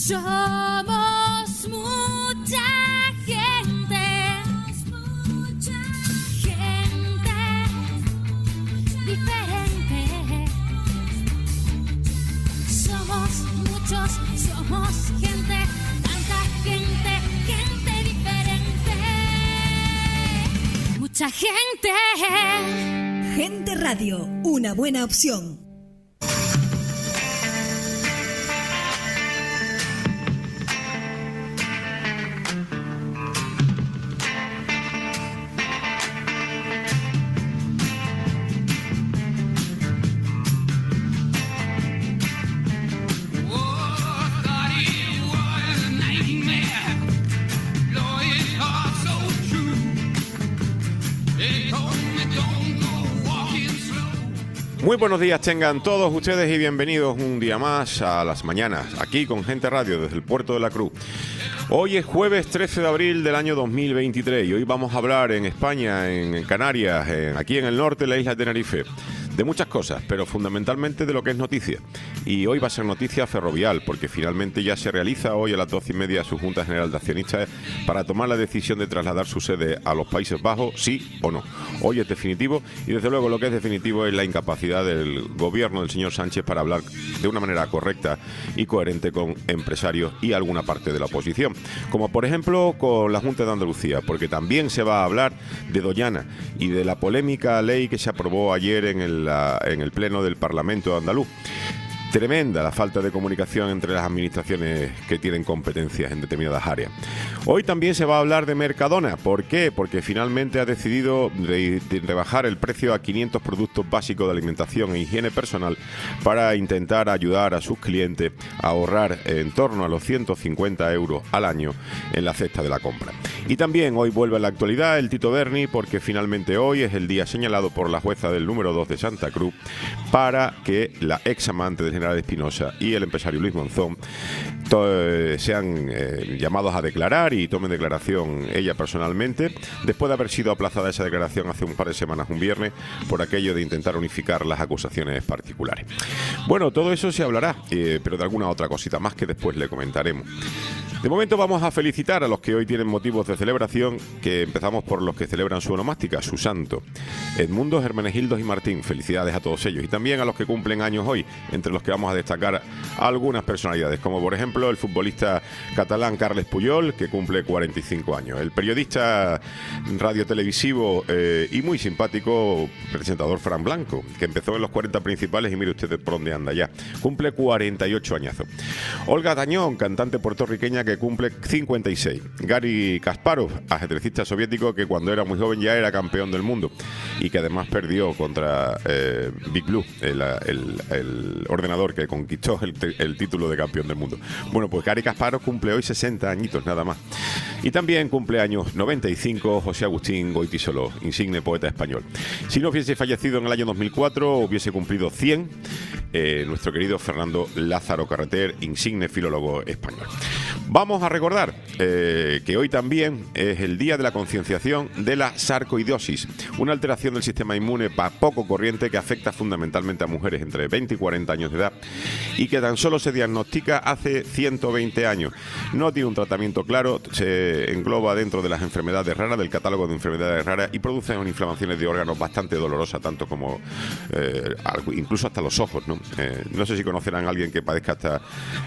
Somos mucha gente, gente diferente. Somos muchos, somos gente, tanta gente, gente diferente. Mucha gente. Gente Radio, una buena opción. Muy buenos días tengan todos ustedes y bienvenidos un día más a las mañanas, aquí con Gente Radio desde el Puerto de la Cruz. Hoy es jueves 13 de abril del año 2023 y hoy vamos a hablar en España, en Canarias, aquí en el norte de la isla de Tenerife, de muchas cosas, pero fundamentalmente de lo que es noticia. Y hoy va a ser noticia ferrovial, porque finalmente ya se realiza hoy a las 12:30 su Junta General de Accionistas para tomar la decisión de trasladar su sede a los Países Bajos, sí o no. Hoy es definitivo y desde luego lo que es definitivo es la incapacidad del gobierno del señor Sánchez para hablar de una manera correcta y coherente con empresarios y alguna parte de la oposición, como por ejemplo con la Junta de Andalucía, porque también se va a hablar de Doñana y de la polémica ley que se aprobó ayer en el Pleno del Parlamento andaluz. Tremenda la falta de comunicación entre las administraciones que tienen competencias en determinadas áreas. Hoy también se va a hablar de Mercadona. ¿Por qué? Porque finalmente ha decidido rebajar el precio a 500 productos básicos de alimentación e higiene personal para intentar ayudar a sus clientes a ahorrar en torno a los 150 euros al año en la cesta de la compra. Y también hoy vuelve a la actualidad el Tito Berni, porque finalmente hoy es el día señalado por la jueza del número 2 de Santa Cruz para que la ex amante del general Espinosa y el empresario Luis Monzón sean llamados a declarar y tomen declaración ella personalmente, después de haber sido aplazada esa declaración hace un par de semanas, un viernes, por aquello de intentar unificar las acusaciones particulares. Bueno, todo eso se hablará, pero de alguna otra cosita más que después le comentaremos. De momento vamos a felicitar a los que hoy tienen motivos de celebración, que empezamos por los que celebran su onomástica, su santo. Edmundo, Hermenegildo y Martín, felicidades a todos ellos. Y también a los que cumplen años hoy, entre los que vamos a destacar algunas personalidades, como por ejemplo el futbolista catalán Carles Puyol, que cumple 45 años. El periodista radiotelevisivo y muy simpático presentador Fran Blanco, que empezó en los 40 principales y mire usted por dónde anda ya. Cumple 48 añazos. Olga Tañón, cantante puertorriqueña, que cumple 56. Gary Kasparov, ajedrecista soviético que cuando era muy joven ya era campeón del mundo y que además perdió contra Big Blue, el ordenador que conquistó el título de campeón del mundo. Bueno, pues Gary Kasparov cumple hoy 60 añitos nada más. Y también cumple años 95 José Agustín Goytisolo, insigne poeta español. Si no hubiese fallecido en el año 2004, hubiese cumplido 100 nuestro querido Fernando Lázaro Carreter, insigne filólogo español. Vamos a recordar que hoy también es el día de la concienciación de la sarcoidosis, una alteración del sistema inmune poco corriente que afecta fundamentalmente a mujeres entre 20 y 40 años de edad y que tan solo se diagnostica hace 120 años. No tiene un tratamiento claro, se engloba dentro de las enfermedades raras, del catálogo de enfermedades raras, y produce unas inflamaciones de órganos bastante dolorosas, tanto como incluso hasta los ojos, ¿no? No sé si conocerán a alguien que padezca hasta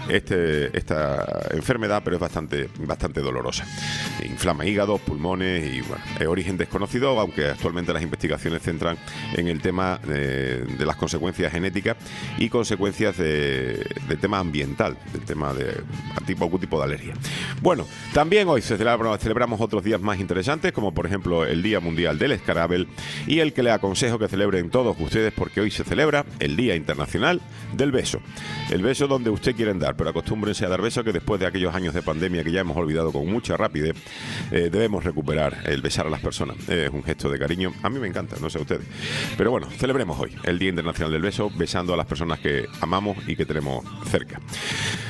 esta enfermedad, pero es bastante dolorosa. Inflama hígados, pulmones y bueno, es origen desconocido, aunque actualmente las investigaciones centran en el tema de las consecuencias genéticas y consecuencias del tema ambiental, del tema de algún tipo de alergia. Bueno, también hoy celebramos otros días más interesantes, como por ejemplo el Día Mundial del Escarabel, y el que les aconsejo que celebren todos ustedes, porque hoy se celebra el Día Internacional del Beso. El beso donde usted quieren dar, pero acostúmbrense a dar besos, que después de aquellos años de pandemia que ya hemos olvidado con mucha rapidez, debemos recuperar el besar a las personas. Es un gesto de cariño. A mí me encanta, no sé a ustedes. Pero bueno, celebremos hoy el Día Internacional del Beso, besando a las personas que amamos y que tenemos cerca.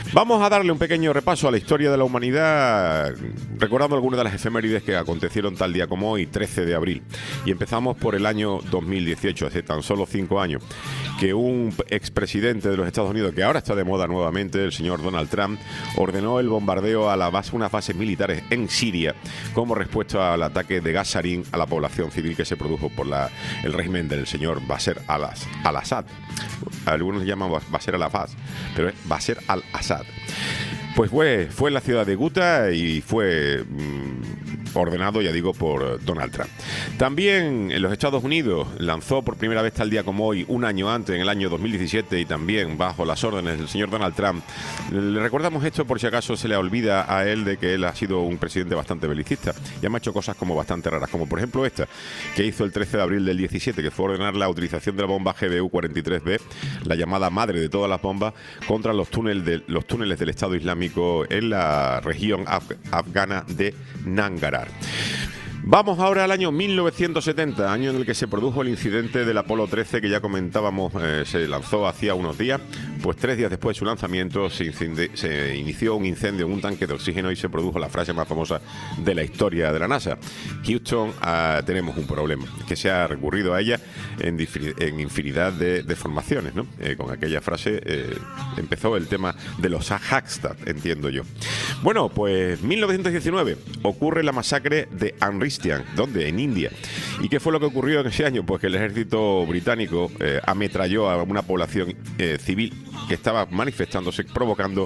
Vamos a darle un pequeño repaso a la historia de la humanidad, recordando algunas de las efemérides que acontecieron tal día como hoy, 13 de abril. Y empezamos por el año 2018, hace tan solo 5 años, que un expresidente de los Estados Unidos, que ahora está de moda nuevamente, el señor Donald Trump, ordenó el bombardeo a unas bases militares en Siria como respuesta al ataque de gas sarín a la población civil que se produjo por el régimen del señor Bashar al-Assad. Algunos llaman Bashar al-Assad, pero es Bashar al-Assad. Pues fue en la ciudad de Ghouta y fue ordenado, ya digo, por Donald Trump. También en los Estados Unidos lanzó por primera vez tal día como hoy, un año antes, en el año 2017, y también bajo las órdenes del señor Donald Trump. Le recordamos esto por si acaso se le olvida a él de que él ha sido un presidente bastante belicista y ha hecho cosas como bastante raras, como por ejemplo esta, que hizo el 13 de abril del 17, que fue ordenar la utilización de la bomba GBU-43B, la llamada madre de todas las bombas, contra los túneles del Estado Islámico en la región afgana de Nangarhar. Vamos ahora al año 1970, año en el que se produjo el incidente del Apolo 13 que ya comentábamos, se lanzó hacía unos días. Pues 3 días después de su lanzamiento se inició un incendio en un tanque de oxígeno y se produjo la frase más famosa de la historia de la NASA: Houston, tenemos un problema, que se ha recurrido a ella en infinidad de formaciones, ¿no? Con aquella frase empezó el tema de los hashtags, entiendo yo. Bueno, pues 1919 ocurre la masacre de Amritsar, donde en India. ¿Y qué fue lo que ocurrió en ese año? Pues que el ejército británico ametralló a una población civil que estaba manifestándose, provocando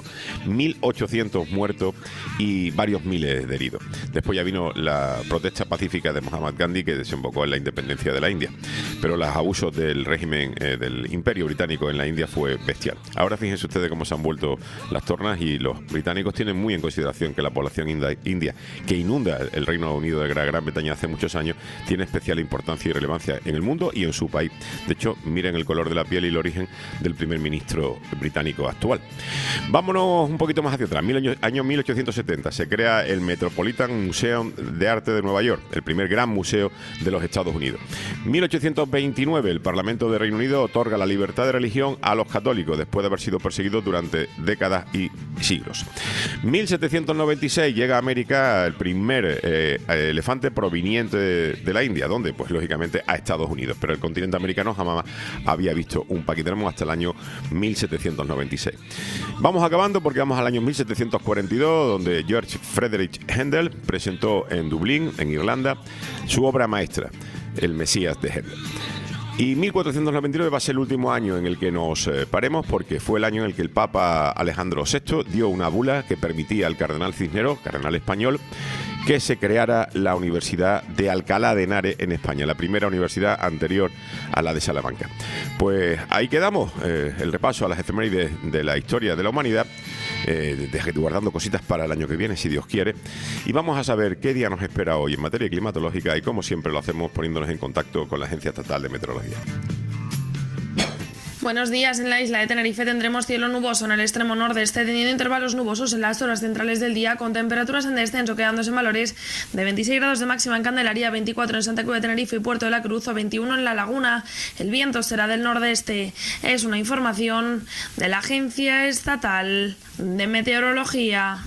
1.800 muertos y varios miles de heridos. Después ya vino la protesta pacífica de Mahatma Gandhi, que desembocó en la independencia de la India. Pero los abusos del régimen del Imperio Británico en la India fue bestial. Ahora fíjense ustedes cómo se han vuelto las tornas, y los británicos tienen muy en consideración que la población india, que inunda el Reino Unido de Gran Bretaña hace muchos años, tiene especial importancia y relevancia en el mundo y en su país. De hecho, miren el color de la piel y el origen del primer ministro británico actual. Vámonos un poquito más hacia atrás. Año 1870 se crea el Metropolitan Museum de Arte de Nueva York, el primer gran museo de los Estados Unidos. 1829 el Parlamento de Reino Unido otorga la libertad de religión a los católicos después de haber sido perseguidos durante décadas y siglos. 1796 llega a América el primer elefante proveniente de la India, donde pues lógicamente a Estados Unidos, pero el continente americano jamás había visto un paquidermo hasta el año 1796. Vamos acabando porque vamos al año 1742, donde George Frederick Handel presentó en Dublín, en Irlanda, su obra maestra, El Mesías de Handel. Y 1499 va a ser el último año en el que nos paremos, porque fue el año en el que el Papa Alejandro VI dio una bula que permitía al cardenal Cisneros, cardenal español, que se creara la Universidad de Alcalá de Henares en España, la primera universidad anterior a la de Salamanca. Pues ahí quedamos, el repaso a las efemérides de la historia de la humanidad, guardando cositas para el año que viene, si Dios quiere, y vamos a saber qué día nos espera hoy en materia climatológica, y como siempre lo hacemos poniéndonos en contacto con la Agencia Estatal de Meteorología. Buenos días. En la isla de Tenerife tendremos cielo nuboso en el extremo nordeste, teniendo intervalos nubosos en las horas centrales del día, con temperaturas en descenso, quedándose en valores de 26 grados de máxima en Candelaria, 24 en Santa Cruz de Tenerife y Puerto de la Cruz, o 21 en La Laguna. El viento será del nordeste. Es una información de la Agencia Estatal de Meteorología.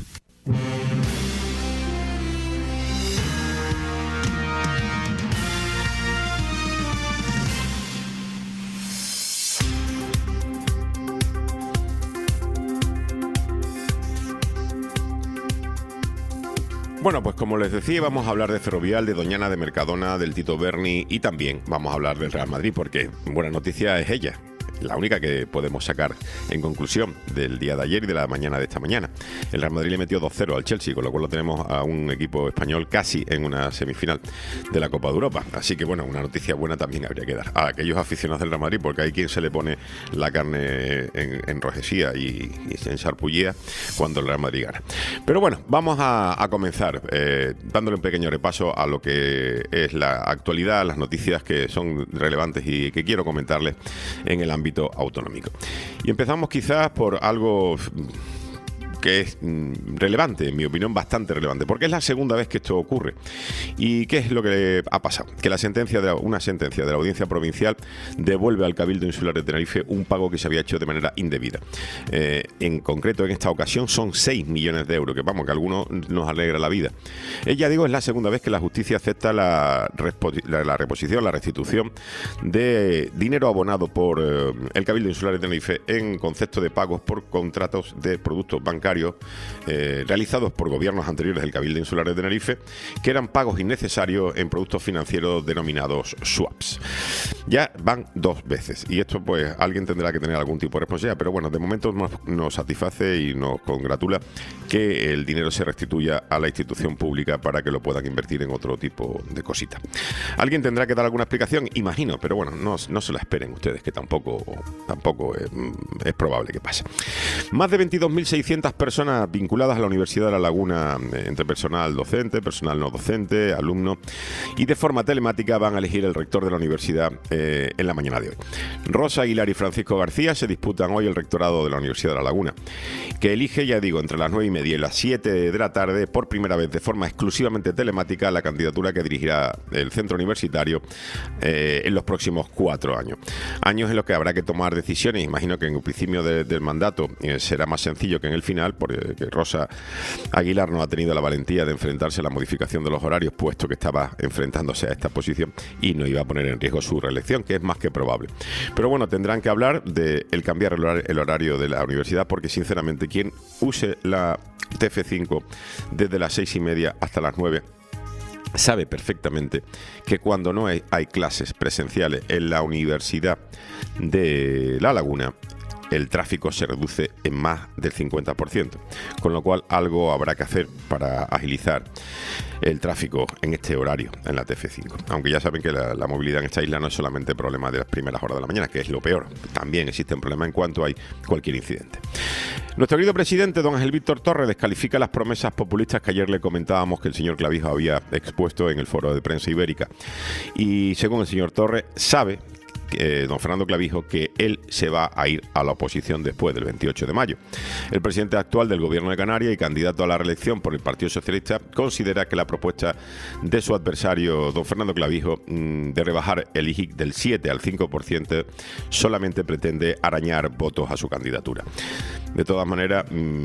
Bueno, pues como les decía, vamos a hablar de Ferrovial, de Doñana, de Mercadona, del Tito Berni, y también vamos a hablar del Real Madrid, porque buena noticia es ella, la única que podemos sacar en conclusión del día de ayer y de la mañana de esta mañana. El Real Madrid le metió 2-0 al Chelsea, con lo cual lo tenemos a un equipo español casi en una semifinal de la Copa de Europa. Así que bueno, una noticia buena también habría que dar a aquellos aficionados del Real Madrid, porque hay quien se le pone la carne enrojecida y ensarpullida cuando el Real Madrid gana. Pero bueno, vamos a comenzar dándole un pequeño repaso a lo que es la actualidad, las noticias que son relevantes y que quiero comentarles en el ámbito autonómico. Y empezamos quizás por algo que es relevante, en mi opinión, bastante relevante, porque es la segunda vez que esto ocurre. ¿Y qué es lo que ha pasado? Que una sentencia de la Audiencia Provincial devuelve al Cabildo Insular de Tenerife un pago que se había hecho de manera indebida. En concreto, en esta ocasión, son 6 millones de euros, que vamos, que a algunos nos alegra la vida. Ya digo, es la segunda vez que la justicia acepta la reposición, la restitución de dinero abonado por el Cabildo Insular de Tenerife en concepto de pagos por contratos de productos bancarios realizados por gobiernos anteriores del Cabildo Insular de Tenerife, que eran pagos innecesarios en productos financieros denominados swaps. Ya van 2 veces, y esto pues alguien tendrá que tener algún tipo de responsabilidad, pero bueno, de momento nos satisface y nos congratula que el dinero se restituya a la institución pública para que lo puedan invertir en otro tipo de cositas. Alguien tendrá que dar alguna explicación, imagino, pero bueno, no se la esperen ustedes, que tampoco es probable que pase. Más de 22.600 personas vinculadas a la Universidad de La Laguna, entre personal docente, personal no docente, alumnos, y de forma telemática van a elegir el rector de la universidad en la mañana de hoy. Rosa Aguilar y Francisco García se disputan hoy el rectorado de la Universidad de La Laguna, que elige, ya digo, entre las 9:30 y las 7 de la tarde, por primera vez de forma exclusivamente telemática, la candidatura que dirigirá el centro universitario en los próximos 4 años. Años en los que habrá que tomar decisiones. Imagino que en el principio del mandato será más sencillo que en el final, porque Rosa Aguilar no ha tenido la valentía de enfrentarse a la modificación de los horarios, puesto que estaba enfrentándose a esta posición y no iba a poner en riesgo su reelección, que es más que probable. Pero bueno, tendrán que hablar de el cambiar el horario de la universidad, porque sinceramente quien use la TF5 desde las 6:30 hasta las 9 sabe perfectamente que cuando no hay clases presenciales en la Universidad de La Laguna, el tráfico se reduce en más del 50%, con lo cual algo habrá que hacer para agilizar el tráfico en este horario en la TF5. Aunque ya saben que la movilidad en esta isla no es solamente problema de las primeras horas de la mañana, que es lo peor. También existen problemas en cuanto hay cualquier incidente. Nuestro querido presidente, don Ángel Víctor Torres, descalifica las promesas populistas que ayer le comentábamos que el señor Clavijo había expuesto en el Foro de Prensa Ibérica. Y según el señor Torres, sabe don Fernando Clavijo que él se va a ir a la oposición después del 28 de mayo. El presidente actual del Gobierno de Canarias y candidato a la reelección por el Partido Socialista considera que la propuesta de su adversario, don Fernando Clavijo, de rebajar el IGIC del 7 al 5% solamente pretende arañar votos a su candidatura. De todas maneras,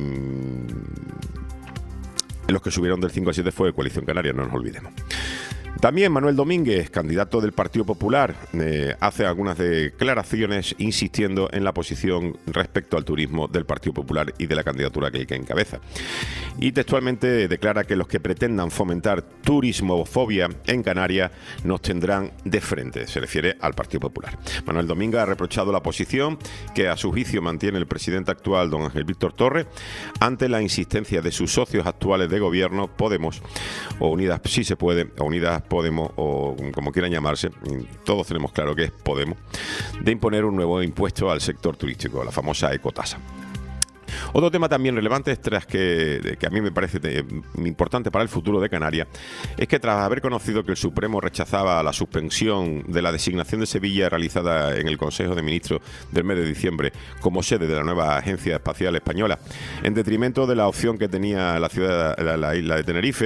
los que subieron del 5 al 7 fue Coalición Canaria, no nos olvidemos. También Manuel Domínguez, candidato del Partido Popular, hace algunas declaraciones insistiendo en la posición respecto al turismo del Partido Popular y de la candidatura que encabeza. Y textualmente declara que los que pretendan fomentar turismofobia en Canarias nos tendrán de frente. Se refiere al Partido Popular. Manuel Domínguez ha reprochado la posición que a su juicio mantiene el presidente actual, don Ángel Víctor Torres, ante la insistencia de sus socios actuales de gobierno, Podemos, o Unidas Si Se Puede, o Unidas Podemos, o como quieran llamarse, todos tenemos claro que es Podemos, de imponer un nuevo impuesto al sector turístico, la famosa ecotasa. Otro tema también relevante, que a mí me parece importante para el futuro de Canarias, es que tras haber conocido que el Supremo rechazaba la suspensión de la designación de Sevilla realizada en el Consejo de Ministros del mes de diciembre como sede de la nueva Agencia Espacial Española, en detrimento de la opción que tenía la isla de Tenerife,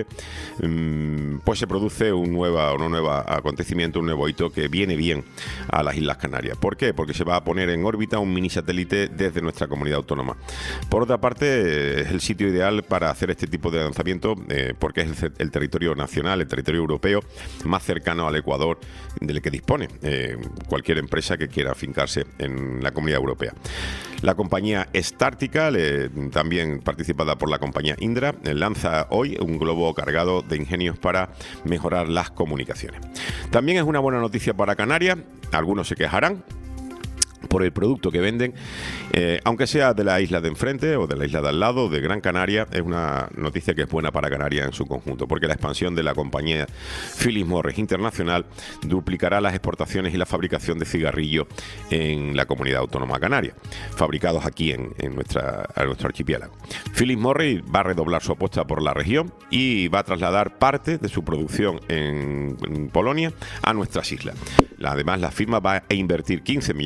pues se produce un nuevo acontecimiento, un nuevo hito que viene bien a las Islas Canarias. ¿Por qué? Porque se va a poner en órbita un mini satélite desde nuestra comunidad autónoma. Por otra parte, es el sitio ideal para hacer este tipo de lanzamiento porque es el territorio nacional, el territorio europeo más cercano al Ecuador del que dispone cualquier empresa que quiera afincarse en la Comunidad Europea. La compañía Stártica, también participada por la compañía Indra, lanza hoy un globo cargado de ingenios para mejorar las comunicaciones. También es una buena noticia para Canarias, algunos se quejarán por el producto que venden, aunque sea de la isla de enfrente o de la isla de al lado, de Gran Canaria, es una noticia que es buena para Canarias en su conjunto, porque la expansión de la compañía Philip Morris International duplicará las exportaciones y la fabricación de cigarrillos en la comunidad autónoma canaria, fabricados aquí en nuestro archipiélago. Philip Morris va a redoblar su apuesta por la región y va a trasladar parte de su producción en Polonia a nuestras islas. Además, la firma va a invertir 15 millones de euros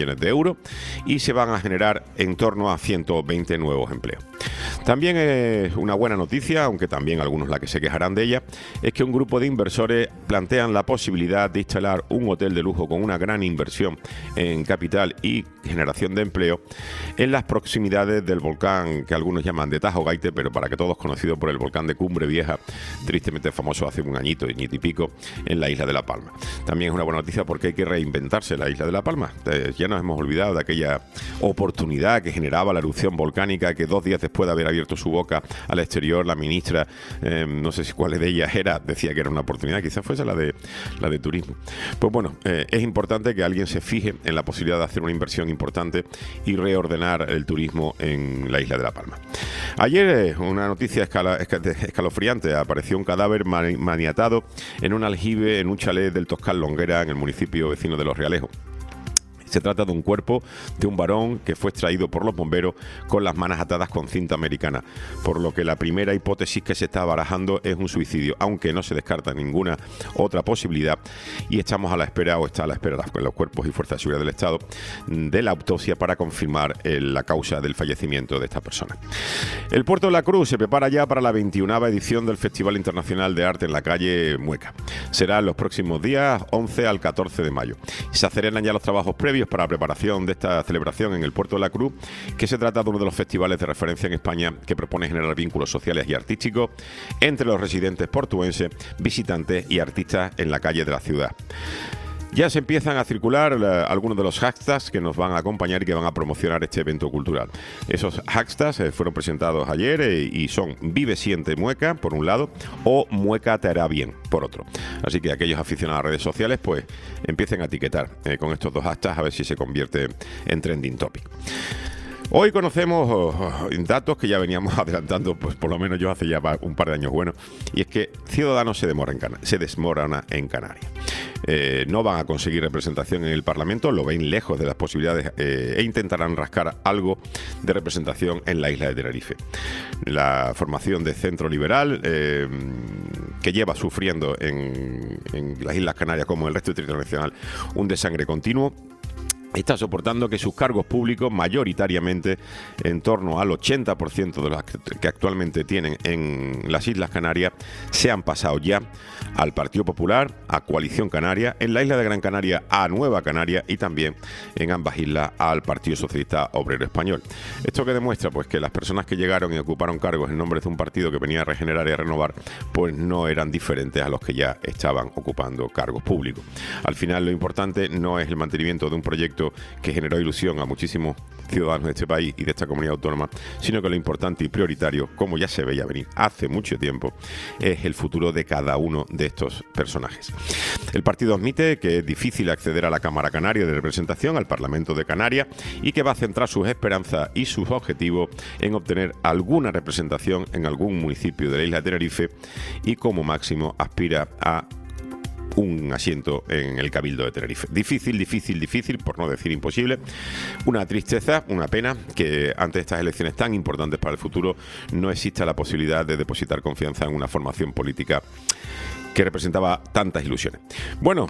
euros y se van a generar en torno a 120 nuevos empleos. También es una buena noticia, aunque también algunos la que se quejarán de ella, es que un grupo de inversores plantean la posibilidad de instalar un hotel de lujo con una gran inversión en capital y generación de empleo en las proximidades del volcán que algunos llaman de Tajo Gaite, pero para que todos conocido por el volcán de Cumbre Vieja, tristemente famoso hace un añito y pico en la isla de La Palma. También es una buena noticia porque hay que reinventarse la isla de La Palma. Ya nos hemos olvidado de aquella oportunidad que generaba la erupción volcánica, que 2 días después de haber abierto su boca al exterior, la ministra, no sé si cuál de ellas era, decía que era una oportunidad, quizás fuese la de turismo. Pues bueno, es importante que alguien se fije en la posibilidad de hacer una inversión importante y reordenar el turismo en la isla de La Palma. Ayer, una noticia escalofriante, apareció un cadáver maniatado en un aljibe en un chalet del Toscal Longuera, en el municipio vecino de Los Realejos. Se trata de un cuerpo de un varón que fue extraído por los bomberos con las manos atadas con cinta americana, por lo que la primera hipótesis que se está barajando es un suicidio, aunque no se descarta ninguna otra posibilidad, y estamos a la espera, o está a la espera los cuerpos y fuerzas de seguridad del Estado, de la autopsia para confirmar la causa del fallecimiento de esta persona. El Puerto de la Cruz se prepara ya para la 21ª edición del Festival Internacional de Arte en la calle Mueca. Será en los próximos días 11 al 14 de mayo. Se aceleran ya los trabajos previos para la preparación de esta celebración en el Puerto de la Cruz, que se trata de uno de los festivales de referencia en España que propone generar vínculos sociales y artísticos entre los residentes portuenses, visitantes y artistas en la calle de la ciudad. Ya se empiezan a circular algunos de los hashtags que nos van a acompañar y que van a promocionar este evento cultural. Esos hashtags fueron presentados ayer y son Vive Siente Mueca, por un lado, o Mueca te hará bien, por otro. Así que aquellos aficionados a redes sociales, pues empiecen a etiquetar con estos dos hashtags a ver si se convierte en trending topic. Hoy conocemos datos que ya veníamos adelantando, pues por lo menos yo hace ya un par de años buenos, y es que Ciudadanos se desmorona en Canarias. No van a conseguir representación en el Parlamento, lo ven lejos de las posibilidades e intentarán rascar algo de representación en la isla de Tenerife. La formación de Centro Liberal, que lleva sufriendo en las Islas Canarias como el resto del territorio nacional un desangre continuo, está soportando que sus cargos públicos, mayoritariamente en torno al 80% de los que actualmente tienen en las Islas Canarias, se han pasado ya al Partido Popular, a Coalición Canaria, en la isla de Gran Canaria a Nueva Canaria y también en ambas islas al Partido Socialista Obrero Español. ¿Esto qué demuestra? Pues que las personas que llegaron y ocuparon cargos en nombre de un partido que venía a regenerar y a renovar, pues no eran diferentes a los que ya estaban ocupando cargos públicos. Al final lo importante no es el mantenimiento de un proyecto que generó ilusión a muchísimos ciudadanos de este país y de esta comunidad autónoma, sino que lo importante y prioritario, como ya se veía venir hace mucho tiempo, es el futuro de cada uno de estos personajes. El partido admite que es difícil acceder a la Cámara Canaria de Representación, al Parlamento de Canarias, y que va a centrar sus esperanzas y sus objetivos en obtener alguna representación en algún municipio de la isla de Tenerife y como máximo aspira a un asiento en el Cabildo de Tenerife. Difícil, por no decir imposible. Una tristeza, una pena que ante estas elecciones tan importantes para el futuro no exista la posibilidad de depositar confianza en una formación política que representaba tantas ilusiones. Bueno,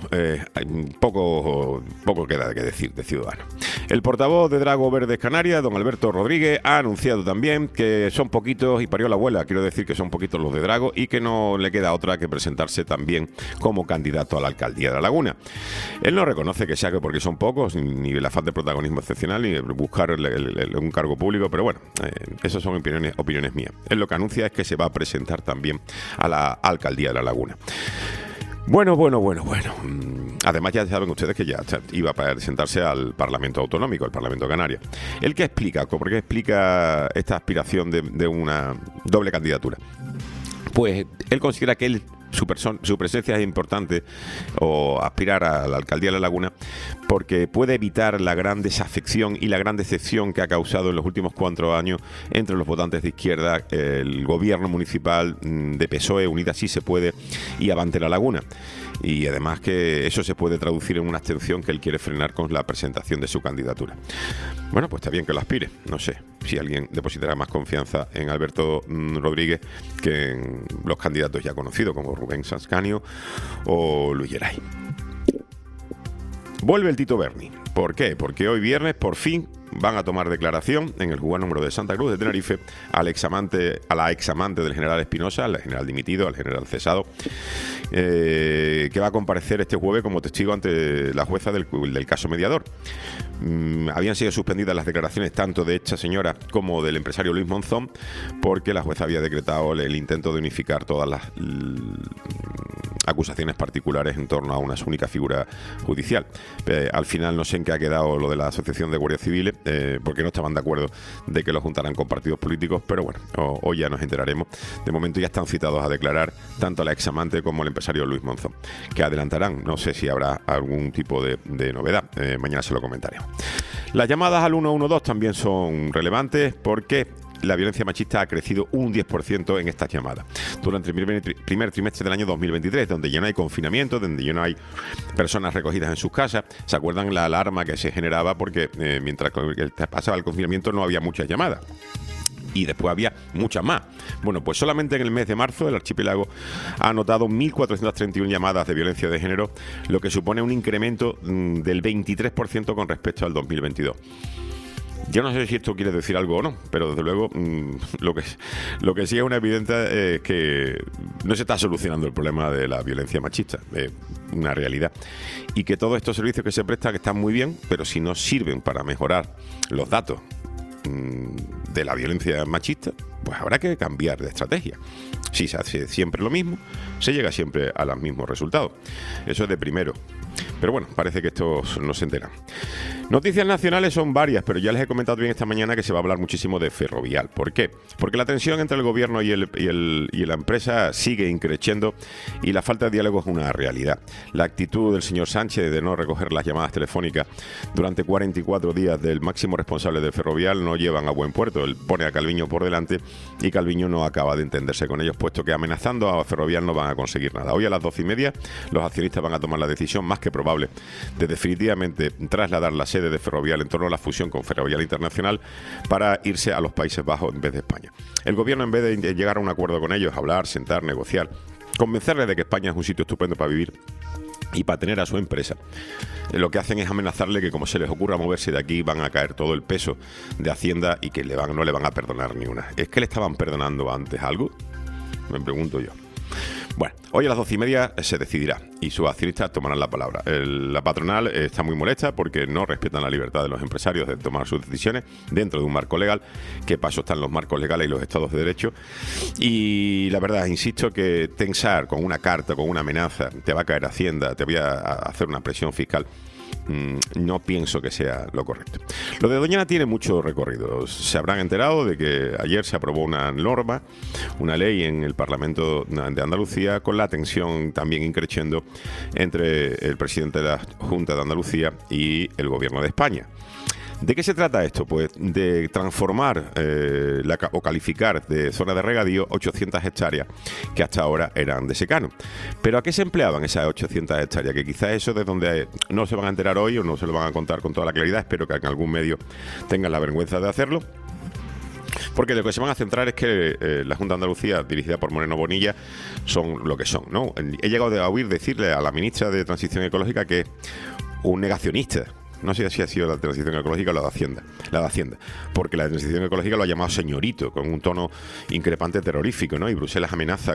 poco queda que decir de Ciudadanos. El portavoz de Drago Verdes Canarias, don Alberto Rodríguez, ha anunciado también que son poquitos, y parió la abuela, quiero decir que son poquitos los de Drago, y que no le queda otra que presentarse también como candidato a la alcaldía de La Laguna. Él no reconoce que sea que porque son pocos, ni el afán de protagonismo excepcional, ni buscar un cargo público, pero bueno, esas son opiniones mías. Él lo que anuncia es que se va a presentar también a la alcaldía de La Laguna. Bueno. Además ya saben ustedes que ya iba a presentarse al Parlamento Autonómico, al Parlamento Canario. ¿El qué explica? ¿Por qué explica esta aspiración de una doble candidatura? Pues él considera que su presencia es importante, o aspirar a la alcaldía de La Laguna, porque puede evitar la gran desafección y la gran decepción que ha causado en los últimos 4 años entre los votantes de izquierda el gobierno municipal de PSOE, Unidas Sí Se Puede y Avante La Laguna. Y además que eso se puede traducir en una abstención que él quiere frenar con la presentación de su candidatura. Bueno, pues está bien que lo aspire. No sé si alguien depositará más confianza en Alberto Rodríguez que en los candidatos ya conocidos como Rubén Sascanio o Luis Geray. Vuelve el Tito Berni. ¿Por qué? Porque hoy viernes, por fin, van a tomar declaración en el juzgado número de Santa Cruz de Tenerife a la examante del general Espinosa, al general dimitido, al general cesado, que va a comparecer este jueves como testigo ante la jueza del caso Mediador. Habían sido suspendidas las declaraciones tanto de esta señora como del empresario Luis Monzón, porque la jueza había decretado el intento de unificar todas las acusaciones particulares en torno a una única figura judicial. Al final no sé en qué ha quedado lo de la Asociación de Guardias Civiles, porque no estaban de acuerdo de que lo juntaran con partidos políticos, pero bueno, hoy ya nos enteraremos. De momento ya están citados a declarar tanto la examante como el empresario Luis Monzón, que adelantarán. No sé si habrá algún tipo de novedad, mañana se lo comentaremos. Las llamadas al 112 también son relevantes porque la violencia machista ha crecido un 10% en estas llamadas durante el primer trimestre del año 2023, donde ya no hay confinamiento, donde ya no hay personas recogidas en sus casas. ¿Se acuerdan la alarma que se generaba? Porque mientras pasaba el confinamiento no había muchas llamadas. Y después había muchas más. Bueno, pues solamente en el mes de marzo el archipiélago ha anotado 1.431 llamadas de violencia de género, lo que supone un incremento del 23% con respecto al 2022. Yo no sé si esto quiere decir algo o no, pero desde luego lo que sí es una evidente es que no se está solucionando el problema de la violencia machista, es una realidad. Y que todos estos servicios que se prestan están muy bien, pero si no sirven para mejorar los datos de la violencia machista, pues habrá que cambiar de estrategia. Si se hace siempre lo mismo, se llega siempre a los mismos resultados. Eso es de primero. Pero bueno, parece que estos no se enteran. Noticias nacionales son varias, pero ya les he comentado bien esta mañana que se va a hablar muchísimo de Ferrovial. ¿Por qué? Porque la tensión entre el gobierno y la empresa sigue increciendo y la falta de diálogo es una realidad. La actitud del señor Sánchez de no recoger las llamadas telefónicas durante 44 días del máximo responsable de Ferrovial no llevan a buen puerto. Él pone a Calviño por delante y Calviño no acaba de entenderse con ellos, puesto que amenazando a Ferrovial no van a conseguir nada. Hoy a las 12:30 los accionistas van a tomar la decisión más que probable de definitivamente trasladar la sede de Ferrovial en torno a la fusión con Ferrovial Internacional para irse a los Países Bajos en vez de España. El gobierno, en vez de llegar a un acuerdo con ellos, hablar, sentar, negociar, convencerles de que España es un sitio estupendo para vivir y para tener a su empresa, lo que hacen es amenazarle que como se les ocurra moverse de aquí van a caer todo el peso de Hacienda y que no le van a perdonar ni una. ¿Es que le estaban perdonando antes algo? Me pregunto yo. Bueno, hoy a las 12:30 se decidirá y sus accionistas tomarán la palabra. La patronal está muy molesta porque no respetan la libertad de los empresarios de tomar sus decisiones dentro de un marco legal, que para eso están los marcos legales y los estados de derecho. Y la verdad, insisto, que tensar con una carta, con una amenaza, te va a caer Hacienda, te voy a hacer una presión fiscal, no pienso que sea lo correcto. Lo de Doñana tiene mucho recorrido. Se habrán enterado de que ayer se aprobó una norma, una ley en el Parlamento de Andalucía, con la tensión también increciendo entre el presidente de la Junta de Andalucía y el Gobierno de España. ¿De qué se trata esto? Pues de transformar o calificar de zona de regadío 800 hectáreas que hasta ahora eran de secano. ¿Pero a qué se empleaban esas 800 hectáreas? Que quizás eso de donde no se van a enterar hoy o no se lo van a contar con toda la claridad. Espero que en algún medio tengan la vergüenza de hacerlo. Porque lo que se van a centrar es que la Junta de Andalucía, dirigida por Moreno Bonilla, son lo que son, ¿no? He llegado a oír decirle a la ministra de Transición Ecológica que es un negacionista. No sé si ha sido la transición ecológica o la de Hacienda, porque la transición ecológica lo ha llamado señorito, con un tono increpante terrorífico, ¿no? Y Bruselas amenaza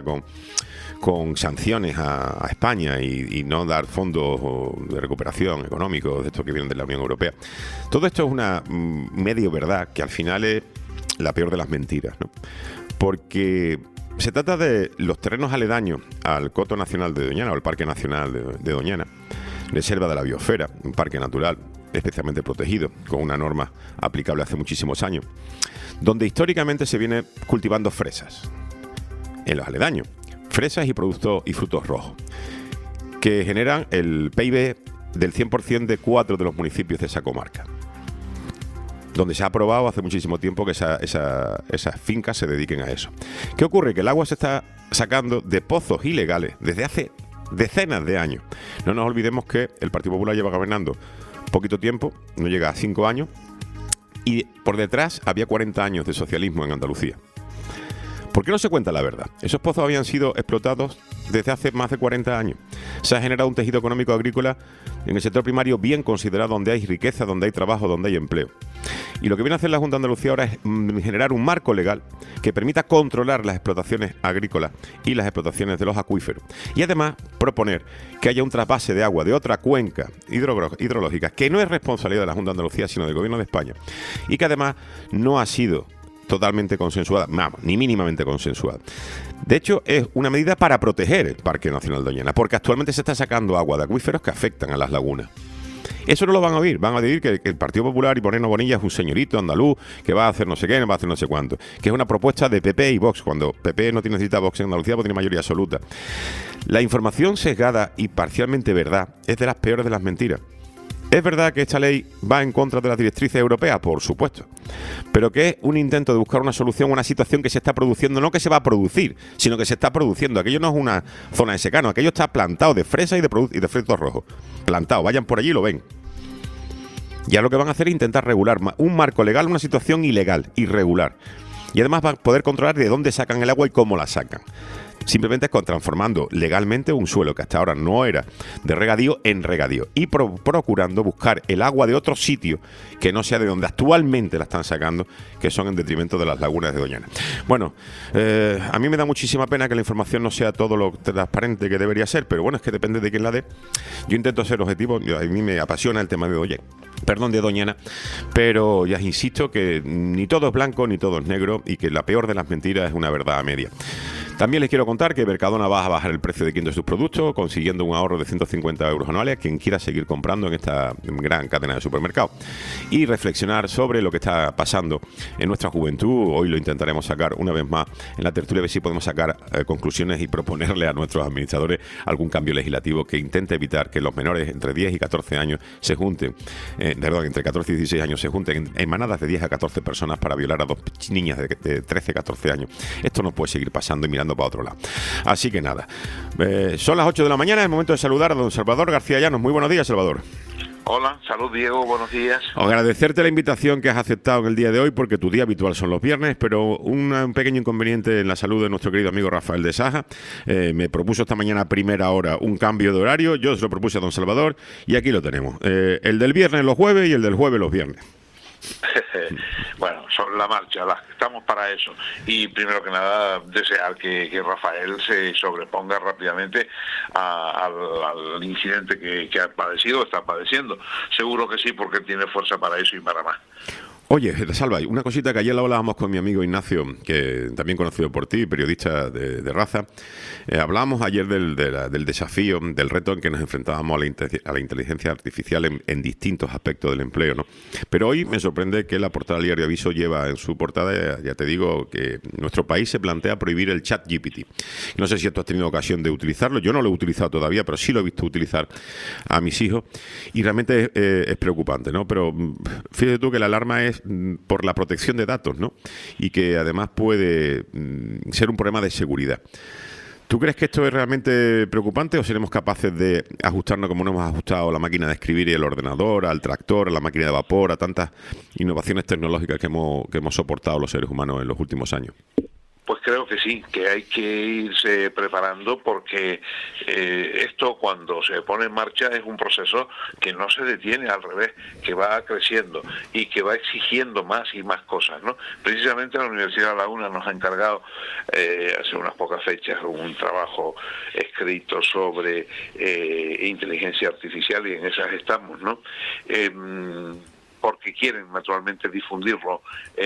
con sanciones a España y no dar fondos de recuperación económicos de estos que vienen de la Unión Europea. Todo esto es una medio verdad que al final es la peor de las mentiras, ¿no? Porque se trata de los terrenos aledaños al Coto Nacional de Doñana o al Parque Nacional de Doñana, reserva de la biosfera, un parque natural especialmente protegido, con una norma aplicable hace muchísimos años, donde históricamente se viene cultivando fresas en los aledaños, fresas y frutos rojos, que generan el PIB del 100% de 4 de los municipios de esa comarca, donde se ha aprobado hace muchísimo tiempo que esas fincas se dediquen a eso. ¿Qué ocurre? Que el agua se está sacando de pozos ilegales desde hace decenas de años. No nos olvidemos que el Partido Popular lleva gobernando poquito tiempo, no llega a 5 años, y por detrás había 40 años de socialismo en Andalucía. ¿Por qué no se cuenta la verdad? Esos pozos habían sido explotados desde hace más de 40 años. Se ha generado un tejido económico agrícola en el sector primario bien considerado, donde hay riqueza, donde hay trabajo, donde hay empleo. Y lo que viene a hacer la Junta de Andalucía ahora es generar un marco legal que permita controlar las explotaciones agrícolas y las explotaciones de los acuíferos. Y además proponer que haya un trasvase de agua de otra cuenca hidrológica, que no es responsabilidad de la Junta de Andalucía, sino del Gobierno de España. Y que además no ha sido totalmente consensuada, vamos, ni mínimamente consensuada. De hecho, es una medida para proteger el Parque Nacional de Doñana, porque actualmente se está sacando agua de acuíferos que afectan a las lagunas. Eso no lo van a oír, van a decir que el Partido Popular y Moreno Bonilla es un señorito andaluz que va a hacer no sé qué, va a hacer no sé cuánto, que es una propuesta de PP y Vox, cuando PP no necesita Vox en Andalucía porque tiene mayoría absoluta. La información sesgada y parcialmente verdad es de las peores de las mentiras. ¿Es verdad que esta ley va en contra de las directrices europeas? Por supuesto. Pero que es un intento de buscar una solución a una situación que se está produciendo, no que se va a producir, sino que se está produciendo. Aquello no es una zona de secano, aquello está plantado de fresa y de frutos rojos. Plantado, vayan por allí y lo ven. Ya lo que van a hacer es intentar regular un marco legal, una situación ilegal, irregular. Y además van a poder controlar de dónde sacan el agua y cómo la sacan. Simplemente transformando legalmente un suelo que hasta ahora no era de regadío en regadío y procurando buscar el agua de otro sitio que no sea de donde actualmente la están sacando, que son en detrimento de las lagunas de Doñana. Bueno, a mí me da muchísima pena que la información no sea todo lo transparente que debería ser, pero bueno, es que depende de quién la dé. Yo intento ser objetivo, a mí me apasiona el tema de Doñana, pero ya insisto que ni todo es blanco ni todo es negro y que la peor de las mentiras es una verdad a media. También les quiero contar que Mercadona va a bajar el precio de 500 de sus productos, consiguiendo un ahorro de 150 euros anuales a quien quiera seguir comprando en esta gran cadena de supermercados. Y reflexionar sobre lo que está pasando en nuestra juventud. Hoy lo intentaremos sacar una vez más en la tertulia, a ver si podemos sacar conclusiones y proponerle a nuestros administradores algún cambio legislativo que intente evitar que los menores entre 10 y 14 años se junten, entre 14 y 16 años se junten en manadas de 10 a 14 personas para violar a dos niñas de 13 a 14 años. Esto no puede seguir pasando y mirando para otro lado. Así que nada, son las 8 de la mañana, es momento de saludar a don Salvador García Llanos. Muy buenos días, Salvador. Hola, salud Diego, buenos días. Agradecerte la invitación que has aceptado en el día de hoy, porque tu día habitual son los viernes, pero un pequeño inconveniente en la salud de nuestro querido amigo Rafael de Saja. Me propuso esta mañana a primera hora un cambio de horario, yo se lo propuse a don Salvador y aquí lo tenemos. El del viernes los jueves y el del jueves los viernes. Bueno, son la marcha, estamos para eso. Y primero que nada, desear que Rafael se sobreponga rápidamente al incidente que ha padecido, está padeciendo. Seguro que sí, porque tiene fuerza para eso y para más. Oye, Salva, una cosita que ayer la hablábamos con mi amigo Ignacio, que también conocido por ti, periodista de raza. Hablábamos ayer del desafío, del reto en que nos enfrentábamos a la inteligencia artificial en distintos aspectos del empleo, ¿no? Pero hoy me sorprende que la portada del Diario Aviso lleva en su portada, ya te digo, que nuestro país se plantea prohibir el ChatGPT. No sé si tú has tenido ocasión de utilizarlo, yo no lo he utilizado todavía, pero sí lo he visto utilizar a mis hijos y realmente es preocupante, ¿no? Pero fíjate tú que la alarma es por la protección de datos, ¿no? Y que además puede ser un problema de seguridad. ¿Tú crees que esto es realmente preocupante o seremos capaces de ajustarnos como nos hemos ajustado a la máquina de escribir y el ordenador, al tractor, a la máquina de vapor, a tantas innovaciones tecnológicas que hemos soportado los seres humanos en los últimos años? Pues creo que sí, que hay que irse preparando porque esto cuando se pone en marcha es un proceso que no se detiene, al revés, que va creciendo y que va exigiendo más y más cosas, ¿no? Precisamente la Universidad de La Laguna nos ha encargado hace unas pocas fechas un trabajo escrito sobre inteligencia artificial y en esas estamos, ¿no? Porque quieren naturalmente difundirlo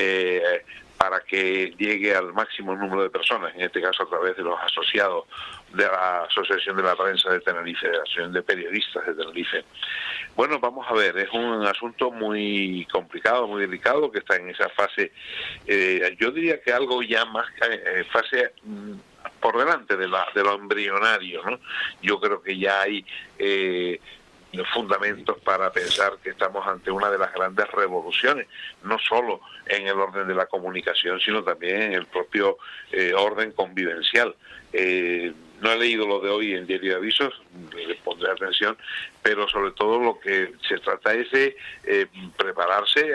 para que llegue al máximo número de personas, en este caso a través de los asociados de la Asociación de la Prensa de Tenerife, de la Asociación de Periodistas de Tenerife. Bueno, vamos a ver, es un asunto muy complicado, muy delicado, que está en esa fase, yo diría que algo ya más fase por delante de lo embrionario, ¿no? Yo creo que ya hay fundamentos para pensar que estamos ante una de las grandes revoluciones, no solo en el orden de la comunicación, sino también en el propio orden convivencial. No he leído lo de hoy en Diario de Avisos, le pondré atención, pero sobre todo lo que se trata es de prepararse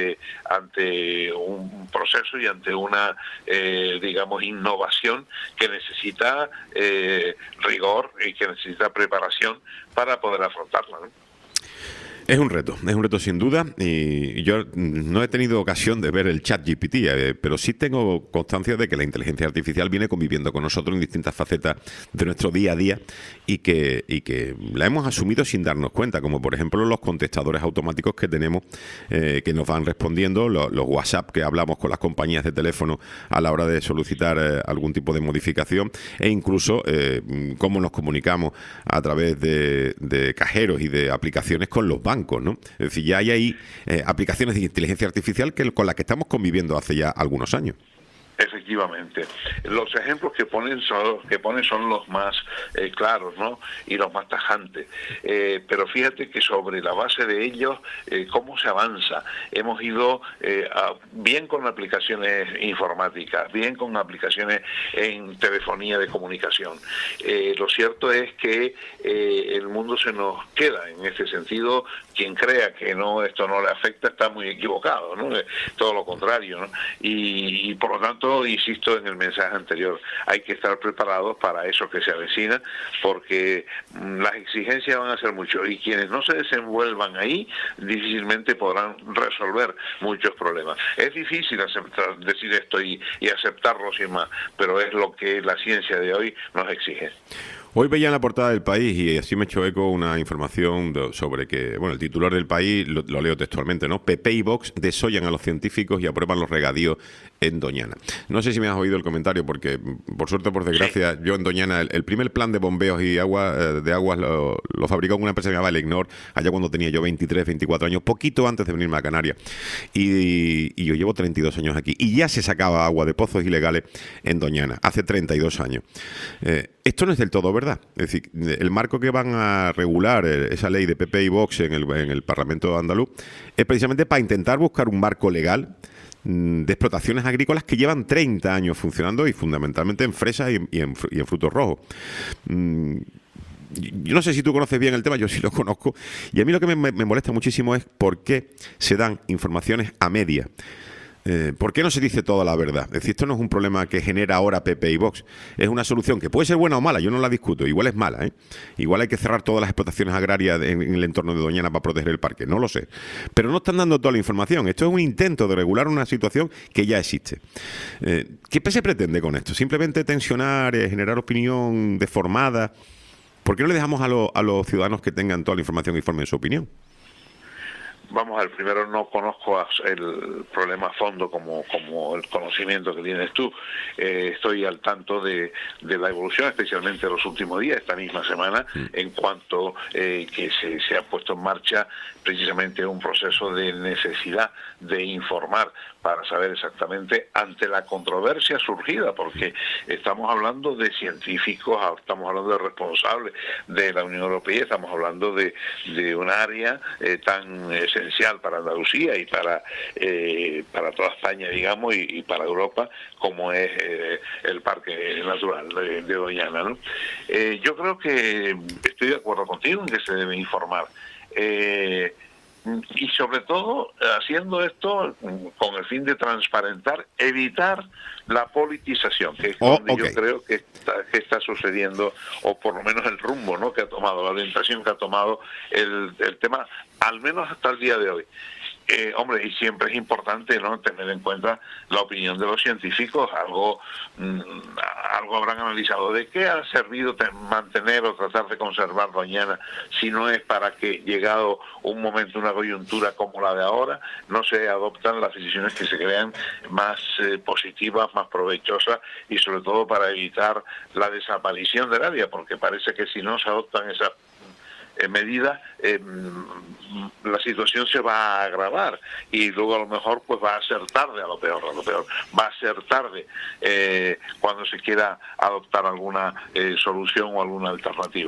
ante un proceso y ante una, digamos, innovación que necesita rigor y que necesita preparación para poder afrontarla, ¿no? Es un reto sin duda, y yo no he tenido ocasión de ver el ChatGPT, pero sí tengo constancia de que la inteligencia artificial viene conviviendo con nosotros en distintas facetas de nuestro día a día y que la hemos asumido sin darnos cuenta, como por ejemplo los contestadores automáticos que tenemos que nos van respondiendo, los WhatsApp que hablamos con las compañías de teléfono a la hora de solicitar algún tipo de modificación, e incluso cómo nos comunicamos a través de cajeros y de aplicaciones con los bancos, ¿no? Es decir, ya hay ahí aplicaciones de inteligencia artificial con las que estamos conviviendo hace ya algunos años. Efectivamente. Los ejemplos que ponen son los más claros, ¿no? Y los más tajantes. Pero fíjate que sobre la base de ellos, cómo se avanza. Hemos ido bien con aplicaciones informáticas, bien con aplicaciones en telefonía de comunicación. Lo cierto es que el mundo se nos queda. En ese sentido, quien crea que esto no le afecta está muy equivocado, ¿no? Todo lo contrario, ¿no? Y por lo tanto, insisto en el mensaje anterior, hay que estar preparados para eso que se avecina, porque las exigencias van a ser mucho, y quienes no se desenvuelvan ahí difícilmente podrán resolver muchos problemas. Es difícil decir esto y aceptarlo sin más, pero es lo que la ciencia de hoy nos exige. Hoy veía en la portada del País, y así me echó eco, una información sobre que, bueno, el titular del País, lo leo textualmente, ¿no? PP y Vox desollan a los científicos y aprueban los regadíos en Doñana. No sé si me has oído el comentario, porque por suerte o por desgracia, yo en Doñana, el primer plan de bombeos y de aguas lo fabricó una empresa que se llamaba Elecnor, allá cuando tenía yo 23, 24 años, poquito antes de venirme a Canarias. Y yo llevo 32 años aquí, y ya se sacaba agua de pozos ilegales en Doñana, hace 32 años. Esto no es del todo verdad. Es decir, el marco que van a regular esa ley de PP y Vox en el Parlamento andaluz es precisamente para intentar buscar un marco legal de explotaciones agrícolas que llevan 30 años funcionando, y fundamentalmente en fresas y en frutos rojos. Yo no sé si tú conoces bien el tema, yo sí lo conozco, y a mí lo que me molesta muchísimo es por qué se dan informaciones a media. ¿Por qué no se dice toda la verdad? Es decir, esto no es un problema que genera ahora PP y Vox. Es una solución que puede ser buena o mala, yo no la discuto. Igual es mala, ¿eh? Igual hay que cerrar todas las explotaciones agrarias en el entorno de Doñana para proteger el parque, no lo sé. Pero no están dando toda la información. Esto es un intento de regular una situación que ya existe. ¿Qué se pretende con esto? ¿Simplemente tensionar, generar opinión deformada? ¿Por qué no le dejamos a los ciudadanos que tengan toda la información y formen su opinión? Vamos al primero, no conozco el problema a fondo como el conocimiento que tienes tú. Estoy al tanto de la evolución, especialmente en los últimos días, esta misma semana, en cuanto que se ha puesto en marcha precisamente un proceso de necesidad de informar para saber exactamente ante la controversia surgida, porque estamos hablando de científicos, estamos hablando de responsables de la Unión Europea, estamos hablando de un área tan esencial para Andalucía y para toda España, digamos, y para Europa, como es el Parque Natural de Doñana, ¿no? Yo creo que estoy de acuerdo contigo en que se debe informar. Y sobre todo haciendo esto con el fin de transparentar, evitar la politización, que es donde yo creo que está sucediendo, o por lo menos el rumbo, ¿no?, que ha tomado, la orientación que ha tomado el tema, al menos hasta el día de hoy. Hombre, y siempre es importante, ¿no?, tener en cuenta la opinión de los científicos. Algo habrán analizado. ¿De qué ha servido mantener o tratar de conservar Doñana si no es para que, llegado un momento, una coyuntura como la de ahora, no se adoptan las decisiones que se crean más positivas, más provechosas, y sobre todo para evitar la desaparición del área? Porque parece que si no se adoptan esas medida, la situación se va a agravar, y luego a lo mejor pues va a ser tarde, a lo peor va a ser tarde cuando se quiera adoptar alguna solución o alguna alternativa.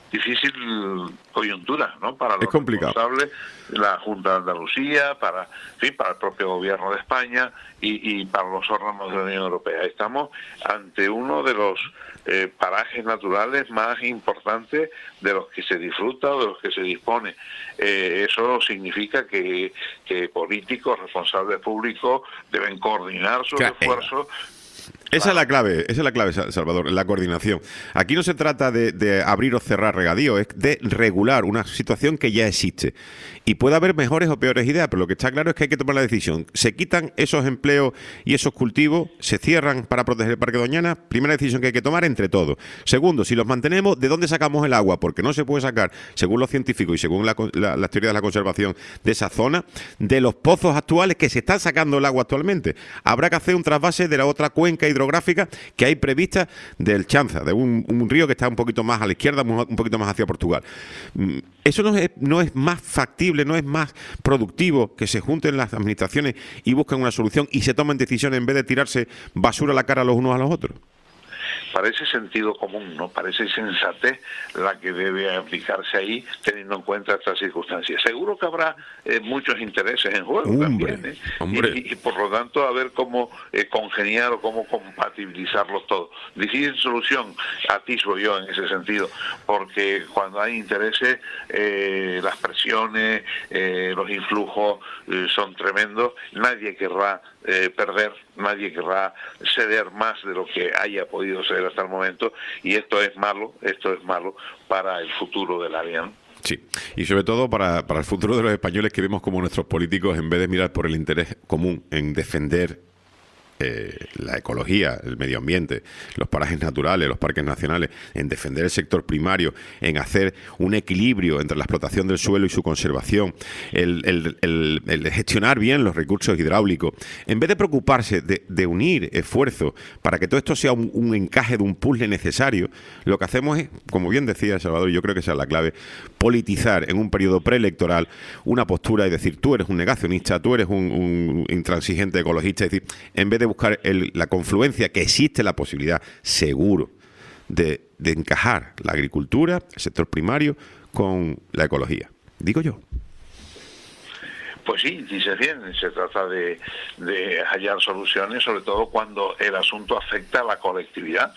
difícil coyuntura, ¿no? Para Es los complicado. responsables, la Junta de Andalucía, para el propio gobierno de España y para los órganos de la Unión Europea. Estamos ante uno de los parajes naturales más importantes de los que se disfruta o de los que se dispone. Eso significa que políticos, responsables públicos deben coordinar sus esfuerzos. Esa es la clave, Salvador, la coordinación. Aquí no se trata de abrir o cerrar regadío, es de regular una situación que ya existe. Y puede haber mejores o peores ideas, pero lo que está claro es que hay que tomar la decisión. Se quitan esos empleos y esos cultivos, se cierran para proteger el Parque Doñana. Primera decisión que hay que tomar entre todos. Segundo, si los mantenemos, ¿de dónde sacamos el agua? Porque no se puede sacar, según los científicos y según las teorías de la conservación de esa zona, de los pozos actuales que se están sacando el agua actualmente. Habrá que hacer un trasvase de la otra cuenca hidrográfica que hay prevista del Chanza, de un río que está un poquito más a la izquierda, un poquito más hacia Portugal. Eso no es más factible, no es más productivo que se junten las administraciones y busquen una solución y se tomen decisiones en vez de tirarse basura a la cara los unos a los otros. Parece sentido común, ¿no? Parece sensatez la que debe aplicarse ahí, teniendo en cuenta estas circunstancias. Seguro que habrá muchos intereses en juego también, y por lo tanto a ver cómo congeniar o cómo compatibilizarlos todos. Difícil solución, atisbo yo en ese sentido, porque cuando hay intereses, las presiones, los influjos son tremendos. Nadie querrá perder, nadie querrá ceder más de lo que haya podido ceder hasta el momento, y esto es malo para el futuro del área, ¿no? Sí, y sobre todo para el futuro de los españoles, que vemos como nuestros políticos, en vez de mirar por el interés común en defender la ecología, el medio ambiente, los parajes naturales, los parques nacionales, en defender el sector primario, en hacer un equilibrio entre la explotación del suelo y su conservación, el gestionar bien los recursos hidráulicos, en vez de preocuparse de unir esfuerzos para que todo esto sea un encaje de un puzzle necesario, lo que hacemos es, como bien decía Salvador, y yo creo que esa es la clave, politizar en un periodo preelectoral una postura y decir, tú eres un negacionista, tú eres un intransigente ecologista, es decir, en vez de buscar la confluencia, que existe la posibilidad, seguro, de encajar la agricultura, el sector primario, con la ecología. Digo yo. Pues sí, dices bien, se trata de hallar soluciones, sobre todo cuando el asunto afecta a la colectividad.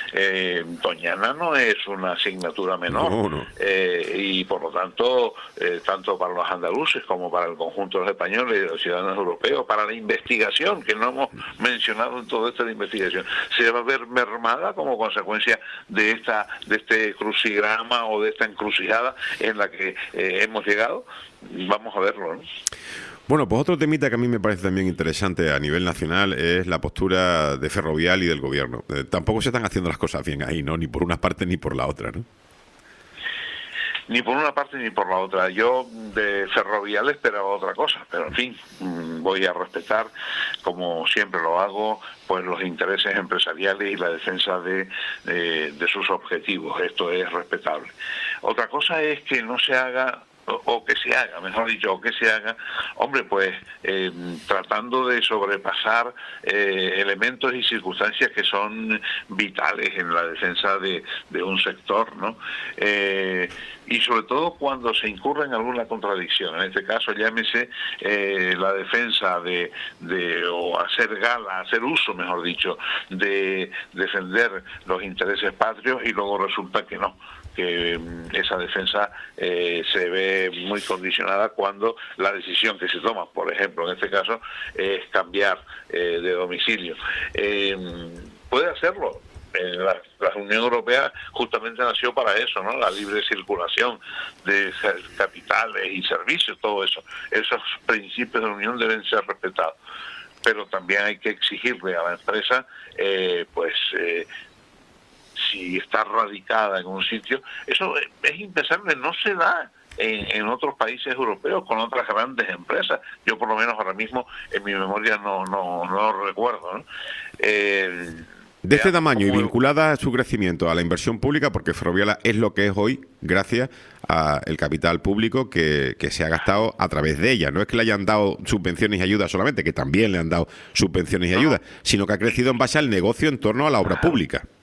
Doñana no es una asignatura menor, no. Y por lo tanto, tanto para los andaluces como para el conjunto de los españoles y de los ciudadanos europeos, para la investigación, que no hemos mencionado en todo esto de investigación, se va a ver mermada como consecuencia de este crucigrama o de esta encrucijada en la que hemos llegado. Vamos a verlo, ¿no? Bueno, pues otro temita que a mí me parece también interesante a nivel nacional es la postura de Ferrovial y del gobierno. Tampoco se están haciendo las cosas bien ahí, ¿no? Ni por una parte ni por la otra, ¿no? Ni por una parte ni por la otra. Yo de Ferrovial esperaba otra cosa, pero en fin, voy a respetar, como siempre lo hago, pues los intereses empresariales y la defensa de sus objetivos. Esto es respetable. Otra cosa es que no se haga, o que se haga, mejor dicho, hombre, pues tratando de sobrepasar elementos y circunstancias que son vitales en la defensa de un sector, ¿no? Y sobre todo cuando se incurre en alguna contradicción. En este caso, llámese la defensa o hacer gala, hacer uso, mejor dicho, de defender los intereses patrios, y luego resulta que no, que esa defensa se ve muy condicionada cuando la decisión que se toma, por ejemplo, en este caso, es cambiar de domicilio. Puede hacerlo. La Unión Europea justamente nació para eso, ¿no? La libre circulación de capitales y servicios, todo eso. Esos principios de la Unión deben ser respetados. Pero también hay que exigirle a la empresa, si está radicada en un sitio, eso es impensable, no se da en otros países europeos con otras grandes empresas. Yo por lo menos ahora mismo en mi memoria no lo recuerdo, ¿no? De este tamaño y vinculada a su crecimiento, a la inversión pública, porque Ferrovial es lo que es hoy gracias al capital público que se ha gastado a través de ella. No es que le hayan dado subvenciones y ayudas solamente, que también le han dado subvenciones y ayudas, sino que ha crecido en base al negocio en torno a la obra pública.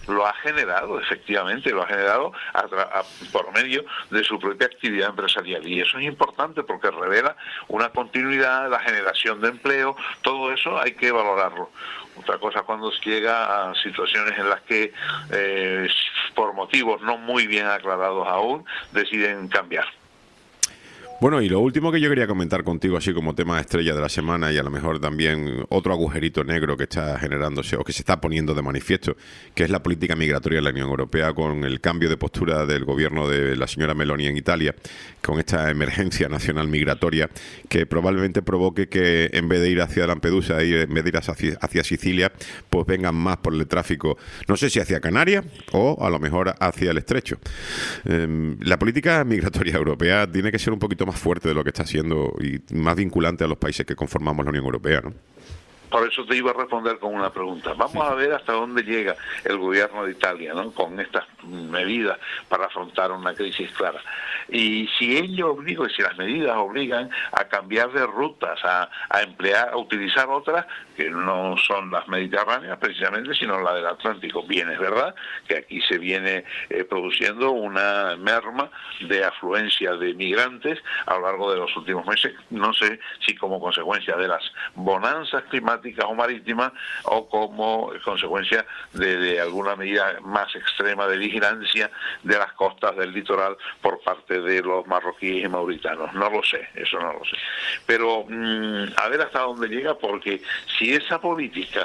lo ha generado, efectivamente, lo ha generado por medio de su propia actividad empresarial. Y eso es importante porque revela una continuidad, la generación de empleo, todo eso hay que valorarlo. Otra cosa cuando se llega a situaciones en las que, por motivos no muy bien aclarados aún, deciden cambiar. Bueno, y lo último que yo quería comentar contigo, así como tema estrella de la semana y a lo mejor también otro agujerito negro que está generándose o que se está poniendo de manifiesto, que es la política migratoria de la Unión Europea con el cambio de postura del gobierno de la señora Meloni en Italia, con esta emergencia nacional migratoria que probablemente provoque que en vez de ir hacia Lampedusa y en vez de ir hacia Sicilia, pues vengan más por el tráfico, no sé si hacia Canarias o a lo mejor hacia el Estrecho. La política migratoria europea tiene que ser un poquito más fuerte de lo que está haciendo y más vinculante a los países que conformamos la Unión Europea, ¿no? Por eso te iba a responder con una pregunta. Vamos a ver hasta dónde llega el gobierno de Italia, ¿no?, con estas medidas para afrontar una crisis clara. Y si ello obliga, si las medidas obligan a cambiar de rutas, a utilizar otras que no son las mediterráneas precisamente, sino la del Atlántico. Bien, es verdad que aquí se viene produciendo una merma de afluencia de migrantes a lo largo de los últimos meses, no sé si como consecuencia de las bonanzas climáticas o marítimas o como consecuencia de alguna medida más extrema de vigilancia de las costas del litoral por parte de los marroquíes y mauritanos. No lo sé, eso no lo sé. Pero a ver hasta dónde llega, porque si esa política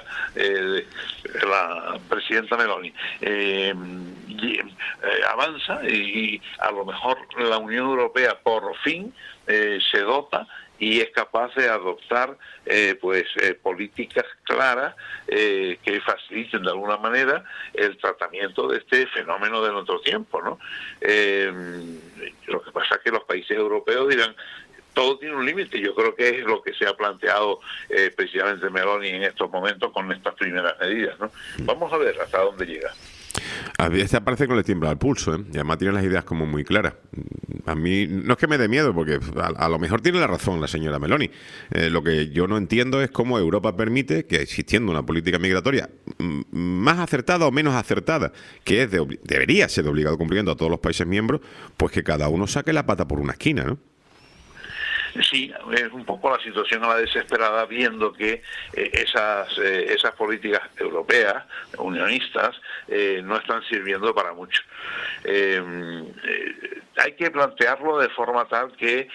la presidenta Meloni avanza y a lo mejor la Unión Europea por fin se dota y es capaz de adoptar políticas claras que faciliten de alguna manera el tratamiento de este fenómeno de nuestro tiempo, ¿no? Lo que pasa es que los países europeos dirán, todo tiene un límite. Yo creo que es lo que se ha planteado precisamente Meloni en estos momentos con estas primeras medidas, ¿no? Vamos a ver hasta dónde llega. A veces parece que no le tiembla el pulso, ¿eh? Y además tiene las ideas como muy claras. A mí no es que me dé miedo, porque a lo mejor tiene la razón la señora Meloni. Lo que yo no entiendo es cómo Europa permite que, existiendo una política migratoria más acertada o menos acertada, que es debería ser de obligado cumplimiento a todos los países miembros, pues que cada uno saque la pata por una esquina, ¿no? Sí, es un poco la situación a la desesperada, viendo que esas políticas europeas, unionistas, no están sirviendo para mucho. Hay que plantearlo de forma tal que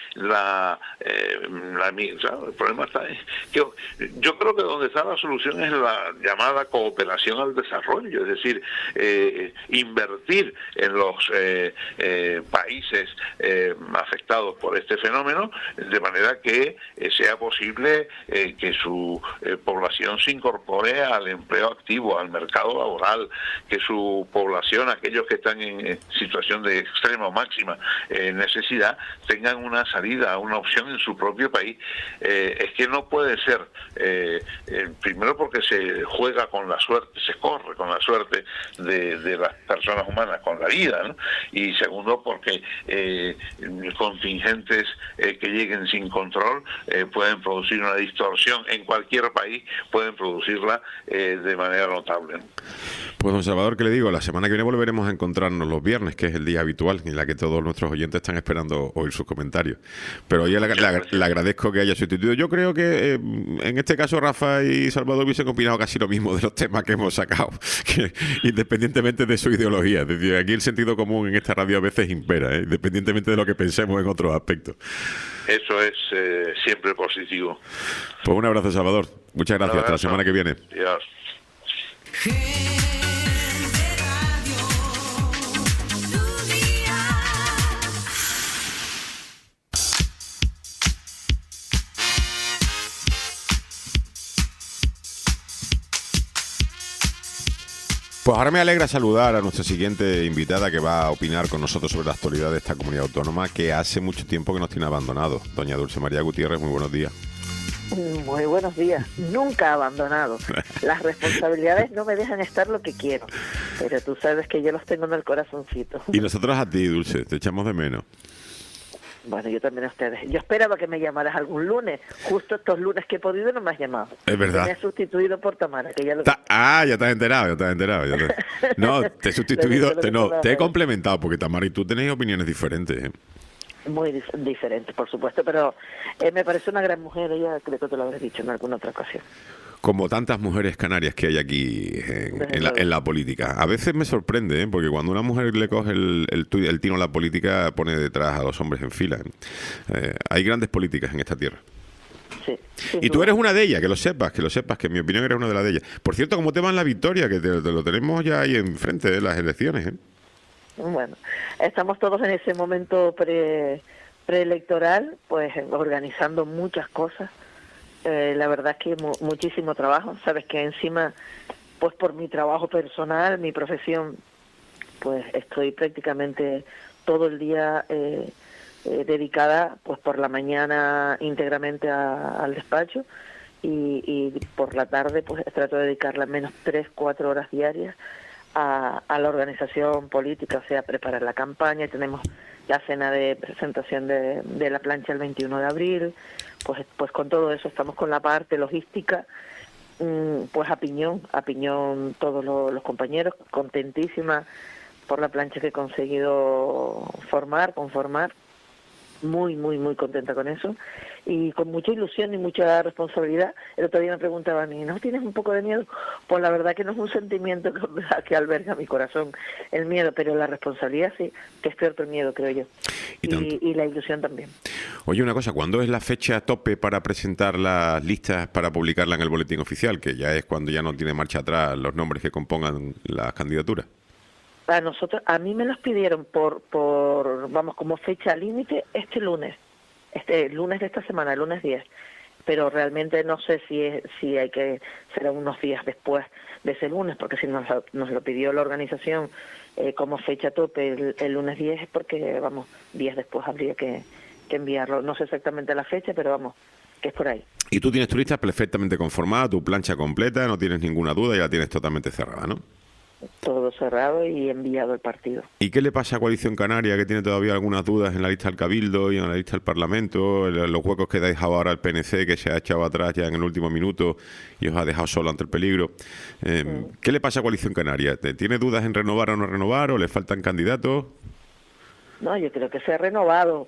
el problema está en que yo creo que donde está la solución es la llamada cooperación al desarrollo, es decir, invertir en los países afectados por este fenómeno, de manera que sea posible que su población se incorpore al empleo activo, al mercado laboral, que su población, aquellos que están en situación de extrema o máxima necesidad, tengan una salida, una opción en su propio país. Es que no puede ser, primero porque se juega con la suerte, se corre con la suerte de las personas humanas, con la vida, ¿no? Y segundo porque contingentes que lleguen sin control pueden producir una distorsión en cualquier país, pueden producirla de manera notable. Pues don Salvador, ¿qué le digo? La semana que viene volveremos a encontrarnos los viernes, que es el día habitual en la que todos nuestros oyentes están esperando oír sus comentarios. Pero hoy le agradezco que haya sustituido. Yo creo que en este caso Rafa y Salvador hubiesen opinado casi lo mismo de los temas que hemos sacado, que, independientemente de su ideología. Es decir, aquí el sentido común en esta radio a veces impera, independientemente de lo que pensemos en otros aspectos. Eso es siempre positivo. Pues un abrazo, Salvador. Muchas gracias. Hasta la semana que viene. Adiós. Pues ahora me alegra saludar a nuestra siguiente invitada que va a opinar con nosotros sobre la actualidad de esta comunidad autónoma que hace mucho tiempo que nos tiene abandonados. Doña Dulce María Gutiérrez, muy buenos días. Muy buenos días. Nunca abandonado. Las responsabilidades no me dejan estar lo que quiero, pero tú sabes que yo los tengo en el corazoncito. Y nosotros a ti, Dulce, te echamos de menos. Bueno, yo también a ustedes. Yo esperaba que me llamaras algún lunes. Justo estos lunes que he podido no me has llamado. Es verdad. Me has sustituido por Tamara, que ya lo... Ya te has enterado, No, te he sustituido, te he complementado, porque Tamara y tú tenéis opiniones diferentes, ¿eh? Muy diferente, por supuesto, pero me parece una gran mujer. Ella creo que te lo habré dicho en alguna otra ocasión. Como tantas mujeres canarias que hay aquí en la política. A veces me sorprende, ¿eh? Porque cuando una mujer le coge el tino a la política, pone detrás a los hombres en fila. Hay grandes políticas en esta tierra. Sí, y tú eres una de ellas, que lo sepas, que en mi opinión eres una de las de ellas. Por cierto, ¿cómo te va en la victoria? Que te lo tenemos ya ahí enfrente de las elecciones, ¿eh? Bueno, estamos todos en ese momento preelectoral, pues organizando muchas cosas. La verdad es que muchísimo trabajo. Sabes que encima, pues por mi trabajo personal, mi profesión, pues estoy prácticamente todo el día dedicada, pues por la mañana íntegramente al despacho y por la tarde pues trato de dedicarle al menos 3-4 horas diarias a la organización política, o sea, preparar la campaña. Tenemos la cena de presentación de la plancha el 21 de abril, pues con todo eso estamos con la parte logística, pues a piñón todos los compañeros, contentísima por la plancha que he conseguido conformar, muy contenta con eso y con mucha ilusión y mucha responsabilidad. El otro día me preguntaban, ¿y no tienes un poco de miedo? Pues la verdad que no es un sentimiento que alberga mi corazón el miedo, pero la responsabilidad sí, que es peor que el miedo, creo yo, y la ilusión también. Oye, una cosa, ¿cuándo es la fecha tope para presentar las listas para publicarla en el boletín oficial? Que ya es cuando ya no tiene marcha atrás los nombres que compongan las candidaturas. A mí me los pidieron vamos, como fecha límite este lunes de esta semana, el lunes 10, pero realmente no sé si hay que será unos días después de ese lunes, porque si nos lo pidió la organización como fecha tope el lunes 10 es porque, vamos, días después habría que enviarlo. No sé exactamente la fecha, pero vamos, que es por ahí. Y tú tienes tu lista perfectamente conformada, tu plancha completa, no tienes ninguna duda, ya la tienes totalmente cerrada, ¿no? Todo cerrado y enviado al partido. ¿Y qué le pasa a Coalición Canaria, que tiene todavía algunas dudas en la lista del Cabildo y en la lista del Parlamento, los huecos que ha dejado ahora el PNC, que se ha echado atrás ya en el último minuto y os ha dejado solo ante el peligro? ¿Qué le pasa a Coalición Canaria? ¿Tiene dudas en renovar o no renovar, o le faltan candidatos? No, yo creo que se ha renovado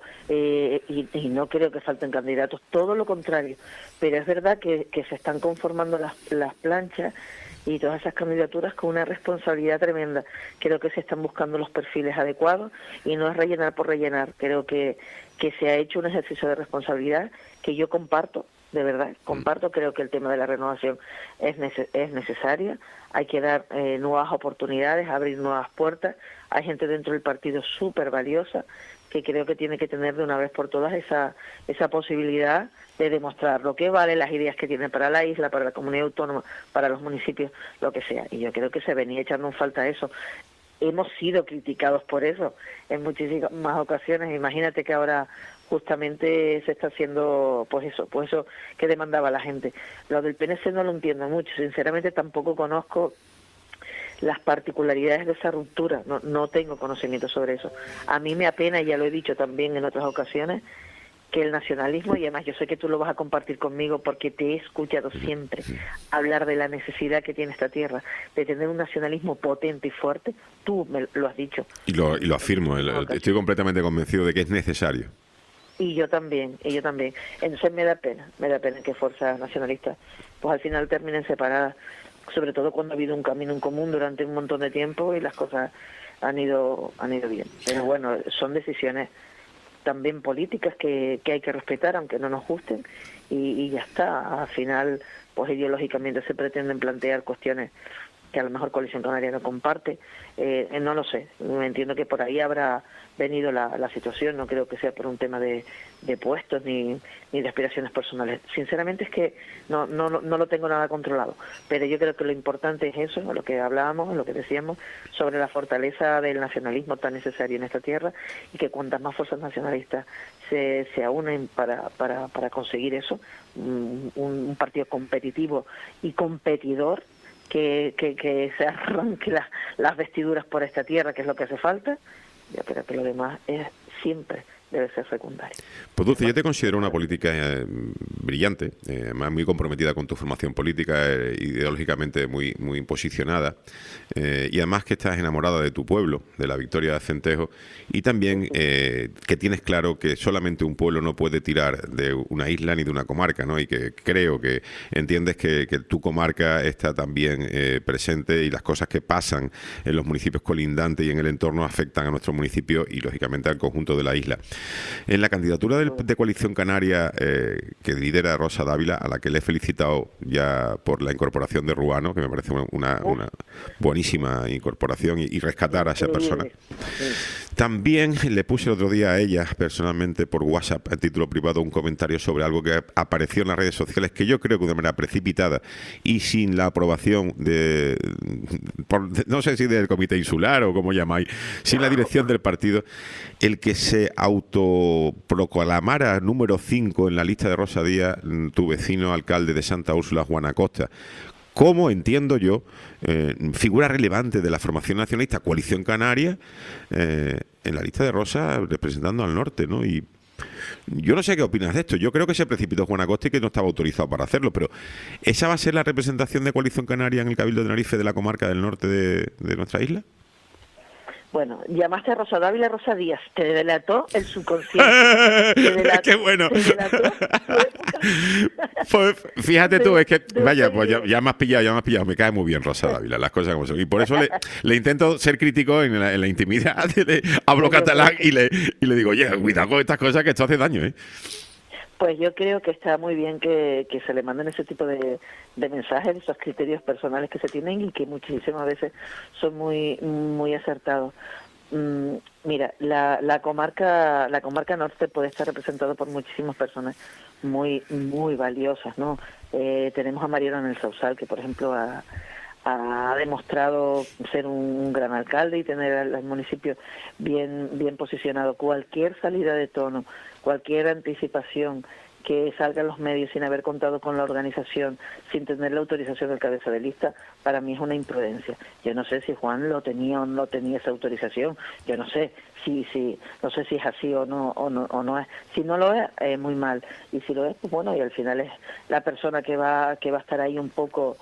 y no creo que falten candidatos, todo lo contrario. Pero es verdad que se están conformando las planchas y todas esas candidaturas con una responsabilidad tremenda. Creo que se están buscando los perfiles adecuados y no es rellenar por rellenar. Creo que se ha hecho un ejercicio de responsabilidad que yo comparto, de verdad, comparto. Creo que el tema de la renovación es necesaria. Hay que dar nuevas oportunidades, abrir nuevas puertas. Hay gente dentro del partido súper valiosa que creo que tiene que tener de una vez por todas esa posibilidad de demostrar lo que vale, las ideas que tiene para la isla, para la comunidad autónoma, para los municipios, lo que sea. Y yo creo que se venía echando en falta eso. Hemos sido criticados por eso en muchísimas ocasiones. Imagínate que ahora justamente se está haciendo pues eso que demandaba la gente. Lo del PNC no lo entiendo mucho, sinceramente tampoco conozco las particularidades de esa ruptura, no tengo conocimiento sobre eso. A mí me apena, y ya lo he dicho también en otras ocasiones, que el nacionalismo, y además yo sé que tú lo vas a compartir conmigo porque te he escuchado siempre hablar de la necesidad que tiene esta tierra de tener un nacionalismo potente y fuerte. Tú me lo has dicho. Y lo afirmo, estoy completamente convencido de que es necesario. Y yo también. Entonces me da pena que fuerzas nacionalistas pues al final terminen separadas, sobre todo cuando ha habido un camino en común durante un montón de tiempo y las cosas han ido bien. Pero bueno, son decisiones también políticas que hay que respetar, aunque no nos gusten, y ya está. Al final, pues ideológicamente se pretenden plantear cuestiones que a lo mejor Coalición Canaria no comparte. No lo sé, entiendo que por ahí habrá venido la situación. No creo que sea por un tema de puestos ni de aspiraciones personales. Sinceramente es que no lo tengo nada controlado, pero yo creo que lo importante es eso, lo que hablábamos, lo que decíamos sobre la fortaleza del nacionalismo tan necesario en esta tierra, y que cuantas más fuerzas nacionalistas se unen para conseguir eso, un partido competitivo y competidor, que se arranque las vestiduras por esta tierra, que es lo que hace falta. Yo creo que lo demás es siempre debe ser secundario. Pues Dulce, yo te considero una política brillante, además muy comprometida con tu formación política, ideológicamente muy posicionada, y además que estás enamorada de tu pueblo, de la Victoria de Acentejo, y también que tienes claro que solamente un pueblo no puede tirar de una isla ni de una comarca, ¿no? Y que creo que entiendes que tu comarca está también presente y las cosas que pasan en los municipios colindantes y en el entorno afectan a nuestro municipio y lógicamente al conjunto de la isla. En la candidatura de Coalición Canaria que lidera Rosa Dávila, a la que le he felicitado ya por la incorporación de Ruano, que me parece una buenísima incorporación y rescatar a esa persona. También le puse el otro día a ella personalmente por WhatsApp a título privado un comentario sobre algo que apareció en las redes sociales que yo creo que de manera precipitada y sin la aprobación no sé si del comité insular o como llamáis, sin la dirección del partido, el que se autoproclamara número 5 en la lista de Rosa Díaz, tu vecino alcalde de Santa Úrsula, Juan Acosta, como entiendo yo, figura relevante de la formación nacionalista Coalición Canaria en la lista de Rosa representando al norte, ¿no? Y yo no sé qué opinas de esto. Yo creo que se precipitó Juan Acosta y que no estaba autorizado para hacerlo, pero ¿esa va a ser la representación de Coalición Canaria en el Cabildo de Tenerife de la comarca del norte de nuestra isla? Bueno, llamaste a Rosa Dávila Rosa Díaz, te delató el subconsciente. ¡Qué bueno! Pues fíjate tú, es que, vaya, pues ya me has pillado, me cae muy bien Rosa Dávila, las cosas como son. Y por eso le intento ser crítico en la intimidad, hablo catalán y le digo, oye, cuidado con estas cosas que esto hace daño, ¿eh? Pues yo creo que está muy bien que se le manden ese tipo de mensajes, esos criterios personales que se tienen y que muchísimas veces son muy acertados. Mira, la comarca norte puede estar representada por muchísimas personas muy valiosas, ¿no? Tenemos a Mariano en el Sausal, que por ejemplo ha demostrado ser un gran alcalde y tener al municipio bien posicionado. Cualquier salida de tono, cualquier anticipación que salga en los medios sin haber contado con la organización, sin tener la autorización del cabeza de lista, para mí es una imprudencia. Yo no sé si Juan lo tenía o no tenía esa autorización, yo no sé no sé si es así o no es. Si no lo es, muy mal. Y si lo es, pues bueno, y al final es la persona que va a estar ahí un poco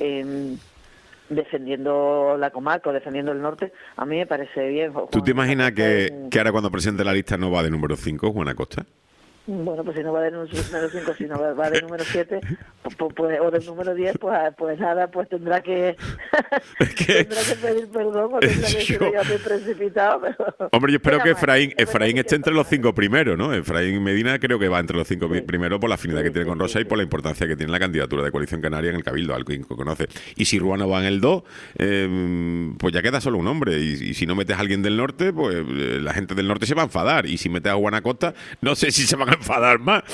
defendiendo la comarca o defendiendo el norte. A mí me parece bien. Juan, ¿tú te imaginas que ahora cuando presente la lista no va de número 5, Juan Acosta? Bueno, pues si no va de número 5, si no va de número 7 pues, o del número 10, pues nada, pues tendrá que tendrá que pedir perdón o tendrá que decir ya me he precipitado. Pero hombre, yo espero que Efraín esté entre los 5 primeros, ¿no? Efraín Medina creo que va entre los 5 primeros por la afinidad que tiene con Rosa y por la importancia que tiene la candidatura de Coalición Canaria en el Cabildo, algo que conoce. Y si Ruano va en el 2, pues ya queda solo un hombre. Y si no metes a alguien del norte, pues la gente del norte se va a enfadar. Y si metes a Juan Acosta, no sé si se van a enfadar más.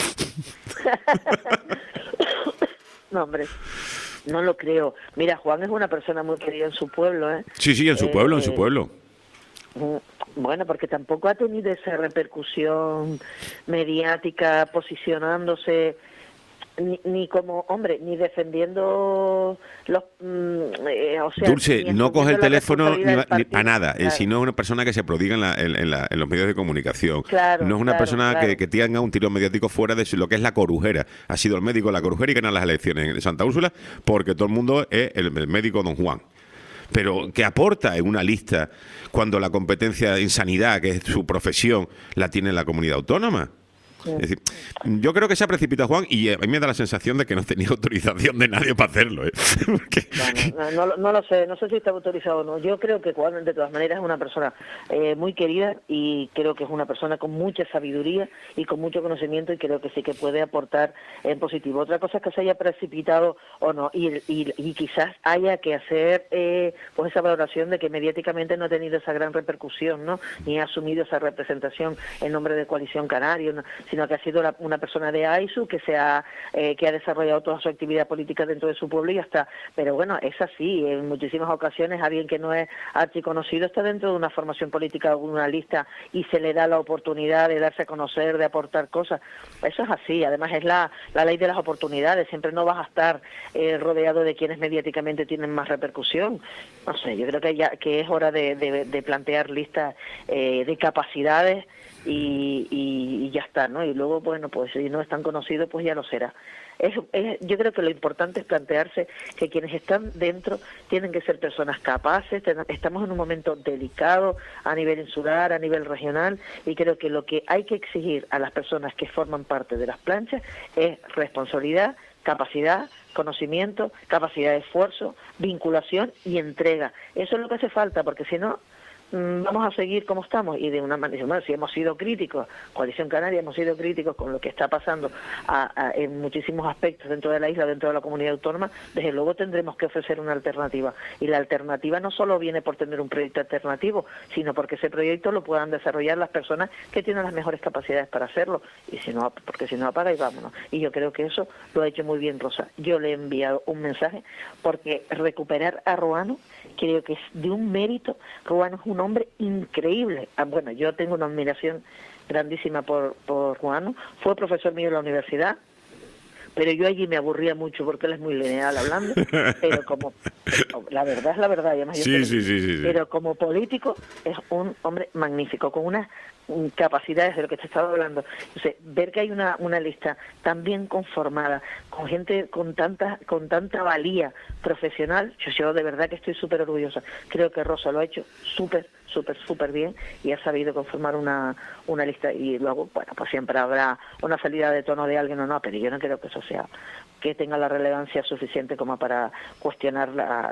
No, hombre, no lo creo. Mira, Juan es una persona muy querida en su pueblo, ¿eh? Sí, en su pueblo. Bueno, porque tampoco ha tenido esa repercusión mediática posicionándose ni como hombre, ni defendiendo los o sea, Dulce, no coge el teléfono ni para nada, claro. sino es una persona que se prodiga en los medios de comunicación. Claro, no es una persona claro. que tenga un tirón mediático fuera de lo que es la Corujera. Ha sido el médico de la Corujera y gana las elecciones en Santa Úrsula porque todo el mundo es el médico Don Juan. Pero ¿qué aporta en una lista cuando la competencia en sanidad, que es su profesión, la tiene la comunidad autónoma? Es decir, yo creo que se ha precipitado Juan y a mí me da la sensación de que no tenía autorización de nadie para hacerlo, ¿eh? Porque... Bueno, no lo sé, no sé si está autorizado o no. Yo creo que Juan, de todas maneras, es una persona muy querida y creo que es una persona con mucha sabiduría y con mucho conocimiento y creo que sí que puede aportar en positivo. Otra cosa es que se haya precipitado o no y quizás haya que hacer pues esa valoración de que mediáticamente no ha tenido esa gran repercusión, ¿no? Ni ha asumido esa representación en nombre de Coalición Canaria, ¿no? Sino que ha sido una persona de AISU que que ha desarrollado toda su actividad política dentro de su pueblo y ya está. Pero bueno, es así, en muchísimas ocasiones alguien que no es archiconocido está dentro de una formación política o una lista y se le da la oportunidad de darse a conocer, de aportar cosas. Eso es así, además es la ley de las oportunidades, siempre no vas a estar rodeado de quienes mediáticamente tienen más repercusión. No sé, yo creo que es hora de plantear listas de capacidades y ya está, ¿no? Y luego, bueno, pues si no es tan conocido, pues ya lo será. Yo creo que lo importante es plantearse que quienes están dentro tienen que ser personas capaces. Estamos en un momento delicado a nivel insular, a nivel regional, y creo que lo que hay que exigir a las personas que forman parte de las planchas es responsabilidad, capacidad, conocimiento, capacidad de esfuerzo, vinculación y entrega. Eso es lo que hace falta, porque si no, vamos a seguir como estamos. Y de una manera, bueno, si hemos sido críticos, Coalición Canaria hemos sido críticos con lo que está pasando en muchísimos aspectos dentro de la isla, dentro de la comunidad autónoma, desde luego tendremos que ofrecer una alternativa. Y la alternativa no solo viene por tener un proyecto alternativo, sino porque ese proyecto lo puedan desarrollar las personas que tienen las mejores capacidades para hacerlo. Y si no, porque si no, apaga y vámonos. Y yo creo que eso lo ha hecho muy bien Rosa. Yo le he enviado un mensaje, porque recuperar a Ruano creo que es de un mérito. Ruano es un hombre increíble. Bueno, yo tengo una admiración grandísima por Ruano. Fue profesor mío en la universidad, pero yo allí me aburría mucho porque él es muy lineal hablando, pero como la verdad es la verdad, y además Sí. Pero como político es un hombre magnífico, con unas capacidades de lo que te estaba hablando. Entonces, ver que hay una lista tan bien conformada, con gente con tanta valía profesional, yo de verdad que estoy súper orgullosa. Creo que Rosa lo ha hecho súper bien, y ha sabido conformar una lista. Y luego, bueno, pues siempre habrá una salida de tono de alguien o no, pero yo no creo que eso sea, que tenga la relevancia suficiente como para cuestionar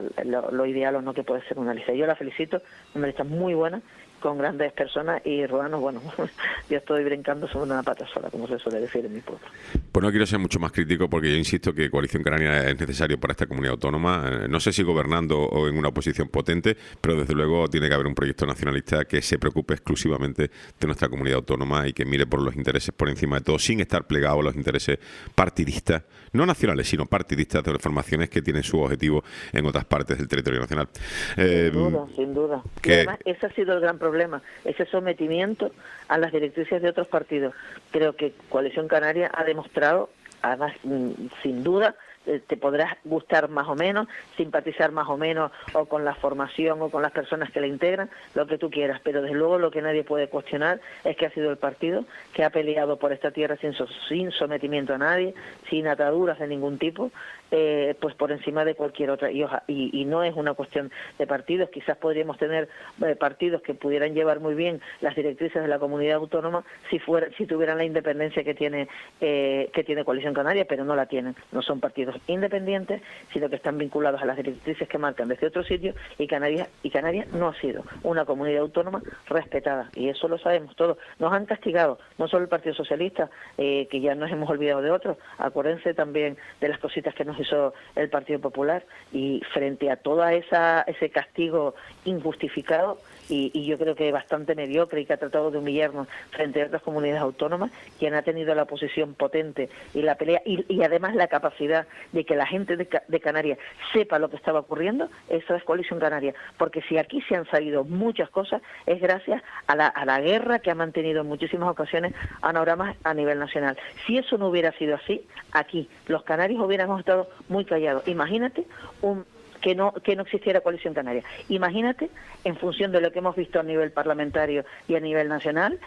lo ideal o no que puede ser una lista. Yo la felicito, una lista muy buena, con grandes personas, y Ruano, bueno, yo estoy brincando sobre una pata sola, como se suele decir en mi pueblo. Pues no quiero ser mucho más crítico, porque yo insisto que Coalición Canaria es necesario para esta comunidad autónoma. No sé si gobernando o en una oposición potente, pero desde luego tiene que haber un proyecto nacionalista que se preocupe exclusivamente de nuestra comunidad autónoma y que mire por los intereses por encima de todo, sin estar plegado a los intereses partidistas, no nacionales, sino partidistas, de las formaciones que tienen su objetivo en otras partes del territorio nacional. Sin duda. Que... Y además, ese ha sido el gran problema, ese sometimiento a las directrices de otros partidos. Creo que Coalición Canaria ha demostrado, además, sin duda, te podrás gustar más o menos, simpatizar más o menos, o con la formación o con las personas que la integran, lo que tú quieras, pero desde luego lo que nadie puede cuestionar es que ha sido el partido que ha peleado por esta tierra sin sometimiento a nadie, sin ataduras de ningún tipo, pues por encima de cualquier otra. Y no es una cuestión de partidos. Quizás podríamos tener partidos que pudieran llevar muy bien las directrices de la comunidad autónoma si tuvieran la independencia que tiene Coalición Canaria, pero no la tienen. No son partidos independientes, sino que están vinculados a las directrices que marcan desde otro sitio, y Canarias no ha sido una comunidad autónoma respetada, y eso lo sabemos todos. Nos han castigado, no solo el Partido Socialista, que ya nos hemos olvidado de otros. Acuérdense también de las cositas que nos hizo el Partido Popular, y frente a todo ese castigo injustificado, y yo creo que bastante mediocre, y que ha tratado de humillarnos frente a otras comunidades autónomas, quien ha tenido la posición potente y la pelea, y además la capacidad de que la gente de Canarias sepa lo que estaba ocurriendo, esa es Coalición Canaria. Porque si aquí se han sabido muchas cosas, es gracias a la guerra que ha mantenido en muchísimas ocasiones Anoramas a nivel nacional. Si eso no hubiera sido así, aquí los canarios hubiéramos estado muy callados. Imagínate que no existiera Coalición Canaria. Imagínate, en función de lo que hemos visto a nivel parlamentario y a nivel nacional,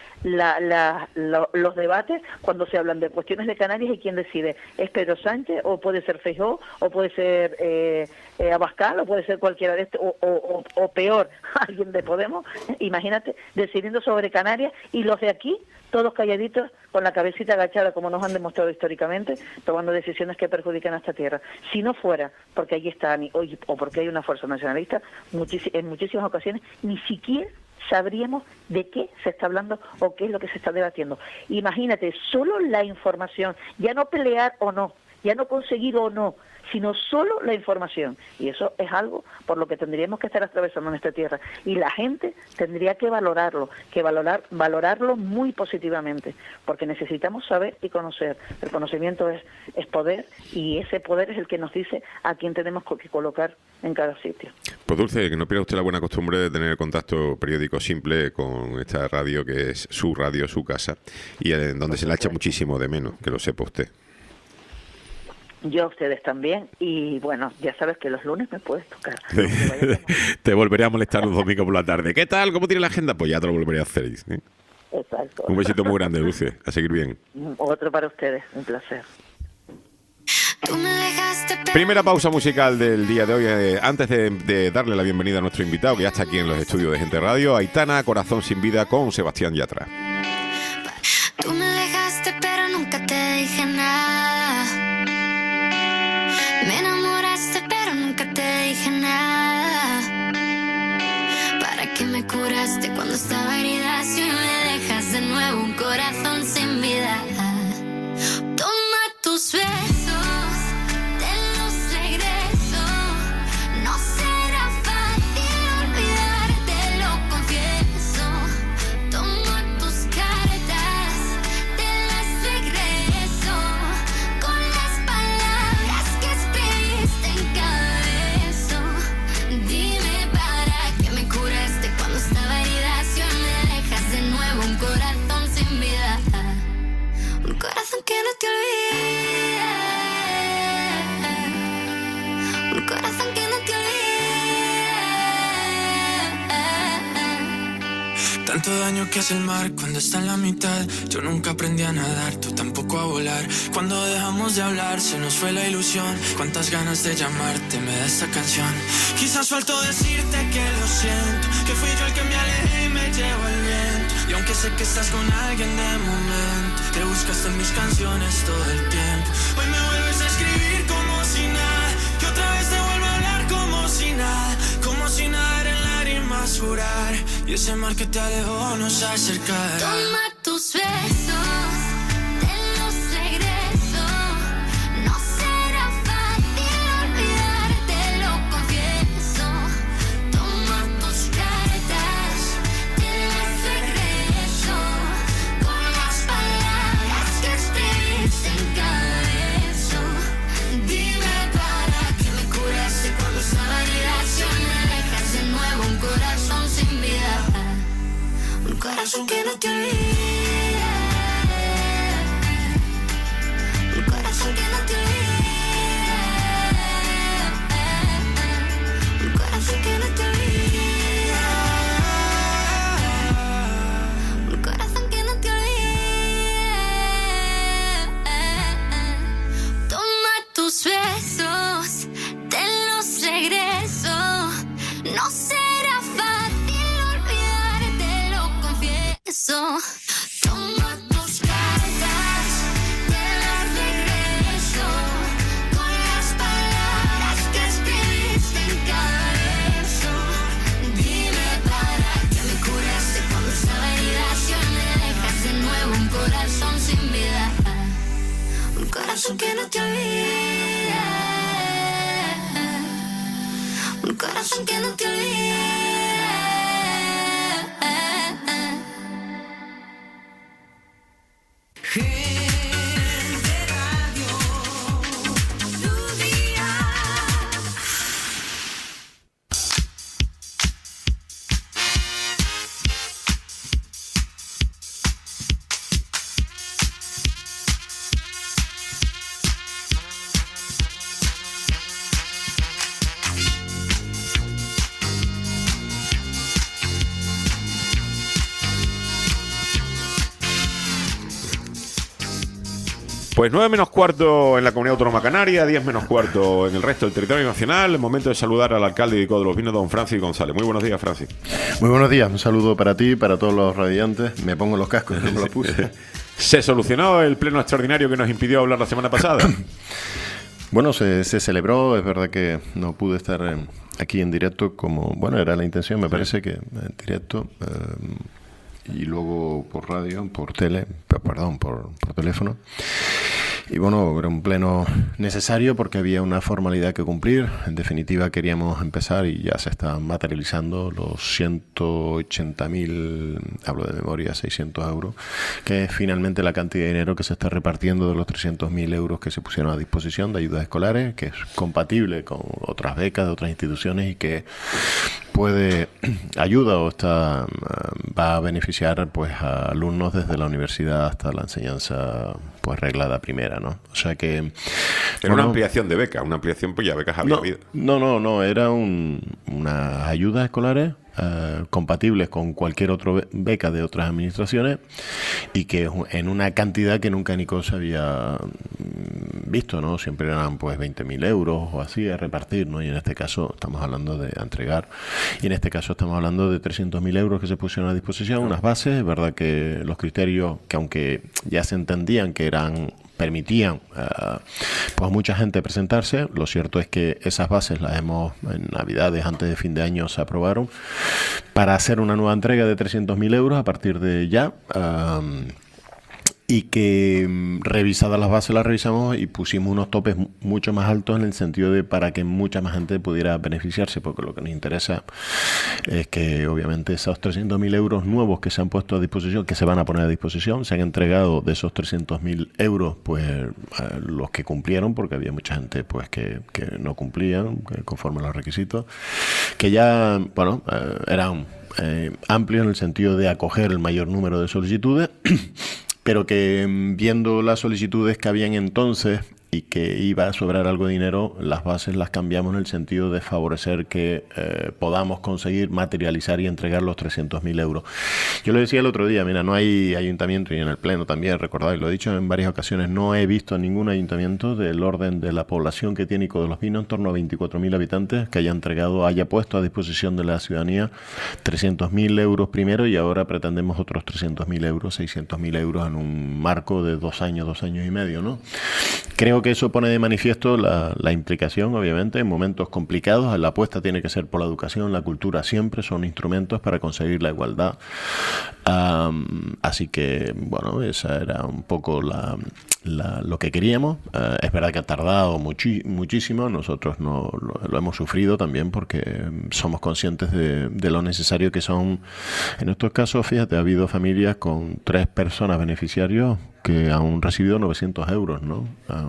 los debates cuando se hablan de cuestiones de Canarias, y quién decide, ¿es Pedro Sánchez, o puede ser Feijóo, o puede ser Abascal, o puede ser cualquiera de estos, o peor, alguien de Podemos? Imagínate, decidiendo sobre Canarias, y los de aquí todos calladitos, con la cabecita agachada, como nos han demostrado históricamente, tomando decisiones que perjudican a esta tierra. Si no fuera porque allí están, o porque hay una fuerza nacionalista, en muchísimas ocasiones ni siquiera sabríamos de qué se está hablando o qué es lo que se está debatiendo. Imagínate, solo la información, ya no pelear o no, ya no conseguir o no, sino solo la información. Y eso es algo por lo que tendríamos que estar atravesando en esta tierra. Y la gente tendría que valorarlo, valorarlo muy positivamente, porque necesitamos saber y conocer. El conocimiento es poder, y ese poder es el que nos dice a quién tenemos que colocar en cada sitio. Pues Dulce, que no pierda usted la buena costumbre de tener contacto periódico simple con esta radio, que es su radio, su casa, y en donde se la echa muchísimo de menos, que lo sepa usted. Yo a ustedes también, y bueno, ya sabes que los lunes me puedes tocar. Te volveré a molestar los domingos por la tarde. ¿Qué tal? ¿Cómo tiene la agenda? Pues ya te lo volveré a hacer. ¿Sí? Exacto. Un besito muy grande, Dulce. A seguir bien. Otro para ustedes, un placer. Tú me dejaste Primera pausa musical del día de hoy. Antes de darle la bienvenida a nuestro invitado, que ya está aquí en los estudios de Gente Radio, Aitana, Corazón sin vida, con Sebastián Yatra. Tú me dejaste pero nunca te dije nada. Me enamoraste pero nunca te dije nada. ¿Para qué me curaste cuando estaba herida? Si hoy me dejas de nuevo un corazón sin vida. Toma tus besos, te los regreso. No será fácil olvidarte, lo confieso. Toma tus cartas, te las regreso. Con las palabras que escribiste en cada beso. Dime para qué me curaste cuando estaba herida. Si hoy me dejas de nuevo un corazón sin vida. Un corazón que no te olvida. Un corazón que no te olvida. Tanto daño que hace el mar cuando está en la mitad. Yo nunca aprendí a nadar, tú tampoco a volar. Cuando dejamos de hablar se nos fue la ilusión. Cuántas ganas de llamarte me da esta canción. Quizás suelto decirte que lo siento, que fui yo el que me alejé y me llevo el viento. Y aunque sé que estás con alguien de momento, te buscaste en mis canciones todo el tiempo. Hoy me vuelves a escribir como si nada, que otra vez te vuelvo a hablar como si nada. Como si nada en lágrimas jurar, y ese mar que te alejó nos acercará. Toma tus besos, te los regreso. No será fácil olvidarte, lo confieso. Toma tus cartas, te las regreso. Con las palabras que escribiste en cada beso. Dime para qué me curaste cuando estaba herida. Si hoy me dejas de nuevo un corazón sin vida. Un corazón que no te olvida. Un corazón que no te olvida. Un corazón que no te olvida. Un corazón que no te olvida. Toma tus besos, te los regreso. No será fácil olvidarte, lo confieso. Toma tus cartas, te las regreso. Con las palabras que escribiste en cada beso. Dime para qué me curaste cuando estaba herida. Si hoy me dejas de nuevo un corazón sin vida. Un corazón que no te olvida. Un corazón que no te olvida. Pues 9 menos cuarto en la Comunidad Autónoma Canaria, 10 menos cuarto en el resto del territorio nacional. El momento de saludar al alcalde de Ico de los Vinos, don Francis González. Muy buenos días, Francis. Muy buenos días, un saludo para ti, para todos los radiantes. Me pongo los cascos, no me los puse. ¿Se solucionó el pleno extraordinario que nos impidió hablar la semana pasada? Bueno, se celebró, es verdad que no pude estar aquí en directo como, bueno, era la intención, me parece que en directo, y luego por radio, por tele, perdón, por teléfono. Y bueno, era un pleno necesario porque había una formalidad que cumplir. En definitiva, queríamos empezar y ya se están materializando los 180.000, hablo de memoria, 600 euros, que es finalmente la cantidad de dinero que se está repartiendo de los 300.000 euros que se pusieron a disposición de ayudas escolares, que es compatible con otras becas de otras instituciones y que puede ayuda o está va a beneficiar pues a alumnos desde la universidad hasta la enseñanza pues reglada primera, ¿no? O sea que era una ampliación de becas, una ampliación, pues ya becas había habido. No, era unas ayudas escolares compatibles con cualquier otra beca de otras administraciones y que en una cantidad que nunca Nico se había visto, ¿no? Siempre eran pues 20.000 euros o así a repartir, ¿no? Y en este caso estamos hablando de entregar, y en este caso estamos hablando de 300.000 euros que se pusieron a disposición, unas bases. Es verdad que los criterios, que aunque ya se entendían que permitían pues a mucha gente presentarse, lo cierto es que esas bases las hemos, en Navidades, antes de fin de año, se aprobaron para hacer una nueva entrega de 300.000 euros a partir de ya. Y que revisadas las bases las revisamos y pusimos unos topes mucho más altos en el sentido de para que mucha más gente pudiera beneficiarse, porque lo que nos interesa es que obviamente esos 300.000 euros nuevos que se han puesto a disposición, que se van a poner a disposición, se han entregado de esos 300.000 euros pues los que cumplieron, porque había mucha gente pues que no cumplían conforme a los requisitos, que ya bueno eran amplios en el sentido de acoger el mayor número de solicitudes, pero que viendo las solicitudes que habían entonces y que iba a sobrar algo de dinero, las bases las cambiamos en el sentido de favorecer que podamos conseguir materializar y entregar los 300.000 euros. Yo lo decía el otro día, mira, no hay ayuntamiento, y en el pleno también, recordáis, lo he dicho en varias ocasiones, no he visto ningún ayuntamiento del orden de la población que tiene Ico de los Pinos, en torno a 24.000 habitantes, que haya puesto a disposición de la ciudadanía 300.000 euros primero, y ahora pretendemos otros 300.000 euros, 600.000 euros en un marco de 2 años y medio, ¿no? Creo que eso pone de manifiesto la implicación, obviamente, en momentos complicados. La apuesta tiene que ser por la educación, la cultura siempre son instrumentos para conseguir la igualdad. Así que, bueno, esa era un poco lo que queríamos. Es verdad que ha tardado muchísimo, nosotros no lo hemos sufrido también porque somos conscientes de lo necesario que son. En estos casos, fíjate, ha habido familias con 3 personas beneficiarios que han recibido 900 euros, ¿no?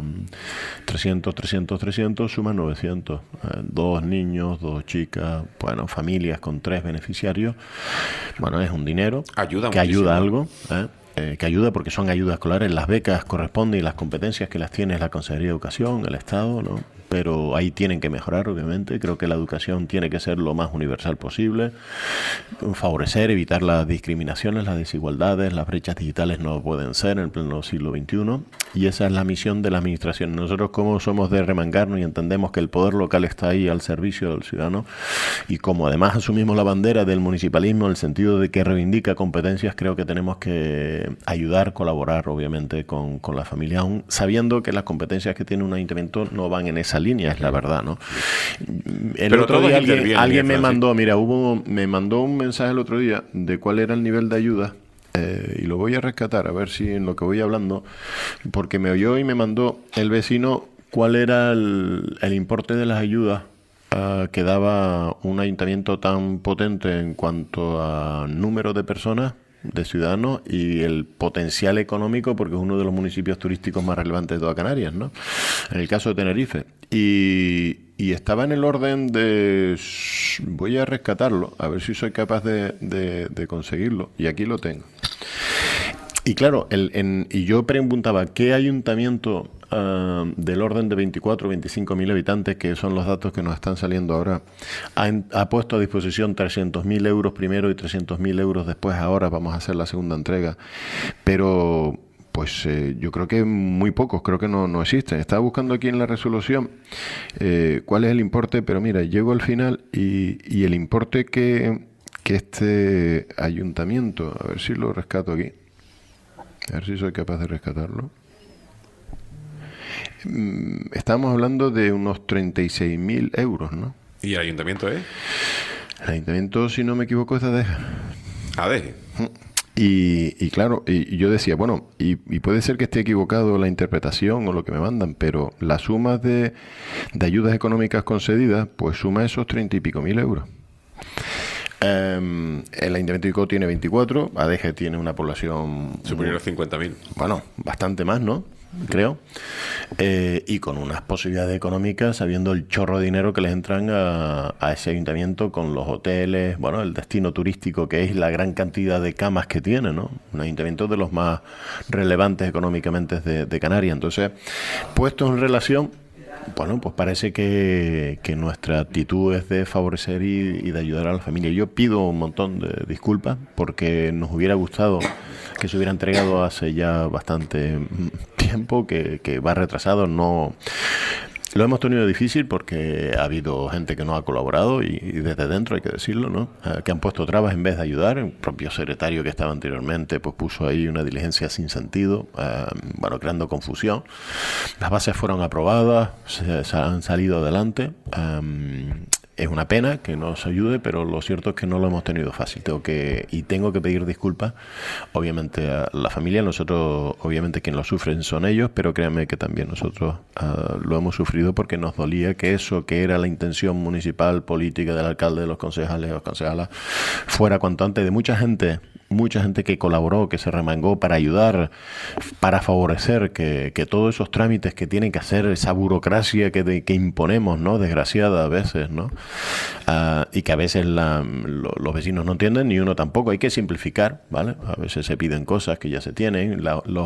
300, suman 900. 2 niños, 2 chicas, bueno, familias con 3 beneficiarios. Bueno, es un dinero que ayuda algo, que ayuda porque son ayudas escolares. Las becas corresponden y las competencias que las tiene la Consejería de Educación, el Estado, ¿no? Pero ahí tienen que mejorar, obviamente. Creo que la educación tiene que ser lo más universal posible, favorecer, evitar las discriminaciones, las desigualdades, las brechas digitales no pueden ser en el pleno siglo XXI, y esa es la misión de la administración. Nosotros, como somos de remangarnos y entendemos que el poder local está ahí al servicio del ciudadano, y como además asumimos la bandera del municipalismo en el sentido de que reivindica competencias, creo que tenemos que ayudar, colaborar, obviamente, con la familia, aún sabiendo que las competencias que tiene un ayuntamiento no van en esa línea, es la verdad, ¿no? El otro día alguien me mandó, me mandó un mensaje el otro día de cuál era el nivel de ayuda, y lo voy a rescatar, a ver si en lo que voy hablando, porque me oyó y me mandó el vecino cuál era el importe de las ayudas que daba un ayuntamiento tan potente en cuanto a número de personas, de ciudadanos, y el potencial económico, porque es uno de los municipios turísticos más relevantes de toda Canarias, ¿no? En el caso de Tenerife. Y estaba en el orden de... Voy a rescatarlo, a ver si soy capaz de conseguirlo. Y aquí lo tengo. Y claro, y yo preguntaba, ¿qué ayuntamiento del orden de 24 o 25.000 habitantes, que son los datos que nos están saliendo ahora, ha puesto a disposición 300.000 euros primero y 300.000 euros después? Ahora vamos a hacer la segunda entrega. Pero... pues yo creo que muy pocos, creo que no existen. Estaba buscando aquí en la resolución cuál es el importe, pero mira, llego al final y el importe que este ayuntamiento, a ver si lo rescato aquí, a ver si soy capaz de rescatarlo. Estamos hablando de unos 36.000 euros, ¿no? ¿Y el ayuntamiento es? El ayuntamiento, si no me equivoco, es de Adeje. ¿Adeje? Y claro, y yo decía, bueno, y puede ser que esté equivocado la interpretación o lo que me mandan, pero la suma de ayudas económicas concedidas, pues suma esos 30 y pico mil euros. El Ayuntamiento de Ico tiene 24, Adeje tiene una población superior a 50.000. Bueno, bastante más, ¿no? Creo. Y con unas posibilidades económicas, sabiendo el chorro de dinero que les entran a ese ayuntamiento con los hoteles, bueno, el destino turístico que es, la gran cantidad de camas que tiene, ¿no? Un ayuntamiento de los más relevantes económicamente de Canarias. Entonces, puestos en relación, Bueno, pues parece que nuestra actitud es de favorecer y de ayudar a la familia. Yo pido un montón de disculpas porque nos hubiera gustado que se hubiera entregado hace ya bastante tiempo, que va retrasado. No lo hemos tenido difícil porque ha habido gente que no ha colaborado y desde dentro, hay que decirlo, ¿no? Que han puesto trabas en vez de ayudar. El propio secretario que estaba anteriormente pues puso ahí una diligencia sin sentido, creando confusión. Las bases fueron aprobadas, se han salido adelante. Es una pena que no nos ayude, pero lo cierto es que no lo hemos tenido fácil. Tengo que pedir disculpas, obviamente, a la familia. Nosotros, obviamente, quien lo sufren son ellos, pero créanme que también nosotros lo hemos sufrido porque nos dolía que eso que era la intención municipal, política del alcalde, de los concejales o concejalas, fuera cuanto antes. De mucha gente que colaboró, que se remangó para ayudar, para favorecer que todos esos trámites que tienen que hacer, esa burocracia que imponemos, ¿no? Desgraciada a veces, ¿no? Y que a veces los vecinos no entienden, ni uno tampoco. Hay que simplificar, ¿vale? A veces se piden cosas que ya se tienen.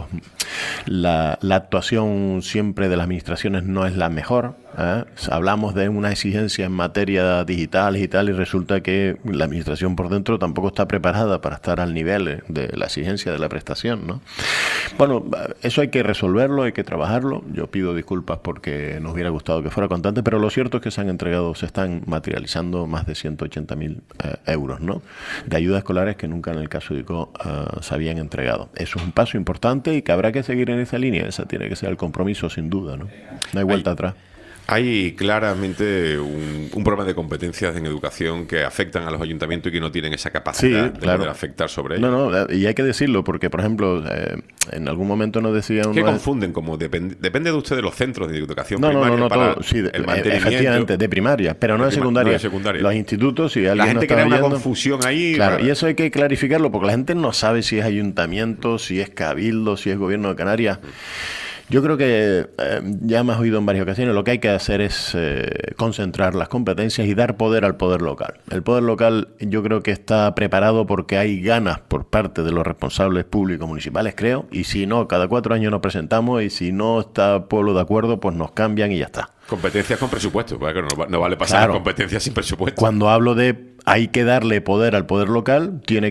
La actuación siempre de las administraciones no es la mejor. Hablamos de una exigencia en materia digital y tal, y resulta que la administración por dentro tampoco está preparada para estar al nivel de la exigencia de la prestación, ¿no? Bueno, eso hay que resolverlo, hay que trabajarlo. Yo pido disculpas porque nos hubiera gustado que fuera constante, pero lo cierto es que se están materializando más de 180.000 euros, ¿no? De ayudas escolares que nunca en el caso de ICO se habían entregado. Eso es un paso importante y que habrá que seguir en esa línea. Esa tiene que ser el compromiso, sin duda, ¿no? No hay vuelta atrás. Hay claramente un problema de competencias en educación que afectan a los ayuntamientos y que no tienen esa capacidad de poder afectar sobre ellos. No, y hay que decirlo porque, por ejemplo, en algún momento nos decían... Que confunden, como depende de ustedes los centros de educación primaria para el mantenimiento. Efectivamente, de primaria, pero no de secundaria. No de secundaria. Los institutos, si alguien la gente crea una viendo, confusión ahí. Claro, y eso hay que clarificarlo porque la gente no sabe si es ayuntamiento, si es cabildo, si es gobierno de Canarias. Yo creo que ya me has oído en varias ocasiones, lo que hay que hacer es concentrar las competencias y dar poder al poder local. El poder local yo creo que está preparado porque hay ganas por parte de los responsables públicos municipales, creo, y si no, cada 4 años nos presentamos y si no está el pueblo de acuerdo, pues nos cambian y ya está. Competencias con presupuesto, porque no vale pasar competencias sin presupuesto. Cuando hablo de hay que darle poder al poder local, tiene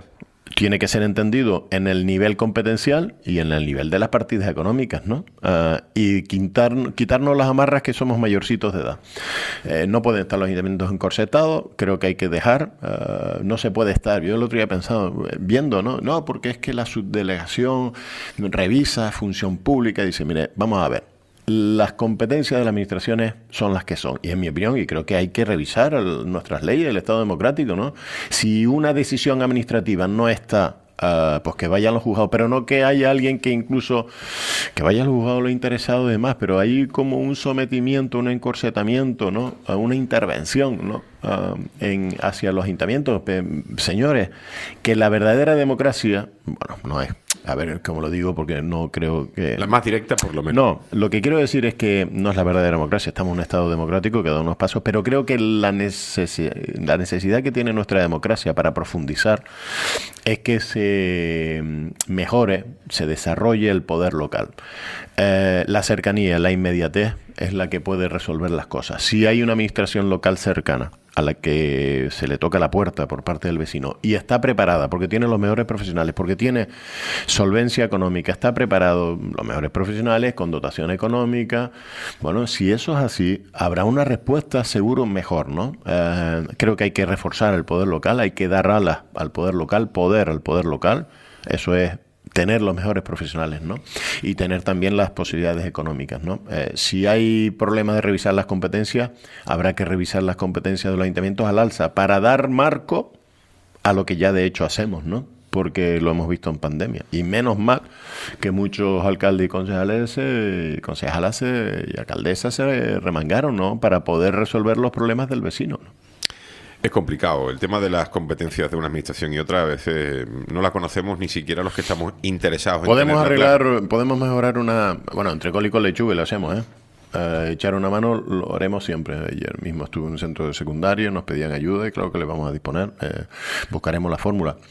que ser entendido en el nivel competencial y en el nivel de las partidas económicas, ¿no? Y quitarnos las amarras que somos mayorcitos de edad. No pueden estar los ayuntamientos encorsetados, creo que hay que dejar, no se puede estar. Yo el otro día he pensado, viendo, ¿no? Porque es que la subdelegación revisa función pública y dice, mire, vamos a ver. Las competencias de las administraciones son las que son, y en mi opinión, y creo que hay que revisar nuestras leyes del Estado democrático, ¿no? Si una decisión administrativa no está, pues que vayan los juzgados, pero no que haya alguien que incluso que vaya al juzgado lo interesado y demás, pero hay como un sometimiento, un encorsetamiento, ¿no? A una intervención, ¿no? Hacia los ayuntamientos. Señores, que la verdadera democracia, bueno, no es, a ver cómo lo digo porque no creo que... La más directa por lo menos. No, lo que quiero decir es que no es la verdadera democracia, estamos en un Estado democrático que da unos pasos, pero creo que la necesidad que tiene nuestra democracia para profundizar es que se mejore, se desarrolle el poder local. La cercanía, la inmediatez es la que puede resolver las cosas. Si hay una administración local cercana a la que se le toca la puerta por parte del vecino y está preparada porque tiene los mejores profesionales, porque tiene solvencia económica, está preparado los mejores profesionales con dotación económica, bueno, si eso es así, habrá una respuesta seguro mejor, ¿no? Creo que hay que reforzar el poder local, hay que dar alas al poder local, poder al poder local, eso es tener los mejores profesionales, ¿no? Y tener también las posibilidades económicas, ¿no? Si hay problema de revisar las competencias, habrá que revisar las competencias de los ayuntamientos al alza para dar marco a lo que ya de hecho hacemos, ¿no? Porque lo hemos visto en pandemia. Y menos mal que muchos alcaldes y concejalas y alcaldesas se remangaron, ¿no? Para poder resolver los problemas del vecino, ¿no? Es complicado. El tema de las competencias de una administración y otra a veces no la conocemos ni siquiera los que estamos interesados en podemos mejorar bueno, entre col y col lechuga lo hacemos, echar una mano lo haremos siempre. Ayer mismo estuve en un centro de secundaria, nos pedían ayuda y claro que le vamos a disponer, buscaremos la fórmula.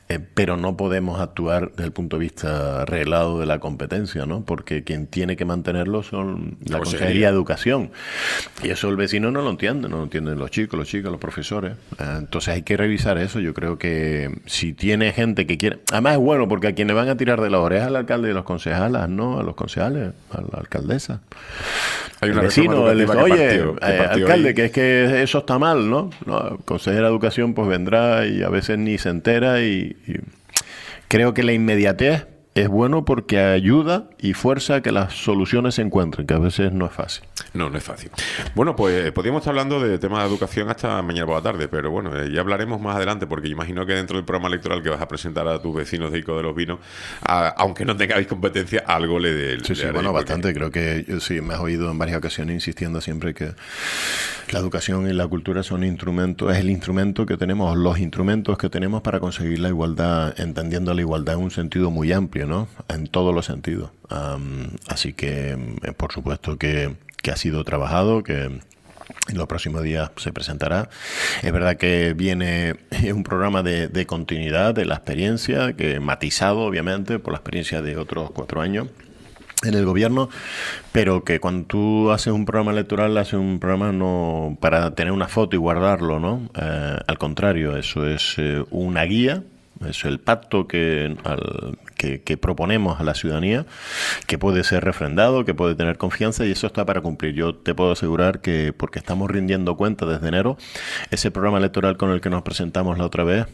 pero no podemos actuar desde el punto de vista reglado de la competencia, ¿no? Porque quien tiene que mantenerlo son la Consejería de Educación. Y eso el vecino no lo entienden los chicos, los profesores. Entonces hay que revisar eso. Yo creo que si tiene gente que quiere... Además es bueno porque a quienes van a tirar de las orejas al alcalde y a los concejalas, no a los concejales, a la alcaldesa. Hay una el vecino, oye, alcalde, ahí. que es que eso está mal, ¿no? El consejero de Educación pues vendrá y a veces ni se entera y creo que la inmediatez es bueno porque ayuda y fuerza a que las soluciones se encuentren, que a veces no es fácil. No es fácil. Bueno, pues podríamos estar hablando de temas de educación hasta mañana por la tarde, pero bueno, ya hablaremos más adelante, porque imagino que dentro del programa electoral que vas a presentar a tus vecinos de Ico de los Vinos, aunque no tengáis competencia, algo le Sí, bueno, bastante. Creo que sí, me has oído en varias ocasiones insistiendo siempre que la educación y la cultura son instrumentos, es el instrumento que tenemos, los instrumentos que tenemos para conseguir la igualdad, entendiendo la igualdad en un sentido muy amplio, ¿no? En todos los sentidos. Así que, por supuesto que ha sido trabajado, que en los próximos días se presentará. Es verdad que viene un programa de continuidad de la experiencia, que matizado, obviamente, por la experiencia de otros 4 años en el gobierno, pero que cuando tú haces un programa electoral, haces un programa no para tener una foto y guardarlo, ¿no? Al contrario, eso es una guía. Es el pacto que proponemos a la ciudadanía, que puede ser refrendado, que puede tener confianza, y eso está para cumplir. Yo te puedo asegurar que, porque estamos rindiendo cuenta desde enero, ese programa electoral con el que nos presentamos la otra vez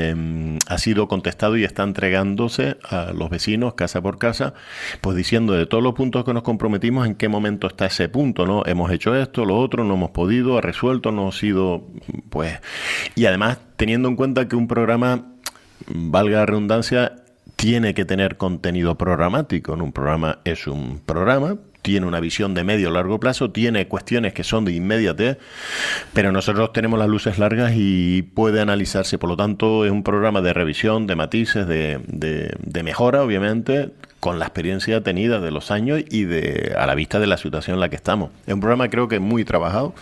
ha sido contestado y está entregándose a los vecinos casa por casa, pues diciendo de todos los puntos que nos comprometimos, en qué momento está ese punto, ¿no? Hemos hecho esto, lo otro, no hemos podido, ha resuelto, no ha sido, pues... Y además, teniendo en cuenta que un programa, valga la redundancia, tiene que tener contenido programático. Un programa es un programa, tiene una visión de medio o largo plazo, tiene cuestiones que son de inmediatez, pero nosotros tenemos las luces largas y puede analizarse. Por lo tanto, es un programa de revisión, de matices, de mejora, obviamente, con la experiencia tenida de los años y a la vista de la situación en la que estamos. Es un programa, creo que muy trabajado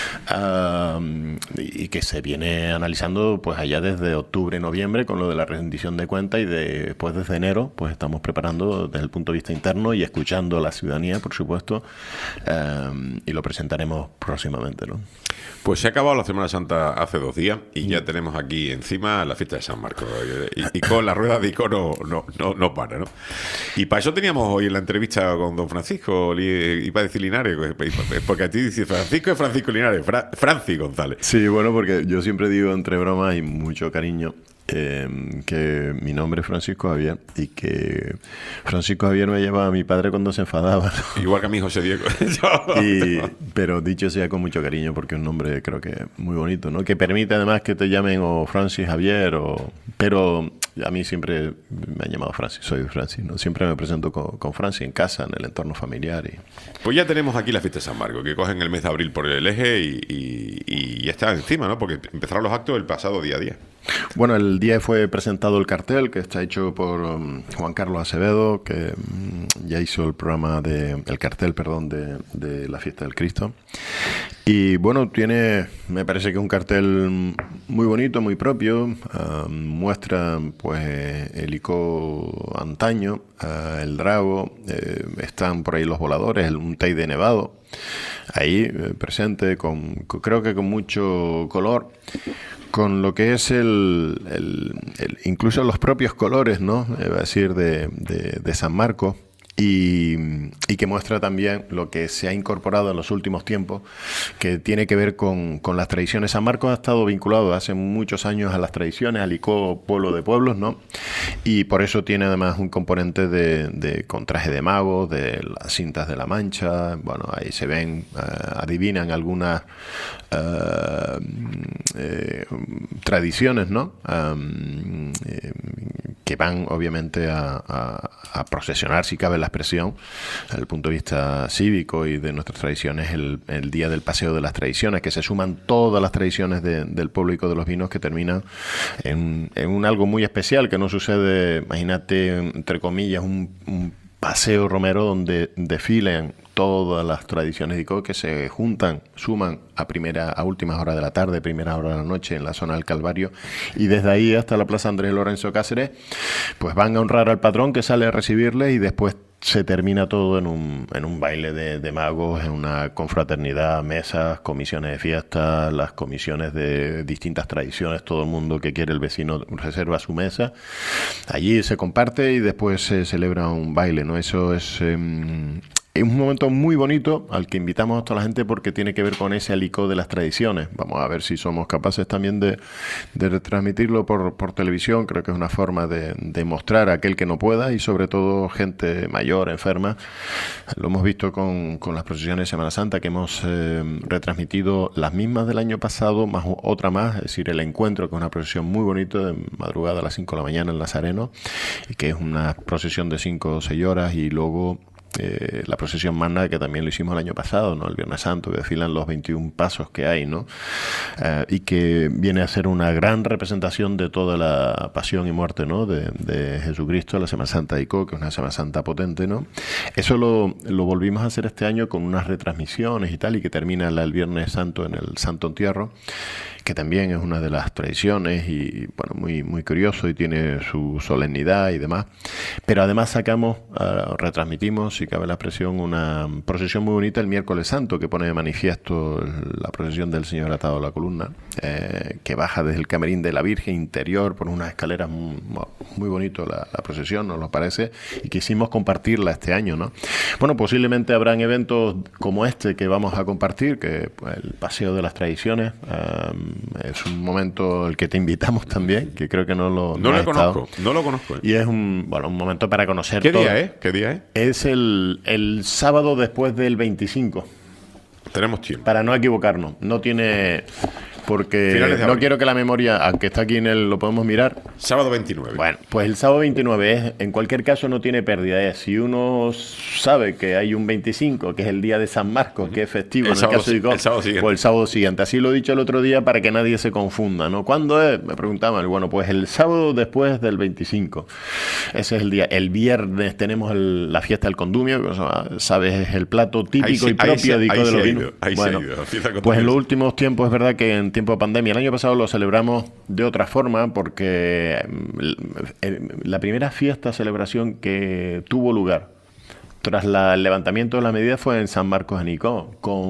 y que se viene analizando pues allá desde octubre, noviembre, con lo de la rendición de cuentas, y después desde enero pues estamos preparando desde el punto de vista interno y escuchando a la ciudadanía, por supuesto, y lo presentaremos próximamente, ¿no? Pues se ha acabado la Semana Santa hace 2 días y ya tenemos aquí encima la fiesta de San Marcos. Y con la rueda de Ico no para, ¿no? Y para eso teníamos hoy en la entrevista con don Francisco, iba a decir Linares, porque a ti dices Francisco es Francisco Linares, Francis González. Sí, bueno, porque yo siempre digo entre bromas y mucho cariño que mi nombre es Francisco Javier y que Francisco Javier me llevaba a mi padre cuando se enfadaba, ¿no? Igual que a mi José Diego. Pero dicho sea con mucho cariño, porque es un nombre creo que muy bonito, ¿no? Que permite además que te llamen o Francis Javier pero a mí siempre me han llamado Francis, soy Francis, ¿no? Siempre me presento con Francis en casa, en el entorno familiar. Pues ya tenemos aquí la fiesta de San Marcos, que cogen el mes de abril por el eje y ya está encima, ¿no? Porque empezaron los actos el pasado día 10. Bueno, el día fue presentado el cartel, que está hecho por Juan Carlos Acevedo, que ya hizo el programa el cartel de la Fiesta del Cristo. Y bueno, me parece que es un cartel muy bonito, muy propio. Muestra pues el Ico antaño, el Drago, están por ahí los voladores, un Teide nevado ahí presente, creo que con mucho color, con lo que es incluso los propios colores, ¿no? Va a decir de San Marcos. Y que muestra también lo que se ha incorporado en los últimos tiempos, que tiene que ver con las tradiciones. San Marcos ha estado vinculado hace muchos años a las tradiciones, al Ico pueblo de pueblos, ¿no? Y por eso tiene además un componente con traje de magos, de las cintas de la Mancha. Bueno, ahí se ven, adivinan algunas tradiciones, ¿no? Que van obviamente a procesionar, si cabe la expresión, desde el punto de vista cívico y de nuestras tradiciones, el día del paseo de las tradiciones, que se suman todas las tradiciones del pueblo Ico de los Vinos, que terminan en un algo muy especial, que no sucede, imagínate, entre comillas, un paseo romero donde desfilen todas las tradiciones de ICO que se juntan, suman a últimas horas de la tarde, primera hora de la noche en la zona del Calvario, y desde ahí hasta la Plaza Andrés Lorenzo Cáceres, pues van a honrar al patrón que sale a recibirles, y después se termina todo en un baile de magos, en una confraternidad, mesas, comisiones de fiesta, las comisiones de distintas tradiciones, todo el mundo que quiere, el vecino reserva su mesa, allí se comparte y después se celebra un baile, ¿no? Eso es un momento muy bonito al que invitamos a toda la gente, porque tiene que ver con ese alicó de las tradiciones. Vamos a ver si somos capaces también de retransmitirlo por televisión. Creo que es una forma de mostrar a aquel que no pueda, y sobre todo gente mayor, enferma. Lo hemos visto con las procesiones de Semana Santa, que hemos retransmitido las mismas del año pasado, más otra más, es decir, el encuentro, que es una procesión muy bonita, de madrugada a las 5 de la mañana en Nazareno, y que es una procesión de 5 o 6 horas, y luego la procesión magna, que también lo hicimos el año pasado, ¿no? El Viernes Santo, que desfilan los 21 pasos que hay, ¿no? Y que viene a ser una gran representación de toda la pasión y muerte, ¿no? de Jesucristo, la Semana Santa de ICO, que es una Semana Santa potente, ¿no? Eso lo volvimos a hacer este año con unas retransmisiones y tal, y que termina el Viernes Santo en el Santo Entierro, que también es una de las tradiciones, y bueno, muy, muy curioso, y tiene su solemnidad y demás. Pero además retransmitimos, si cabe la expresión, una procesión muy bonita el Miércoles Santo, que pone de manifiesto la procesión del Señor atado a la columna, que baja desde el Camerín de la Virgen interior por unas escaleras muy bonito la procesión, nos lo parece, y quisimos compartirla este año, ¿no? Bueno, posiblemente habrán eventos como este que vamos a compartir, que pues, el Paseo de las Tradiciones, es un momento al que te invitamos también, que creo que no lo conozco. Y es un momento para conocer. ¿Qué día es? ¿Qué día es? Es el sábado después del 25. Tenemos tiempo. Para no equivocarnos. No tiene... Porque no quiero que la memoria, aunque está aquí lo podemos mirar. Sábado 29. Bueno, pues el sábado 29 en cualquier caso no tiene pérdida. Si uno sabe que hay un 25, que es el día de San Marcos, que es festivo en el caso de ICO, pues el sábado siguiente. Así lo he dicho el otro día para que nadie se confunda, ¿no? ¿Cuándo es? Me preguntaban. Bueno, pues el sábado después del 25. Ese es el día. El viernes tenemos la fiesta del condumio, que, sabes, es el plato típico y propio de ICO de los vinos. Bueno, pues en los últimos tiempos es verdad que en tiempo de pandemia, el año pasado lo celebramos de otra forma, porque la primera celebración que tuvo lugar tras el levantamiento de la medida fue en San Marcos en ICO,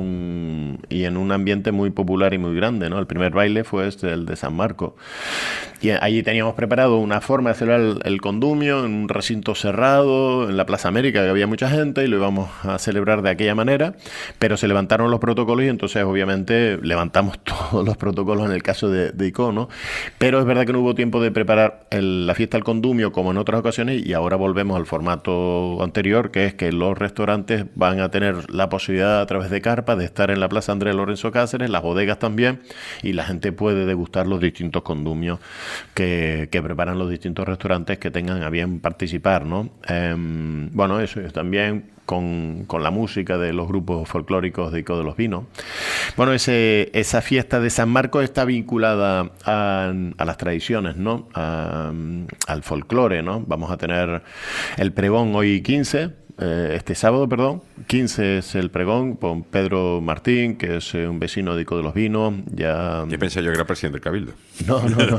y en un ambiente muy popular y muy grande, ¿no? El primer baile fue el de San Marcos. Y allí teníamos preparado una forma de celebrar el condumio en un recinto cerrado, en la Plaza América, que había mucha gente, y lo íbamos a celebrar de aquella manera, pero se levantaron los protocolos, y entonces obviamente levantamos todos los protocolos en el caso de ICO, ¿no? Pero es verdad que no hubo tiempo de preparar la fiesta del condumio como en otras ocasiones, y ahora volvemos al formato anterior, que es que los restaurantes van a tener la posibilidad a través de carpa de estar en la Plaza Andrés Lorenzo Cáceres, las bodegas también, y la gente puede degustar los distintos condumios que preparan los distintos restaurantes que tengan a bien participar, ¿no? Bueno, eso es también con la música de los grupos folclóricos de ICO de los Vinos. Bueno, esa fiesta de San Marcos está vinculada a las tradiciones, ¿no? Al folclore, ¿no? Vamos a tener el pregón hoy 15, este sábado, 15 es el pregón con Pedro Martín, que es un vecino de ICO de los Vinos. ¿Qué pensé yo que era presidente del Cabildo? No.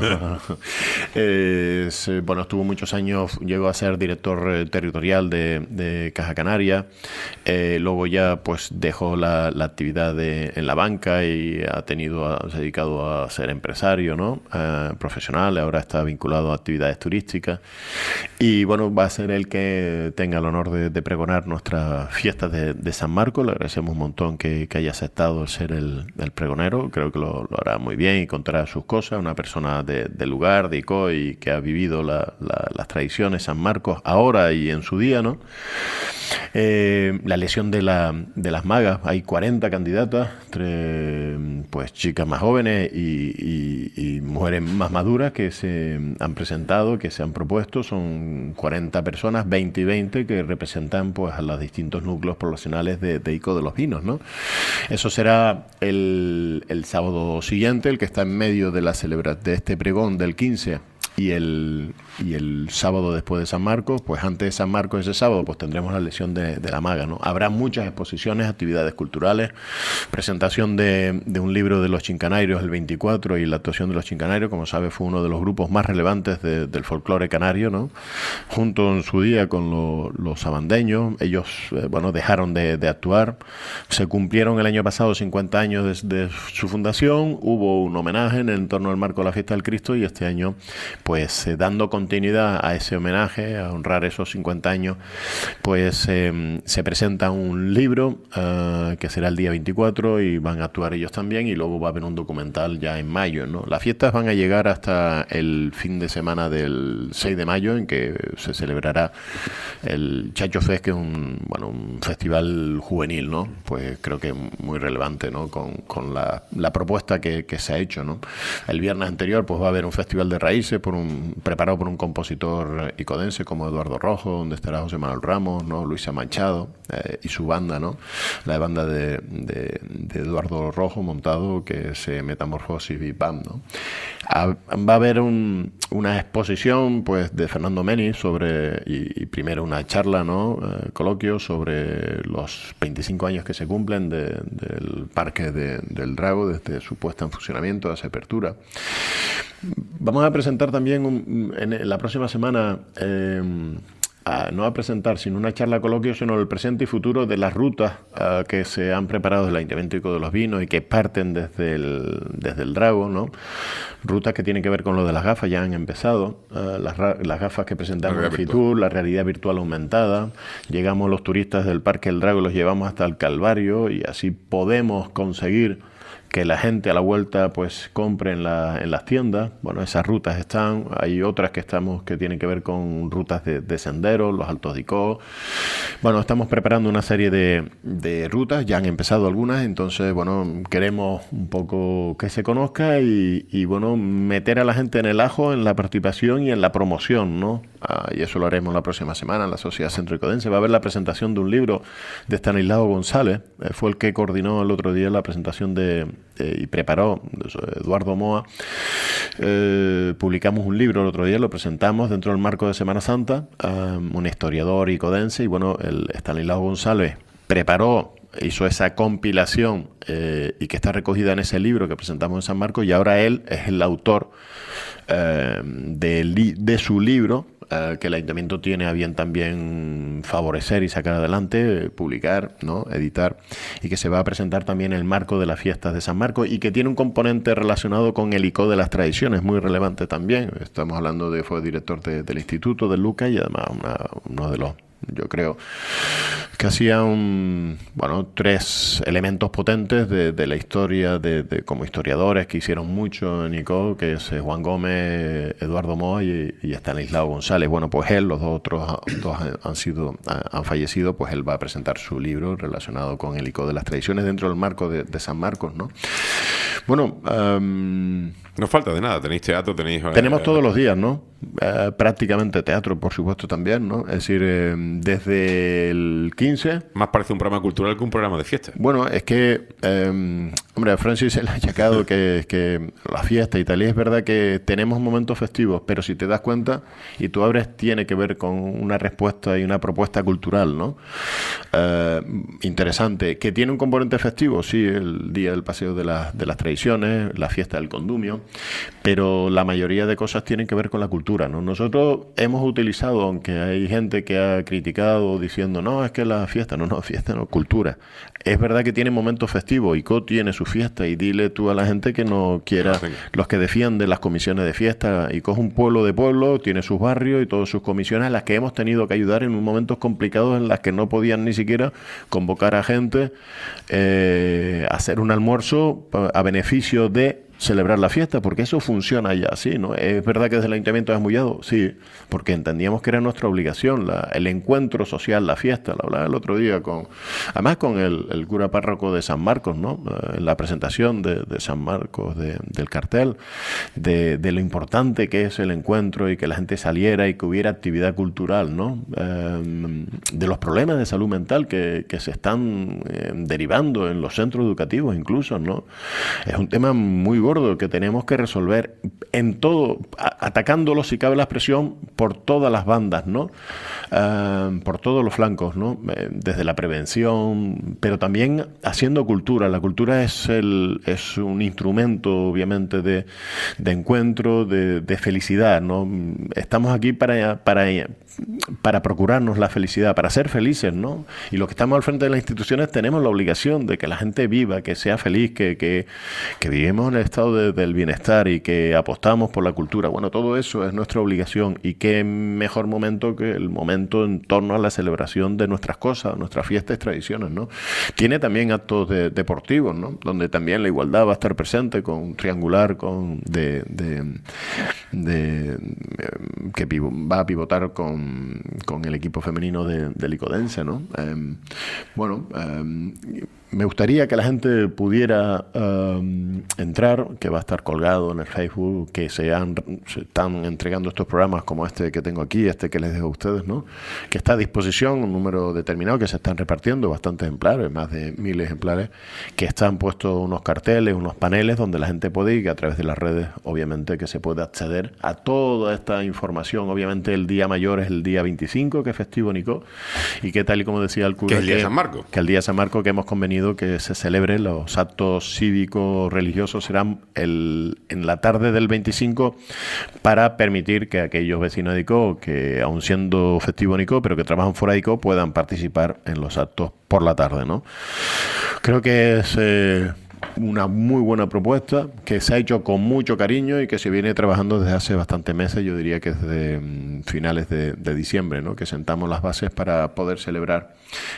Bueno, estuvo muchos años, llegó a ser director territorial de Caja Canaria, luego ya pues dejó la actividad en la banca y se ha dedicado a ser empresario, ¿no? Profesional, ahora está vinculado a actividades turísticas, y bueno, va a ser el que tenga el honor de pregonar nuestras fiestas de San Marcos. Le agradecemos un montón que haya aceptado el ser el pregonero. Creo que lo hará muy bien y contará sus cosas. Una persona del lugar, de ICO, y que ha vivido las tradiciones San Marcos ahora y en su día, ¿no? La elección de las magas. Hay 40 candidatas, pues chicas más jóvenes y mujeres más maduras que se han presentado, que se han propuesto. Son 40 personas, 20 y 20, que representan pues a los distintos núcleos poblacionales de ICO de los Vinos, ¿no? Eso será el sábado siguiente, el que está en medio de la celebración de este pregón del 15 y el sábado después de San Marcos, pues antes de San Marcos ese sábado, pues tendremos la lección de la maga, ¿no? Habrá muchas exposiciones, actividades culturales, presentación de un libro de los Chincanarios el 24 y la actuación de los Chincanarios, como sabes, fue uno de los grupos más relevantes del folclore canario, ¿no? Junto en su día con los sabandeños, ellos, dejaron de actuar, se cumplieron el año pasado 50 años de su fundación, hubo un homenaje en torno al marco de la Fiesta del Cristo y este año, pues dando continuidad a ese homenaje, a honrar esos 50 años, pues se presenta un libro que será el día 24 y van a actuar ellos también, y luego va a haber un documental ya en mayo, ¿no? Las fiestas van a llegar hasta el fin de semana del 6 de mayo, en que se celebrará el Chacho Fest, que es un festival juvenil, ¿no? Pues creo que muy relevante, ¿no? Con la propuesta que se ha hecho, ¿no? El viernes anterior pues va a haber un festival de raíces preparado por un compositor icodense como Eduardo Rojo, donde estará José Manuel Ramos, ¿no? Luisa Machado y su banda, ¿no? La banda de Eduardo Rojo montado, que es Metamorfosis Big Band, ¿no? Va a haber una exposición pues de Fernando Meni sobre, y primero una charla, ¿no? Coloquio sobre los 25 años que se cumplen del Parque del Drago, desde su puesta en funcionamiento, de esa apertura. Vamos a presentar también en la próxima semana, no a presentar, sino una charla coloquio, sino el presente y futuro de las rutas que se han preparado del Ayuntamiento de los Vinos y que parten desde el Drago, ¿no? Rutas que tienen que ver con lo de las gafas, ya han empezado, las gafas que presentamos en Fitur, la realidad virtual aumentada. Llegamos los turistas del Parque del Drago, los llevamos hasta el Calvario, y así podemos conseguir que la gente a la vuelta pues compre en las tiendas. Bueno, esas rutas están, hay otras que tienen que ver con rutas de senderos, los Altos de Icó. Bueno, estamos preparando una serie de rutas, ya han empezado algunas, entonces bueno, queremos un poco que se conozca y bueno, meter a la gente en el ajo, en la participación y en la promoción, ¿no? Y eso lo haremos la próxima semana en la Sociedad Centro Icodense. Va a haber la presentación de un libro de Estanislao González, fue el que coordinó el otro día la presentación y preparó Eduardo Moa. Publicamos un libro el otro día, lo presentamos dentro del marco de Semana Santa, un historiador icodense, y bueno, el Estanislao González hizo esa compilación y que está recogida en ese libro que presentamos en San Marcos, y ahora él es el autor de su libro, que el Ayuntamiento tiene a bien también favorecer y sacar adelante, publicar, ¿no? Editar, y que se va a presentar también en el marco de las fiestas de San Marcos, y que tiene un componente relacionado con el ICO de las tradiciones, muy relevante también. Estamos hablando fue director del Instituto de Lucas, y además uno de los, yo creo, que hacía tres elementos potentes de la historia como historiadores que hicieron mucho en ICO, que es Juan Gómez, Eduardo Moa y Estanislao González. Bueno, pues los otros dos han fallecido, pues él va a presentar su libro relacionado con el ICO de las tradiciones dentro del marco de San Marcos, ¿no? Bueno, no falta de nada, tenéis teatro, tenemos todos los días, ¿no? Prácticamente teatro, por supuesto, también, ¿no? Es decir, desde el 15... Más parece un programa cultural que un programa de fiesta. Bueno, es que, a Francis se le ha achacado que la fiesta y tal, y es verdad que tenemos momentos festivos, pero si te das cuenta y tú abres, tiene que ver con una respuesta y una propuesta cultural, ¿no? Interesante, que tiene un componente festivo, sí, el día del paseo de las tradiciones, la fiesta del condumio, pero la mayoría de cosas tienen que ver con la cultura, ¿no? Nosotros hemos utilizado, aunque hay gente que ha criticado diciendo, no, es que la fiesta no, cultura. Es verdad que tiene momentos festivos, ICO tiene su fiesta, y dile tú a la gente que no quiera, los que defienden las comisiones de fiesta. ICO es un pueblo de pueblo, tiene sus barrios y todas sus comisiones, a las que hemos tenido que ayudar en momentos complicados en las que no podían ni siquiera convocar a gente a hacer un almuerzo a beneficio de celebrar la fiesta, porque eso funciona ya así, ¿no? Es verdad que desde el Ayuntamiento es mullado, sí, porque entendíamos que era nuestra obligación, el encuentro social, la fiesta. Lo hablaba el otro día con el cura párroco de San Marcos, ¿no? En la presentación de San Marcos, del cartel, de lo importante que es el encuentro y que la gente saliera y que hubiera actividad cultural, ¿no? De los problemas de salud mental que se están derivando en los centros educativos incluso, ¿no? Es un tema muy gordo que tenemos que resolver en todo, atacándolo, si cabe la expresión, por todas las bandas, ¿no? Por todos los flancos, ¿no? Desde la prevención, pero también haciendo cultura. La cultura es un instrumento, obviamente, de encuentro, de felicidad, ¿no? Estamos aquí para procurarnos la felicidad, para ser felices, ¿no? Y los que estamos al frente de las instituciones tenemos la obligación de que la gente viva, que sea feliz, que vivimos en el estado del bienestar y que apostamos por la cultura. Bueno, todo eso es nuestra obligación, y qué mejor momento que el momento en torno a la celebración de nuestras cosas, nuestras fiestas y tradiciones, ¿no? Tiene también actos deportivos, ¿no? Donde también la igualdad va a estar presente, con triangular, que va a pivotar con el equipo femenino de Licodense, ¿no? Me gustaría que la gente pudiera entrar, que va a estar colgado en el Facebook, que se están entregando estos programas como este que tengo aquí, este que les dejo a ustedes, ¿no? Que está a disposición un número determinado, que se están repartiendo bastantes ejemplares, más de 1000 ejemplares, que están puestos unos carteles, unos paneles donde la gente puede ir, que a través de las redes, obviamente, que se puede acceder a toda esta información. Obviamente el día mayor es el día 25, que es festivo Nicó, y que tal y como decía el cura, que es el día de San Marco. Que el día de San Marco, que hemos convenido que se celebre, los actos cívicos religiosos serán en la tarde del 25, para permitir que aquellos vecinos de Icó, que aun siendo festivo Nicó, pero que trabajan fuera de Icó, puedan participar en los actos por la tarde, ¿no? Creo que es una muy buena propuesta, que se ha hecho con mucho cariño y que se viene trabajando desde hace bastantes meses. Yo diría que desde finales de diciembre, ¿no? Que sentamos las bases para poder celebrar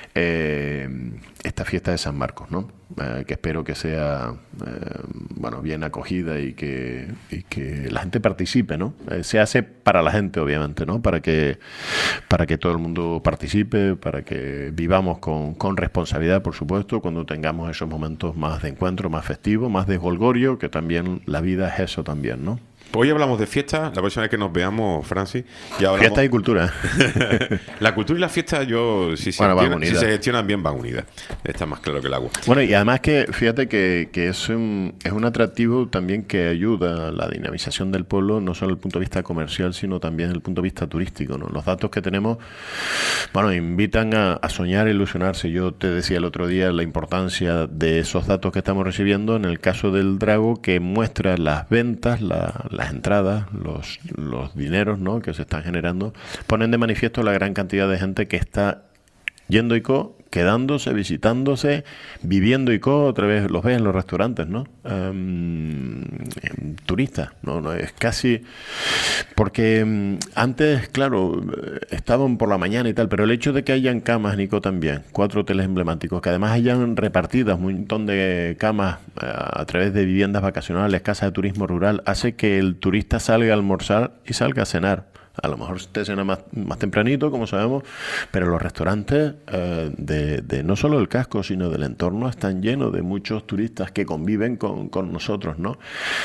esta fiesta de San Marcos, ¿no? Que espero que sea bien acogida y que la gente participe, ¿no? Se hace para la gente, obviamente, ¿no? Para que todo el mundo participe, para que vivamos con responsabilidad, por supuesto, cuando tengamos esos momentos más de encuentro, más festivos, más de jolgorio, que también la vida es eso también, ¿no? Hoy hablamos de fiesta, la próxima vez que nos veamos, Francis, ya hablamos... Fiesta y cultura. La cultura y la fiesta, si se gestionan bien, van unidas. Está más claro que el agua. Bueno, y además que, fíjate que es un atractivo también que ayuda a la dinamización del pueblo, no solo desde el punto de vista comercial, sino también desde el punto de vista turístico, ¿no? Los datos que tenemos, invitan a soñar e ilusionarse. Yo te decía el otro día la importancia de esos datos que estamos recibiendo en el caso del Drago, que muestra las ventas, las entradas, los dineros, ¿no?, que se están generando, ponen de manifiesto la gran cantidad de gente que está yendo a Icó, quedándose, visitándose, viviendo Icó. Otra vez los ves en los restaurantes, ¿no? Turistas, no es casi... Porque antes, claro, estaban por la mañana y tal, pero el hecho de que hayan camas en Icó también, 4 hoteles emblemáticos, que además hayan repartidas un montón de camas a través de viviendas vacacionales, casas de turismo rural, hace que el turista salga a almorzar y salga a cenar. A lo mejor usted cena más tempranito, como sabemos, pero los restaurantes de no solo del casco, sino del entorno, están llenos de muchos turistas que conviven con nosotros, ¿no?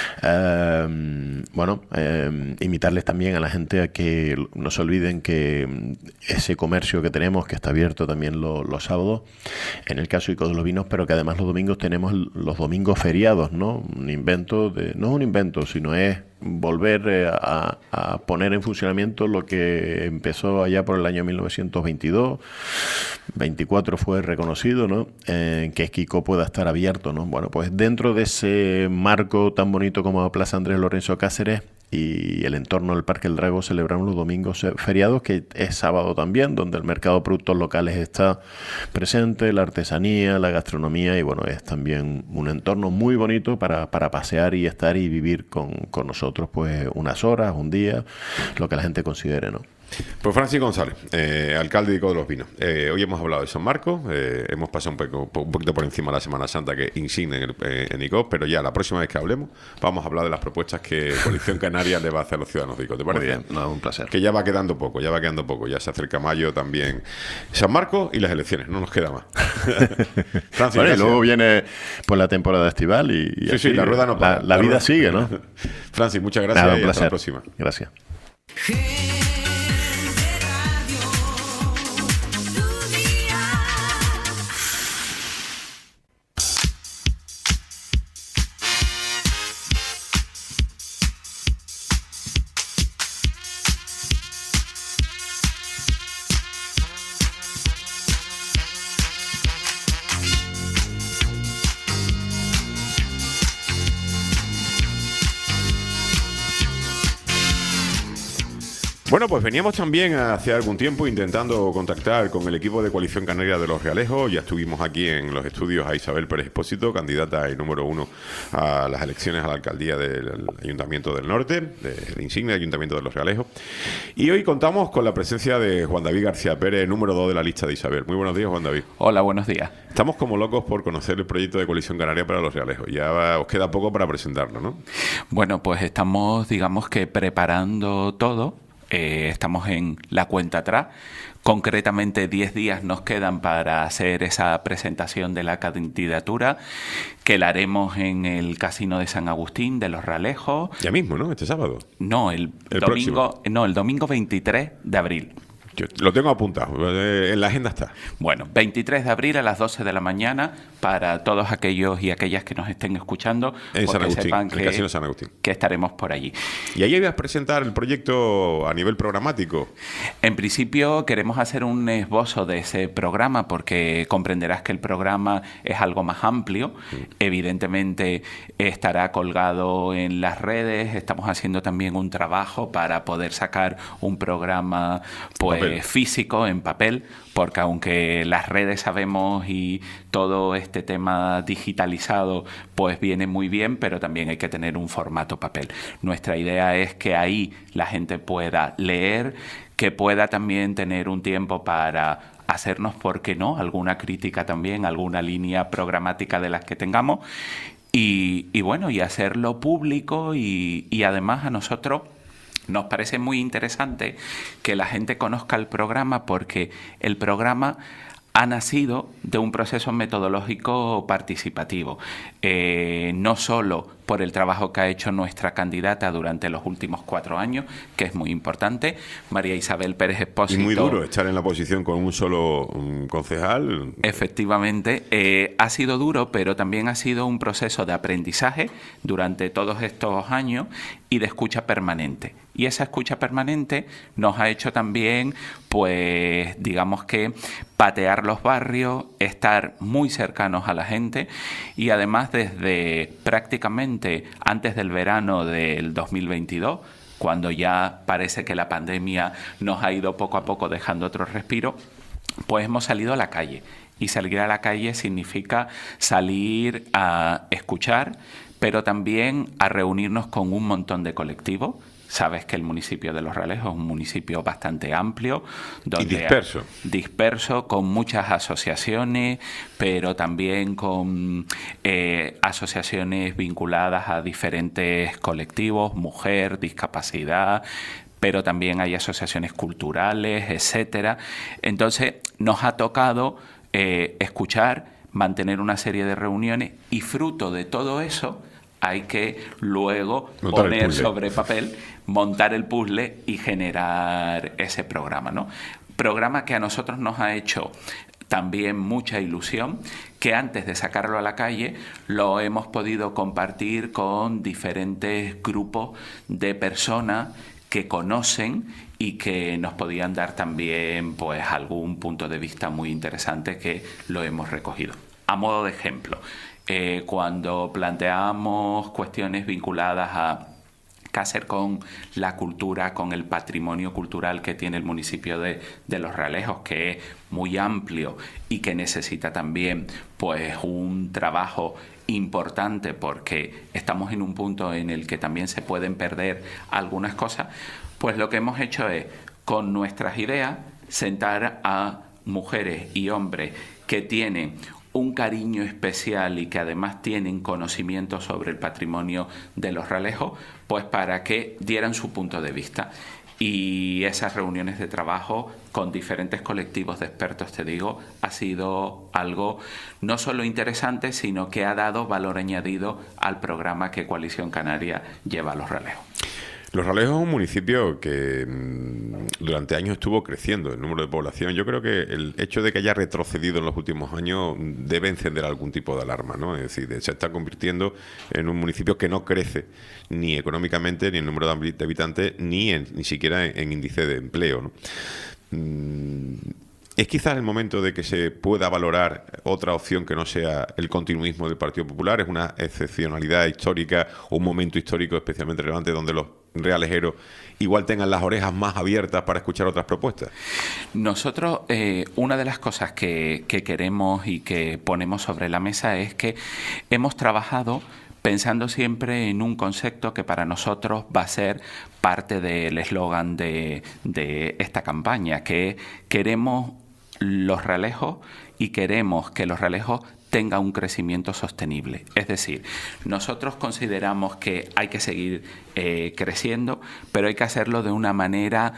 Invitarles también a la gente a que no se olviden que ese comercio que tenemos, que está abierto también los sábados, en el caso de los vinos, pero que además los domingos tenemos los domingos feriados, ¿no? No es un invento, sino es volver a poner en funcionamiento lo que empezó allá por el año 1922, 24 fue reconocido, ¿no? Que es que Icó pueda estar abierto, ¿no? Bueno, pues dentro de ese marco tan bonito como Plaza Andrés Lorenzo Cáceres y el entorno del Parque El Drago, celebramos los domingos feriados, que es sábado también, donde el mercado de productos locales está presente, la artesanía, la gastronomía, y bueno, es también un entorno muy bonito para pasear y estar y vivir con nosotros pues unas horas, un día, lo que la gente considere, ¿no? Pues Francis González, alcalde de Icó de los Vinos. Hoy hemos hablado de San Marcos, hemos pasado un poquito por encima de la Semana Santa, que insigne en Icó, pero ya la próxima vez que hablemos vamos a hablar de las propuestas que Coalición Canaria le va a hacer a los ciudadanos de Icó. ¿Te parece? Muy bien, un placer. Que ya va quedando poco, ya se acerca mayo también. San Marcos y las elecciones, no nos queda más. Francis, y luego viene pues la temporada estival y sí, la rueda no para. La vida sigue, ¿no? Francis, muchas gracias y hasta la próxima. Gracias. Bueno, pues veníamos también hace algún tiempo intentando contactar con el equipo de Coalición Canaria de Los Realejos. Ya estuvimos aquí en los estudios a Isabel Pérez Expósito, candidata y número 1 a las elecciones a la alcaldía del Ayuntamiento del Norte, del insigne Ayuntamiento de Los Realejos. Y hoy contamos con la presencia de Juan David García Pérez, número 2 de la lista de Isabel. Muy buenos días, Juan David. Hola, buenos días. Estamos como locos por conocer el proyecto de Coalición Canaria para Los Realejos. Ya os queda poco para presentarlo, ¿no? Bueno, pues estamos, digamos que preparando todo. Estamos en la cuenta atrás. Concretamente 10 días nos quedan para hacer esa presentación de la candidatura, que la haremos en el Casino de San Agustín de Los Realejos. Ya mismo, ¿no? Este sábado. No, el domingo 23 de abril. Yo lo tengo apuntado, en la agenda está. Bueno, 23 de abril a las 12 de la mañana para todos aquellos y aquellas que nos estén escuchando, en San Agustín, sepan en el Casino San Agustín, que estaremos por allí. ¿Y ahí ibas a presentar el proyecto a nivel programático? En principio queremos hacer un esbozo de ese programa, porque comprenderás que el programa es algo más amplio. Evidentemente estará colgado en las redes. Estamos haciendo también un trabajo para poder sacar un programa físico, en papel, porque aunque las redes sabemos y todo este tema digitalizado pues viene muy bien, pero también hay que tener un formato papel. Nuestra idea es que ahí la gente pueda leer, que pueda también tener un tiempo para hacernos, ¿por qué no?, alguna crítica también, alguna línea programática de las que tengamos, y bueno, y hacerlo público, y además a nosotros nos parece muy interesante que la gente conozca el programa, porque el programa ha nacido de un proceso metodológico participativo, no solo por el trabajo que ha hecho nuestra candidata durante los últimos 4 años, que es muy importante, María Isabel Pérez Expósito. Y muy duro estar en la oposición con un solo concejal. Efectivamente, ha sido duro, pero también ha sido un proceso de aprendizaje durante todos estos años y de escucha permanente. Y esa escucha permanente nos ha hecho también, pues, digamos que patear los barrios, estar muy cercanos a la gente, y además desde prácticamente antes del verano del 2022, cuando ya parece que la pandemia nos ha ido poco a poco dejando otro respiro, pues hemos salido a la calle. Y salir a la calle significa salir a escuchar, pero también a reunirnos con un montón de colectivos. Sabes que el municipio de Los Realejos es un municipio bastante amplio, donde disperso, con muchas asociaciones, pero también con asociaciones vinculadas a diferentes colectivos, mujer, discapacidad, pero también hay asociaciones culturales, etcétera. Entonces nos ha tocado escuchar, mantener una serie de reuniones, y fruto de todo eso hay que luego poner sobre papel, montar el puzzle y generar ese programa, ¿no? Programa que a nosotros nos ha hecho también mucha ilusión, que antes de sacarlo a la calle lo hemos podido compartir con diferentes grupos de personas que conocen y que nos podían dar también pues algún punto de vista muy interesante, que lo hemos recogido. A modo de ejemplo, cuando planteamos cuestiones vinculadas a qué hacer con la cultura, con el patrimonio cultural que tiene el municipio de Los Realejos, que es muy amplio y que necesita también pues un trabajo importante, porque estamos en un punto en el que también se pueden perder algunas cosas, pues lo que hemos hecho es, con nuestras ideas, sentar a mujeres y hombres que tienen un cariño especial y que además tienen conocimiento sobre el patrimonio de Los Realejos, pues para que dieran su punto de vista. Y esas reuniones de trabajo con diferentes colectivos de expertos, te digo, ha sido algo no solo interesante, sino que ha dado valor añadido al programa que Coalición Canaria lleva a Los Realejos. Los Realejos es un municipio que durante años estuvo creciendo el número de población. Yo creo que el hecho de que haya retrocedido en los últimos años debe encender algún tipo de alarma, ¿no? Es decir, se está convirtiendo en un municipio que no crece ni económicamente, ni en número de habitantes, ni siquiera en índice de empleo, ¿no? ¿Es quizás el momento de que se pueda valorar otra opción que no sea el continuismo del Partido Popular? ¿Es una excepcionalidad histórica, un momento histórico especialmente relevante donde los realejero igual tengan las orejas más abiertas para escuchar otras propuestas? Nosotros, una de las cosas que queremos y que ponemos sobre la mesa es que hemos trabajado pensando siempre en un concepto que para nosotros va a ser parte del eslogan de esta campaña, que queremos los realejos y queremos que los realejos tenga un crecimiento sostenible. Es decir, nosotros consideramos que hay que seguir creciendo, pero hay que hacerlo de una manera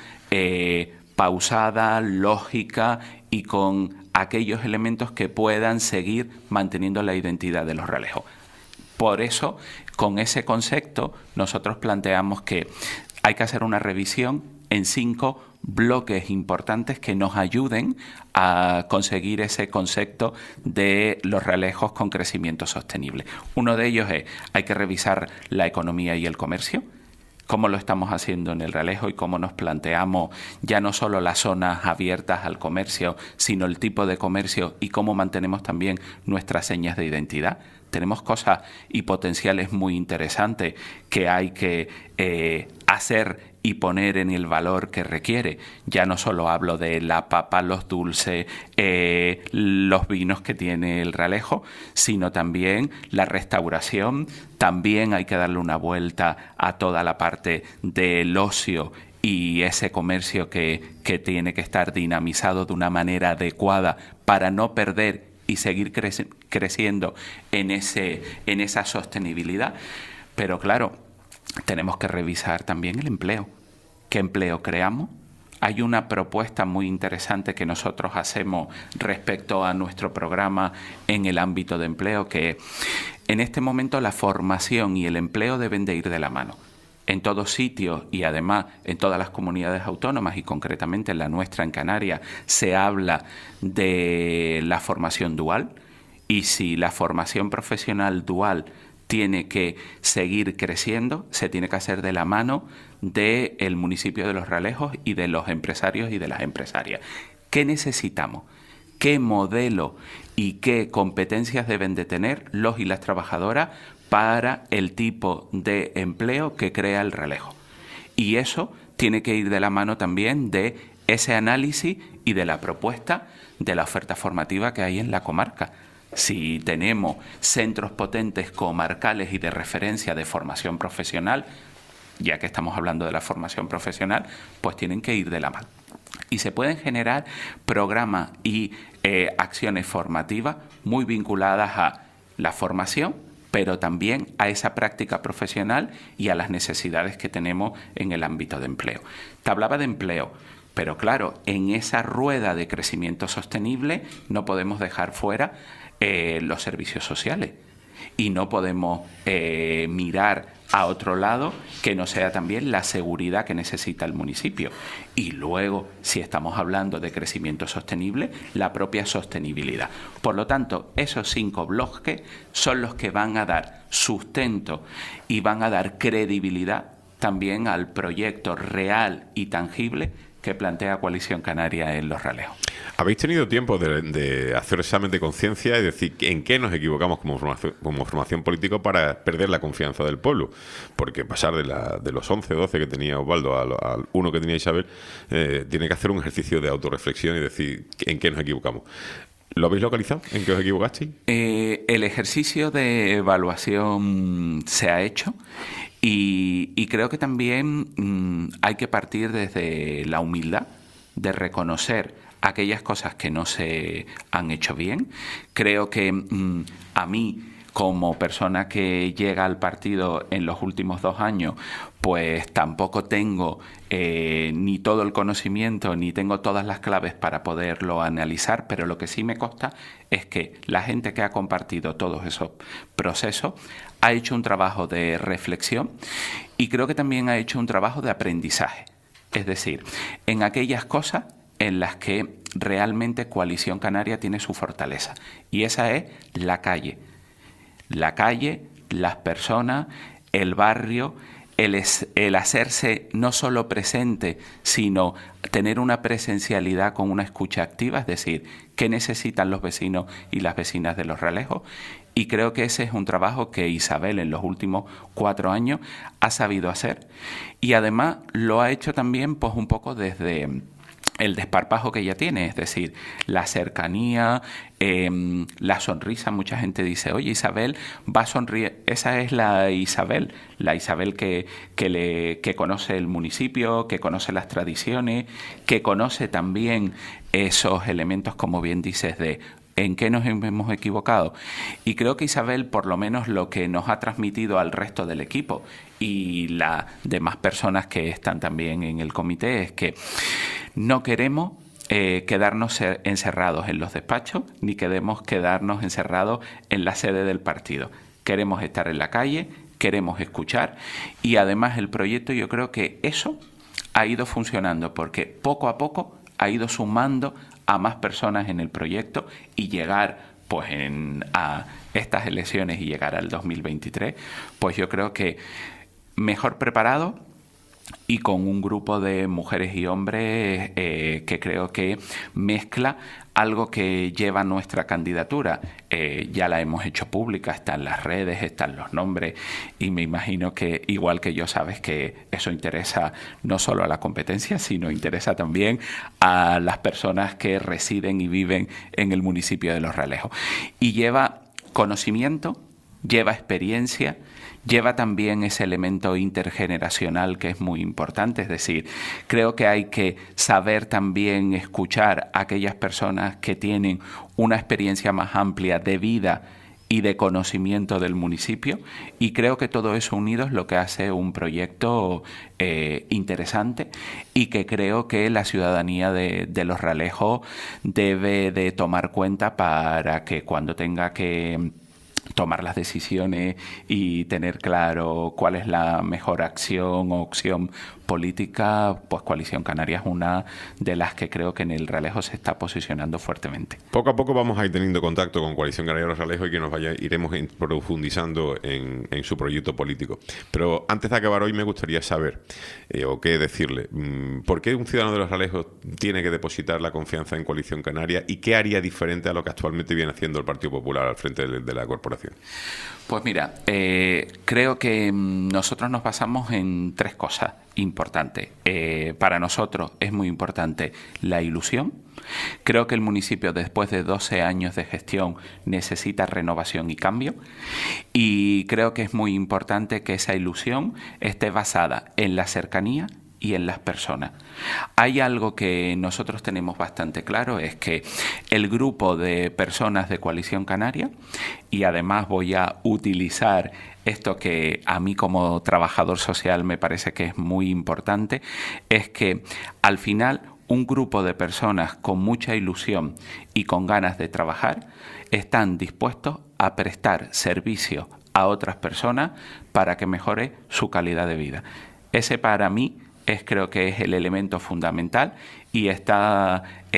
pausada, lógica y con aquellos elementos que puedan seguir manteniendo la identidad de los realejos. Por eso, con ese concepto, nosotros planteamos que hay que hacer una revisión en 5 bloques importantes que nos ayuden a conseguir ese concepto de los realejos con crecimiento sostenible. Uno de ellos es, hay que revisar la economía y el comercio, cómo lo estamos haciendo en el Realejo y cómo nos planteamos ya no solo las zonas abiertas al comercio, sino el tipo de comercio y cómo mantenemos también nuestras señas de identidad. Tenemos cosas y potenciales muy interesantes que hay que hacer y poner en el valor que requiere. Ya no solo hablo de la papa, los dulces, los vinos que tiene el Realejo, sino también la restauración. También hay que darle una vuelta a toda la parte del ocio y ese comercio que tiene que estar dinamizado de una manera adecuada para no perder y seguir creciendo en esa sostenibilidad. Pero claro, tenemos que revisar también el empleo. ¿Qué empleo creamos? Hay una propuesta muy interesante que nosotros hacemos respecto a nuestro programa en el ámbito de empleo, que en este momento la formación y el empleo deben de ir de la mano. En todos sitios y además en todas las comunidades autónomas y concretamente en la nuestra en Canarias se habla de la formación dual, y si la formación profesional dual tiene que seguir creciendo, se tiene que hacer de la mano del municipio de Los Realejos y de los empresarios y de las empresarias. ¿Qué necesitamos? ¿Qué modelo y qué competencias deben de tener los y las trabajadoras para el tipo de empleo que crea el Realejo? Y eso tiene que ir de la mano también de ese análisis y de la propuesta de la oferta formativa que hay en la comarca. Si tenemos centros potentes comarcales y de referencia de formación profesional, ya que estamos hablando de la formación profesional, pues tienen que ir de la mano. Y se pueden generar programas y acciones formativas muy vinculadas a la formación, pero también a esa práctica profesional y a las necesidades que tenemos en el ámbito de empleo. Te hablaba de empleo, pero claro, en esa rueda de crecimiento sostenible no podemos dejar fuera los servicios sociales y no podemos mirar a otro lado que no sea también la seguridad que necesita el municipio. Y luego, si estamos hablando de crecimiento sostenible, la propia sostenibilidad. Por lo tanto, esos 5 bloques son los que van a dar sustento y van a dar credibilidad también al proyecto real y tangible que plantea Coalición Canaria en Los Realejos. ¿Habéis tenido tiempo de hacer examen de conciencia y decir en qué nos equivocamos como formación política para perder la confianza del pueblo? Porque pasar de los 11, 12 que tenía Osvaldo al 1 que tenía Isabel, tiene que hacer un ejercicio de autorreflexión y decir en qué nos equivocamos. ¿Lo habéis localizado? ¿En qué os equivocasteis? El ejercicio de evaluación se ha hecho. Y creo que también hay que partir desde la humildad de reconocer aquellas cosas que no se han hecho bien. Creo que a mí, como persona que llega al partido en los últimos 2 años, pues tampoco tengo ni todo el conocimiento ni tengo todas las claves para poderlo analizar, pero lo que sí me consta es que la gente que ha compartido todos esos procesos ha hecho un trabajo de reflexión y creo que también ha hecho un trabajo de aprendizaje. Es decir, en aquellas cosas en las que realmente Coalición Canaria tiene su fortaleza. Y esa es la calle. La calle, las personas, el barrio, el hacerse no solo presente, sino tener una presencialidad con una escucha activa, es decir, qué necesitan los vecinos y las vecinas de Los Realejos. Y creo que ese es un trabajo que Isabel en los últimos 4 años ha sabido hacer. Y además lo ha hecho también pues un poco desde el desparpajo que ella tiene, es decir, la cercanía, la sonrisa. Mucha gente dice, oye, Isabel va a sonreír. Esa es la Isabel que conoce el municipio, que conoce las tradiciones, que conoce también esos elementos, como bien dices, de en qué nos hemos equivocado. Y creo que Isabel, por lo menos lo que nos ha transmitido al resto del equipo y las demás personas que están también en el comité, es que no queremos quedarnos encerrados en los despachos, ni queremos quedarnos encerrados en la sede del partido. Queremos estar en la calle, queremos escuchar, y además el proyecto, yo creo que eso ha ido funcionando, porque poco a poco ha ido sumando a más personas en el proyecto, y llegar pues a estas elecciones y llegar al 2023, pues yo creo que mejor preparado y con un grupo de mujeres y hombres que creo que mezcla algo que lleva nuestra candidatura. Ya la hemos hecho pública, está en las redes, están los nombres, y me imagino que, igual que yo, sabes que eso interesa no solo a la competencia, sino interesa también a las personas que residen y viven en el municipio de Los Realejos. Y lleva conocimiento, lleva experiencia, lleva también ese elemento intergeneracional que es muy importante. Es decir, creo que hay que saber también escuchar a aquellas personas que tienen una experiencia más amplia de vida y de conocimiento del municipio, y creo que todo eso unido es lo que hace un proyecto interesante, y que creo que la ciudadanía de Los Realejos debe de tomar cuenta para que cuando tenga que tomar las decisiones y tener claro cuál es la mejor acción o opción política, pues Coalición Canaria es una de las que creo que en el Realejo se está posicionando fuertemente. Poco a poco vamos a ir teniendo contacto con Coalición Canaria de Los Realejos y que iremos profundizando en su proyecto político. Pero antes de acabar hoy me gustaría saber, o qué decirle, ¿por qué un ciudadano de Los Realejos tiene que depositar la confianza en Coalición Canaria y qué haría diferente a lo que actualmente viene haciendo el Partido Popular al frente de la corporación? Pues mira, creo que nosotros nos basamos en 3 cosas importantes. Para nosotros es muy importante la ilusión. Creo que el municipio, después de 12 años de gestión, necesita renovación y cambio. Y creo que es muy importante que esa ilusión esté basada en la cercanía y en las personas. Hay algo que nosotros tenemos bastante claro, es que el grupo de personas de Coalición Canaria, y además voy a utilizar esto que a mí como trabajador social me parece que es muy importante, es que al final un grupo de personas con mucha ilusión y con ganas de trabajar están dispuestos a prestar servicio a otras personas para que mejore su calidad de vida. Ese para mí creo que es el elemento fundamental, y está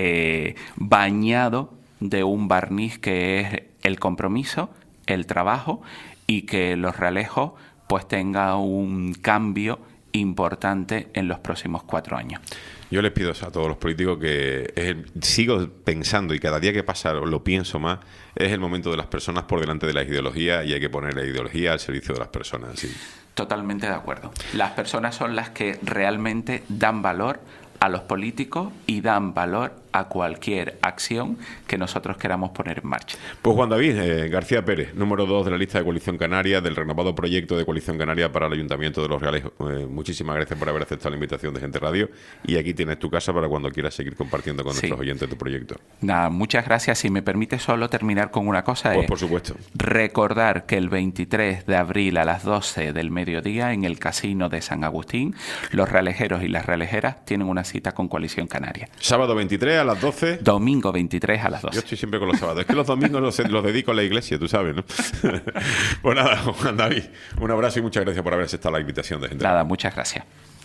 bañado de un barniz que es el compromiso, el trabajo, y que Los Realejos pues tenga un cambio importante en los próximos 4 años. Yo les pido a todos los políticos que sigo pensando, y cada día que pasa lo pienso más, es el momento de las personas por delante de las ideologías, y hay que poner la ideología al servicio de las personas. Sí. Totalmente de acuerdo. Las personas son las que realmente dan valor a los políticos y dan valor a cualquier acción que nosotros queramos poner en marcha. Pues Juan David García Pérez, número 2 de la lista de Coalición Canaria, del renovado proyecto de Coalición Canaria para el Ayuntamiento de Los Realejos. Muchísimas gracias por haber aceptado la invitación de Gente Radio, y aquí tienes tu casa para cuando quieras seguir compartiendo con nuestros oyentes tu proyecto. Nada, muchas gracias. Si me permite solo terminar con una cosa. Pues por supuesto. Recordar que el 23 de abril a las 12 del mediodía en el Casino de San Agustín, los realejeros y las realejeras tienen una cita con Coalición Canaria. Sábado 23 a las 12. Domingo 23 a las 12. Yo estoy siempre con los sábados. Es que los domingos los dedico a la iglesia, tú sabes, ¿no? Pues nada, Juan David, un abrazo y muchas gracias por haber aceptado la invitación de Gente. Nada, muchas gracias.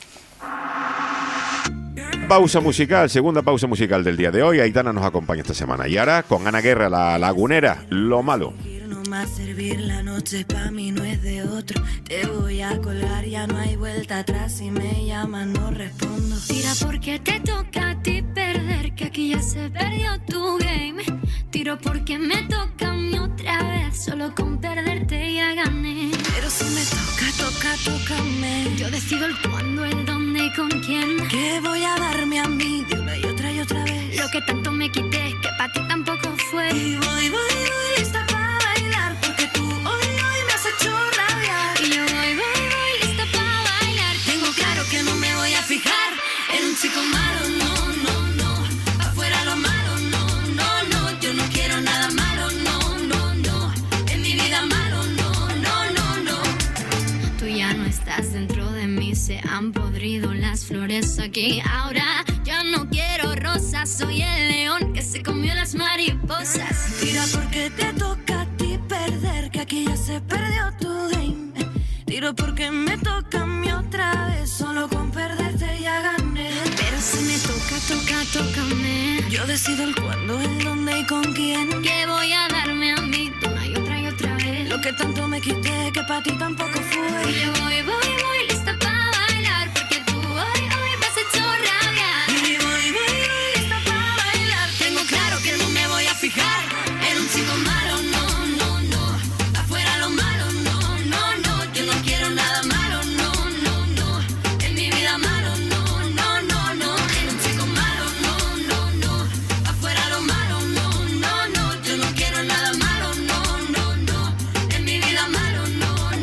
Pausa musical, segunda pausa musical del día de hoy. Aitana nos acompaña esta semana. Y ahora con Ana Guerra, la lagunera, Lo Malo. más servir, la noche pa' mí no es de otro. Te voy a colgar, ya no hay vuelta atrás. Si me llaman no respondo. Tira porque te toca a ti perder, que aquí ya se perdió tu game. Tiro porque me toca a mí otra vez, solo con perderte ya gané. Pero si me tócame. Yo decido el cuándo, el dónde y con quién. ¿Qué voy a darme a mí de una y otra vez? Lo que tanto me quité, que pa' ti tampoco fue. Y voy lista para bailar, porque tú hoy me has hecho rabiar. Y yo voy lista para bailar. Tengo claro que no me voy a fijar en un chico malo, no. Afuera lo malo, no. Yo no quiero nada malo, no. En mi vida malo, no. Tú ya no estás dentro de mí, se han podrido las flores aquí. Ahora ya no quiero rosas, soy el león que se comió las mariposas. Tira porque te toca a ti perder, que aquí ya se perdió tu game. Tiro porque me toca a mí otra vez, solo con perderte ya gané. Pero si me tócame. Yo decido el cuándo, el dónde y con quién. Que voy a darme a mí una y otra vez. Lo que tanto me quité, que para ti tampoco fue. Y yo voy lista para bailar, porque tú hoy me has hecho rabiar. Y voy lista para bailar. Tengo claro que no me voy a fijar en un chico malo, no. Afuera lo malo, no. Yo no quiero nada malo, no. En mi vida malo, no. En un chico malo, no. Afuera lo malo, no. Yo no quiero nada malo, no. En mi vida malo, no.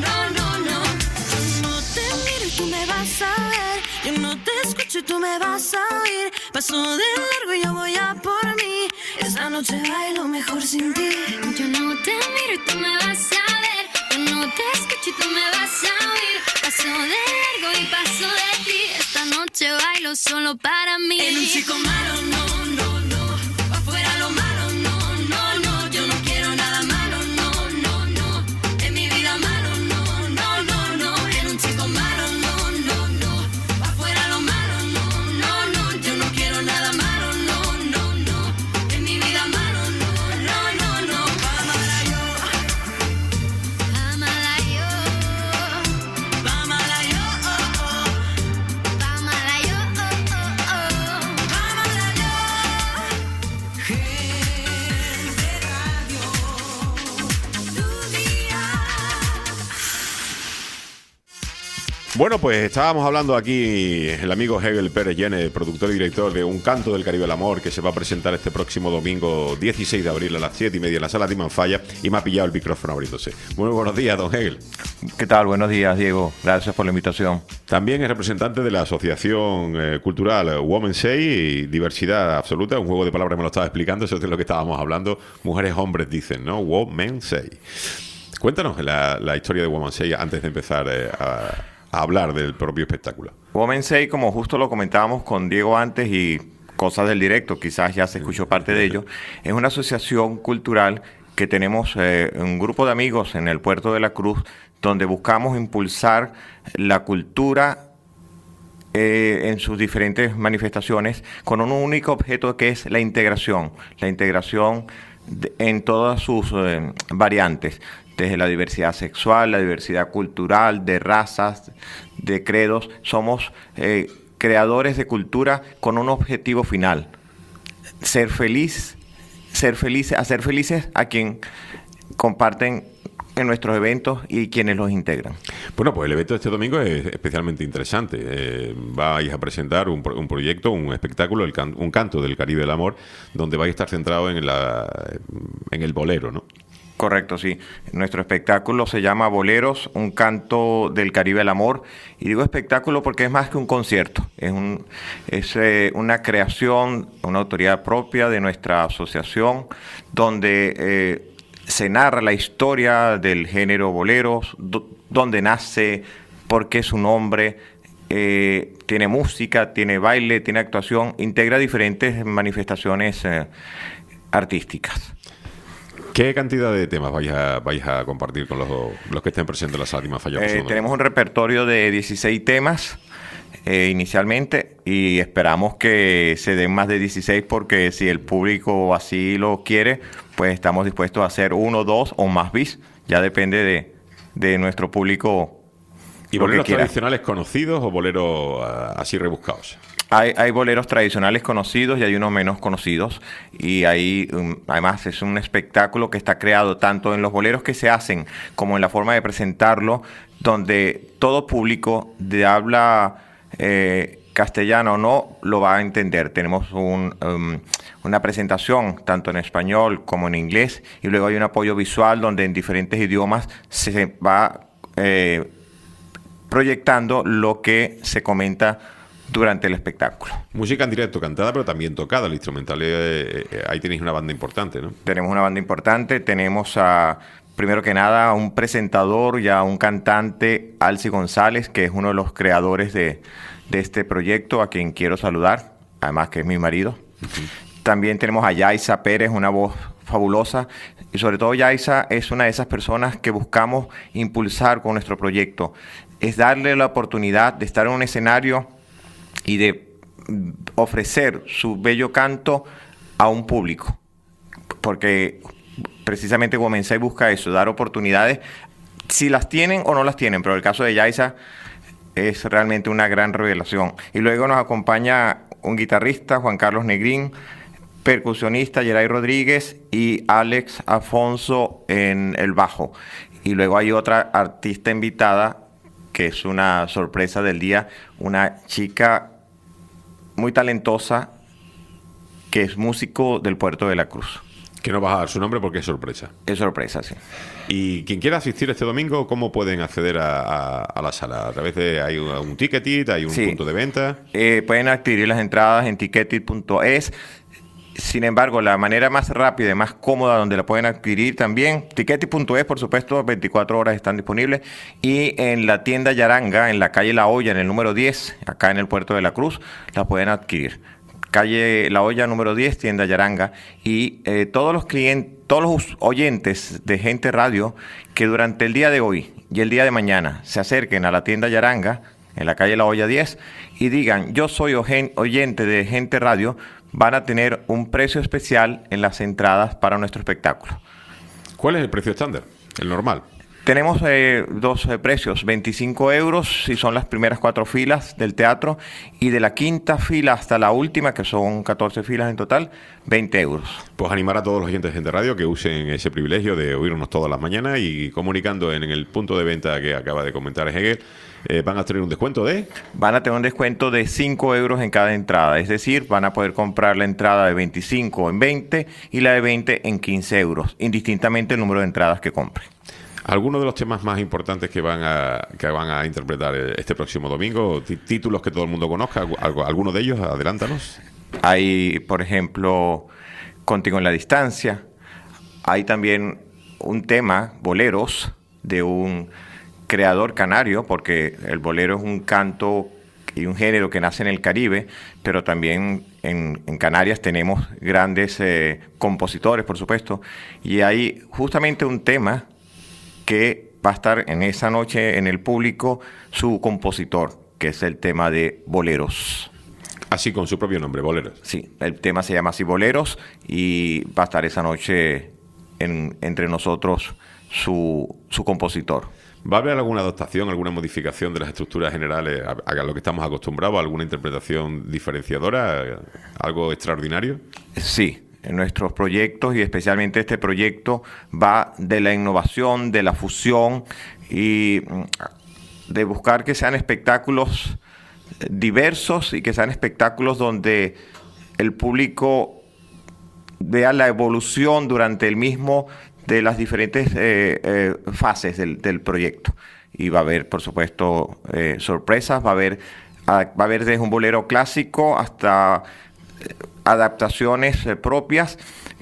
Yo no te miro y tú me vas a ver. Yo no te escucho y tú me vas a oír. Paso de largo y yo voy a por mí. Esa noche bailo mejor sin ti. Yo no te miro y tú me vas a ver. Yo no te escucho y tú me vas a oír. Paso de largo y paso de ti. Esta noche bailo solo para mí. En un chico malo, no. Afuera lo malo, no. Yo no quiero nada malo, no. En mi vida malo, no. En un chico malo, no. Afuera lo malo, no. Yo no quiero nada malo, no. En mi vida malo, no. Vámala yo. Vámala yo. Vámala yo. Vámala yo. Vámala yo. Bueno, pues estábamos hablando aquí el amigo Hegel Pérez Llene, productor y director de Un Canto del Caribe al Amor, que se va a presentar este próximo domingo 16 de abril a las 7:30 en la Sala de Manfalla, y me ha pillado el micrófono abriéndose. Muy buenos días, don Hegel. ¿Qué tal? Buenos días, Diego. Gracias por la invitación. También es representante de la Asociación Cultural Women Say y Diversidad Absoluta, un juego de palabras, me lo estaba explicando, eso es de lo que estábamos hablando. Mujeres, hombres dicen, ¿no? Women Say. Cuéntanos la historia de Women Say antes de empezar a hablar del propio espectáculo. Women Say, como justo lo comentábamos con Diego antes y cosas del directo, quizás ya se escuchó parte de ello, es una asociación cultural que tenemos un grupo de amigos en el Puerto de la Cruz, donde buscamos impulsar la cultura en sus diferentes manifestaciones con un único objeto, que es la integración en todas sus variantes, desde la diversidad sexual, la diversidad cultural, de razas, de credos. Somos creadores de cultura con un objetivo final: hacer felices a quien comparten en nuestros eventos y quienes los integran. Bueno, pues el evento de este domingo es especialmente interesante. Vais a presentar un proyecto, un espectáculo, Un Canto del Caribe del Amor, donde vais a estar centrado en el bolero, ¿no? Correcto, sí. Nuestro espectáculo se llama Boleros, Un Canto del Caribe al Amor. Y digo espectáculo porque es más que un concierto. Es una creación, una autoridad propia de nuestra asociación, donde se narra la historia del género boleros, dónde nace, por qué su nombre. Tiene música, tiene baile, tiene actuación, integra diferentes manifestaciones artísticas. ¿Qué cantidad de temas vais a compartir con los que estén presentes en la Sala de Manfalla? Tenemos un repertorio de 16 temas inicialmente, y esperamos que se den más de 16 porque si el público así lo quiere, pues estamos dispuestos a hacer 1, 2 o más bis. Ya depende de nuestro público. ¿Y boleros tradicionales conocidos o boleros así rebuscados? Hay boleros tradicionales conocidos y hay unos menos conocidos, y además es un espectáculo que está creado tanto en los boleros que se hacen como en la forma de presentarlo, donde todo público de habla castellano o no lo va a entender. Tenemos una presentación tanto en español como en inglés, y luego hay un apoyo visual donde en diferentes idiomas se va proyectando lo que se comenta durante el espectáculo. Música en directo, cantada, pero también tocada. El instrumental, ahí tenéis una banda importante, ¿no? Tenemos una banda importante. Tenemos primero que nada, a un presentador y a un cantante, Alci González, que es uno de los creadores de este proyecto, a quien quiero saludar, además que es mi marido. También tenemos a Yaisa Pérez, una voz fabulosa, y sobre todo Yaisa es una de esas personas que buscamos impulsar con nuestro proyecto. Es darle la oportunidad de estar en un escenario y de ofrecer su bello canto a un público, porque precisamente Women's busca eso, dar oportunidades, si las tienen o no las tienen, pero el caso de Yaisa es realmente una gran revelación. Y luego nos acompaña un guitarrista, Juan Carlos Negrín, percusionista, Geray Rodríguez, y Alex Afonso en el bajo. Y luego hay otra artista invitada, que es una sorpresa del día, una chica muy talentosa, que es músico del Puerto de la Cruz. Que no vas a dar su nombre porque es sorpresa. Es sorpresa, sí. Y quien quiera asistir este domingo, ¿cómo pueden acceder a la sala? ¿A través de hay un Ticketit, hay un punto de venta? Pueden adquirir las entradas en ticketit.es. Sin embargo, la manera más rápida y más cómoda donde la pueden adquirir también, ticketit.es, por supuesto, 24 horas están disponibles, y en la tienda Yaranga, en la calle La Hoya, en el número 10, acá en el Puerto de la Cruz, la pueden adquirir. Calle La Hoya, número 10, tienda Yaranga, y todos los oyentes de Gente Radio que durante el día de hoy y el día de mañana se acerquen a la tienda Yaranga, en la calle La Hoya 10, y digan, yo soy oyente de Gente Radio, van a tener un precio especial en las entradas para nuestro espectáculo. ¿Cuál es el precio estándar? El normal. Tenemos dos precios, 25 euros si son las primeras 4 filas del teatro, y de la quinta fila hasta la última, que son 14 filas en total, 20 euros. Pues animar a todos los oyentes de Gente Radio que usen ese privilegio de oírnos todas las mañanas, y comunicando en el punto de venta que acaba de comentar Hegel, van a tener un descuento de... Van a tener un descuento de 5 euros en cada entrada, es decir, van a poder comprar la entrada de 25 en 20 y la de 20 en 15 euros, indistintamente el número de entradas que compren. ¿Alguno de los temas más importantes que van a interpretar este próximo domingo? ¿Títulos que todo el mundo conozca? ¿Alguno de ellos? Adelántanos. Hay, por ejemplo, Contigo en la Distancia. Hay también un tema, boleros, de un creador canario, porque el bolero es un canto y un género que nace en el Caribe, pero también en Canarias tenemos grandes compositores, por supuesto. Y hay justamente un tema que va a estar en esa noche en el público, su compositor, que es el tema de Boleros. Así, con su propio nombre, Boleros. Sí, el tema se llama así, Boleros, y va a estar esa noche entre nosotros su compositor. ¿Va a haber alguna adaptación, alguna modificación de las estructuras generales a lo que estamos acostumbrados? ¿Alguna interpretación diferenciadora? ¿Algo extraordinario? Sí. En nuestros proyectos, y especialmente este proyecto, va de la innovación, de la fusión y de buscar que sean espectáculos diversos y que sean espectáculos donde el público vea la evolución durante el mismo de las diferentes fases del proyecto. Y va a haber, por supuesto, sorpresas, va a haber desde un bolero clásico hasta adaptaciones propias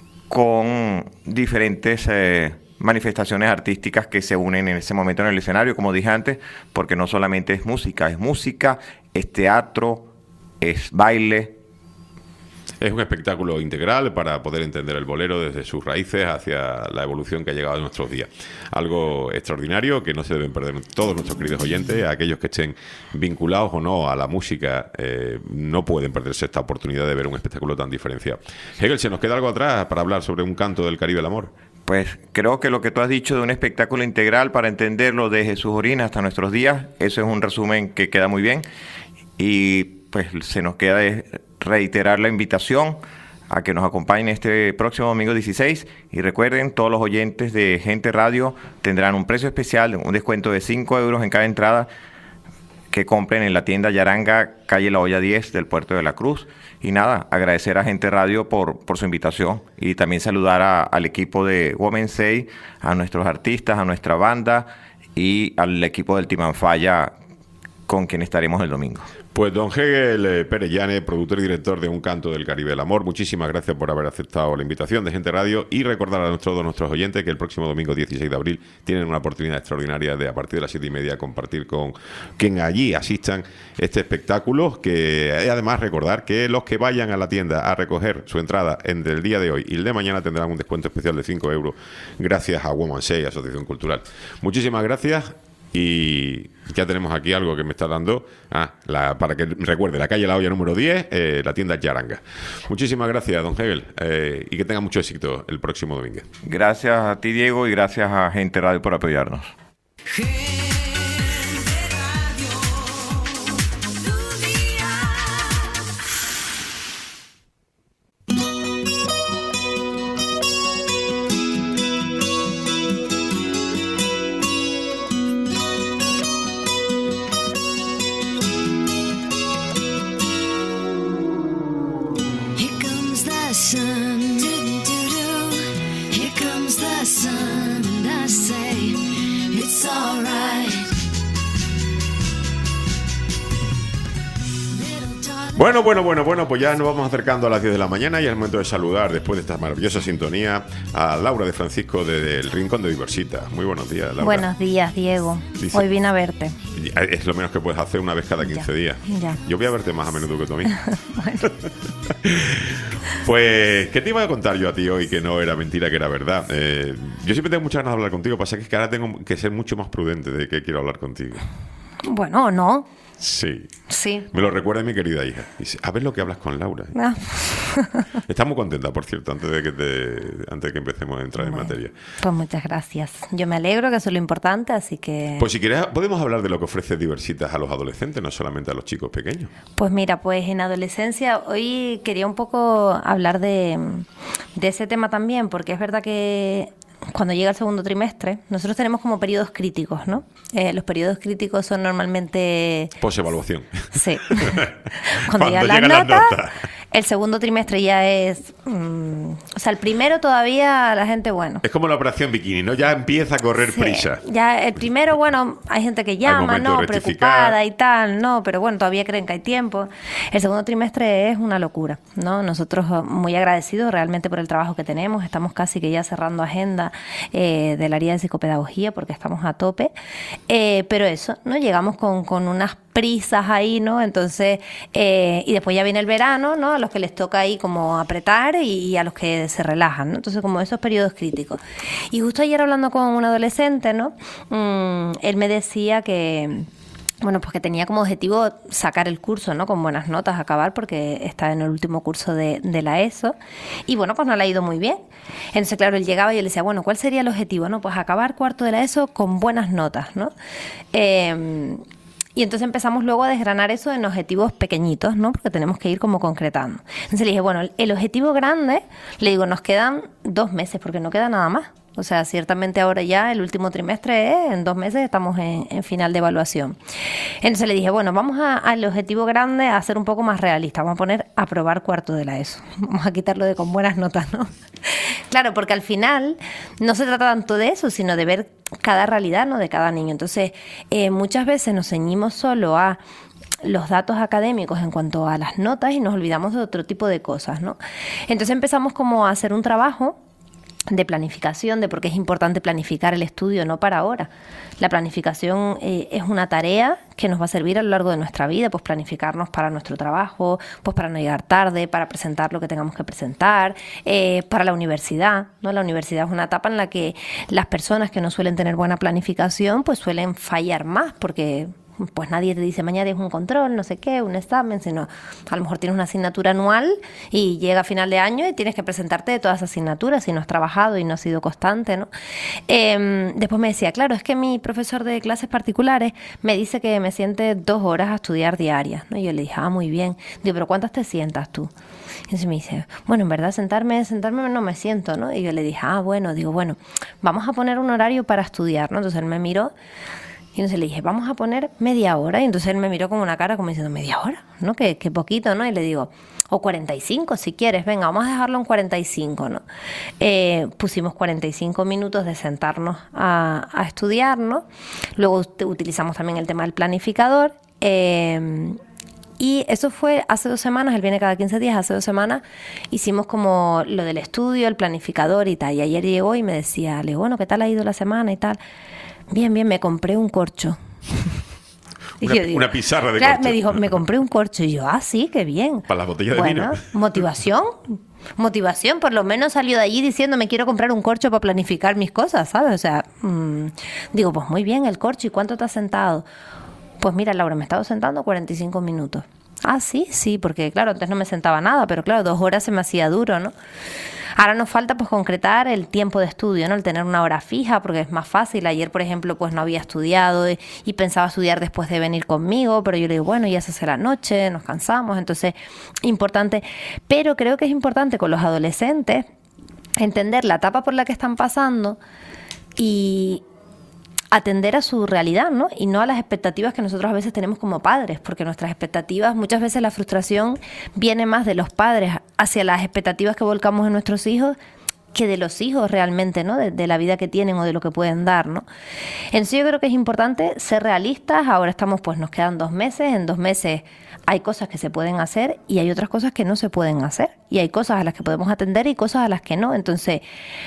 con diferentes manifestaciones artísticas que se unen en ese momento en el escenario, como dije antes, porque no solamente es música, es teatro, es baile. Es un espectáculo integral para poder entender el bolero desde sus raíces hacia la evolución que ha llegado a nuestros días. Algo extraordinario que no se deben perder todos nuestros queridos oyentes. Aquellos que estén vinculados o no a la música no pueden perderse esta oportunidad de ver un espectáculo tan diferenciado. Hegel, ¿se nos queda algo atrás para hablar sobre un canto del Caribe del amor? Pues creo que lo que tú has dicho de un espectáculo integral para entenderlo desde sus orígenes hasta nuestros días, eso es un resumen que queda muy bien. Y pues se nos queda reiterar la invitación a que nos acompañen este próximo domingo 16 y recuerden, todos los oyentes de Gente Radio tendrán un precio especial, un descuento de 5 euros en cada entrada que compren en la tienda Yaranga, calle La Hoya 10 del Puerto de la Cruz. Y nada, agradecer a Gente Radio por su invitación y también saludar al equipo de Women Say, a nuestros artistas, a nuestra banda y al equipo del Timanfaya con quien estaremos el domingo. Pues don Hegel Pérez Llane, productor y director de Un Canto del Caribe del Amor, muchísimas gracias por haber aceptado la invitación de Gente Radio y recordar a todos nuestros oyentes que el próximo domingo 16 de abril tienen una oportunidad extraordinaria de a partir de las 7:30 compartir con quien allí asistan este espectáculo, que además recordar que los que vayan a la tienda a recoger su entrada entre el día de hoy y el de mañana tendrán un descuento especial de 5 euros gracias a Woman Say, Asociación Cultural. Muchísimas gracias. Y ya tenemos aquí algo que me está dando para que recuerde, la calle La Hoya número 10, la tienda Yaranga. Muchísimas gracias, don Hegel, y que tenga mucho éxito el próximo domingo. Gracias a ti, Diego, y gracias a Gente Radio por apoyarnos. Bueno, pues ya nos vamos acercando a las 10 de la mañana y es el momento de saludar, después de esta maravillosa sintonía, a Laura de Francisco del Rincón de Diversita. Muy buenos días, Laura. Buenos días, Diego. Hoy vine a verte. Es lo menos que puedes hacer una vez cada 15 días. Ya. Yo voy a verte más a menudo que tú a mí. Pues, ¿qué te iba a contar yo a ti hoy que no era mentira, que era verdad? Yo siempre tengo muchas ganas de hablar contigo, pasa que es que ahora tengo que ser mucho más prudente de que quiero hablar contigo. Bueno, ¿no? Sí. Sí. Me lo recuerda mi querida hija. Dice, a ver lo que hablas con Laura. Está muy contenta, por cierto, antes de que empecemos a entrar en materia. Pues muchas gracias. Yo me alegro, que eso es lo importante, así que... Pues si quieres, podemos hablar de lo que ofrece Diversitas a los adolescentes, no solamente a los chicos pequeños. Pues mira, pues en adolescencia hoy quería un poco hablar de ese tema también, porque es verdad que cuando llega el segundo trimestre, nosotros tenemos como periodos críticos, ¿no? Los periodos críticos son normalmente... Posevaluación. Sí. Cuando llegan las notas, el segundo trimestre ya es... o sea, el primero todavía la gente, bueno... Es como la operación bikini, ¿no? Ya empieza a correr prisa. Ya el primero, bueno, hay gente que llama, ¿no? Preocupada y tal, ¿no? Pero bueno, todavía creen que hay tiempo. El segundo trimestre es una locura, ¿no? Nosotros muy agradecidos realmente por el trabajo que tenemos. Estamos casi que ya cerrando agenda del área de psicopedagogía porque estamos a tope. Pero eso, ¿no? Llegamos con unas prisas ahí, ¿no? Entonces, y después ya viene el verano, ¿no? A los que les toca ahí como apretar y a los que se relajan, ¿no? Entonces, como esos periodos críticos. Y justo ayer hablando con un adolescente, ¿no? Él me decía que... Bueno, pues que tenía como objetivo sacar el curso, ¿no? Con buenas notas, acabar, porque está en el último curso de la ESO. Y bueno, pues no le ha ido muy bien. Entonces, claro, él llegaba y yo le decía, bueno, ¿cuál sería el objetivo? No, pues acabar cuarto de la ESO con buenas notas, ¿no? Y entonces empezamos luego a desgranar eso en objetivos pequeñitos, ¿no? Porque tenemos que ir como concretando. Entonces le dije, bueno, el objetivo grande, le digo, nos quedan 2 meses, porque no queda nada más. O sea, ciertamente ahora ya el último trimestre en 2 meses estamos en final de evaluación. Entonces le dije, bueno, vamos al objetivo grande a ser un poco más realista. Vamos a poner aprobar cuarto de la ESO. Vamos a quitarlo de con buenas notas, ¿no? Claro, porque al final no se trata tanto de eso, sino de ver cada realidad, ¿no? De cada niño. Entonces, muchas veces nos ceñimos solo a los datos académicos en cuanto a las notas y nos olvidamos de otro tipo de cosas, ¿no? Entonces empezamos como a hacer un trabajo de planificación, de por qué es importante planificar el estudio, no para ahora. La planificación es una tarea que nos va a servir a lo largo de nuestra vida, pues planificarnos para nuestro trabajo, pues para no llegar tarde, para presentar lo que tengamos que presentar, para la universidad, ¿no? La universidad es una etapa en la que las personas que no suelen tener buena planificación, pues suelen fallar más, porque pues nadie te dice mañana es un control, no sé qué, un examen, sino a lo mejor tienes una asignatura anual y llega a final de año y tienes que presentarte de todas esas asignaturas si no has trabajado y no has sido constante, ¿no? Después me decía, claro, es que mi profesor de clases particulares me dice que me siente 2 horas a estudiar diarias, ¿no? Y yo le dije, muy bien. Digo, ¿pero cuántas te sientas tú? Y entonces me dice, bueno, en verdad sentarme no me siento, ¿no? Y yo le dije, bueno, vamos a poner un horario para estudiar, ¿no? Entonces él me miró. Y entonces le dije, vamos a poner media hora. Y entonces él me miró con una cara como diciendo, ¿media hora? ¿No? Que poquito, ¿no? Y le digo, o 45 si quieres, venga, vamos a dejarlo en 45, ¿no? Pusimos 45 minutos de sentarnos a estudiar, ¿no? Luego utilizamos también el tema del planificador. Y eso fue hace 2 semanas, él viene cada 15 días, hace 2 semanas hicimos como lo del estudio, el planificador y tal. Y ayer llegó y me decía, le digo, bueno, ¿qué tal ha ido la semana y tal? Bien, me compré un corcho. Una pizarra de claro, corcho. Me dijo, me compré un corcho. Y yo, sí, qué bien. Para las botellas de vino. Motivación, por lo menos salió de allí diciendo me quiero comprar un corcho para planificar mis cosas, ¿sabes? O sea, digo, pues muy bien el corcho. ¿Y cuánto te has sentado? Pues mira, Laura, me he estado sentando 45 minutos. Sí, porque claro, antes no me sentaba nada, pero claro, 2 horas se me hacía duro, ¿no? Ahora nos falta pues concretar el tiempo de estudio, ¿no? El tener una hora fija, porque es más fácil. Ayer, por ejemplo, pues no había estudiado y pensaba estudiar después de venir conmigo, pero yo le digo, bueno, ya se hace la noche, nos cansamos, entonces, importante. Pero creo que es importante con los adolescentes entender la etapa por la que están pasando y atender a su realidad, ¿no? Y no a las expectativas que nosotros a veces tenemos como padres, porque nuestras expectativas, muchas veces la frustración viene más de los padres hacia las expectativas que volcamos en nuestros hijos que de los hijos realmente, ¿no? De la vida que tienen o de lo que pueden dar, ¿no? Entonces yo creo que es importante ser realistas. Ahora estamos, pues nos quedan 2 meses, en 2 meses hay cosas que se pueden hacer y hay otras cosas que no se pueden hacer. Y hay cosas a las que podemos atender y cosas a las que no. Entonces,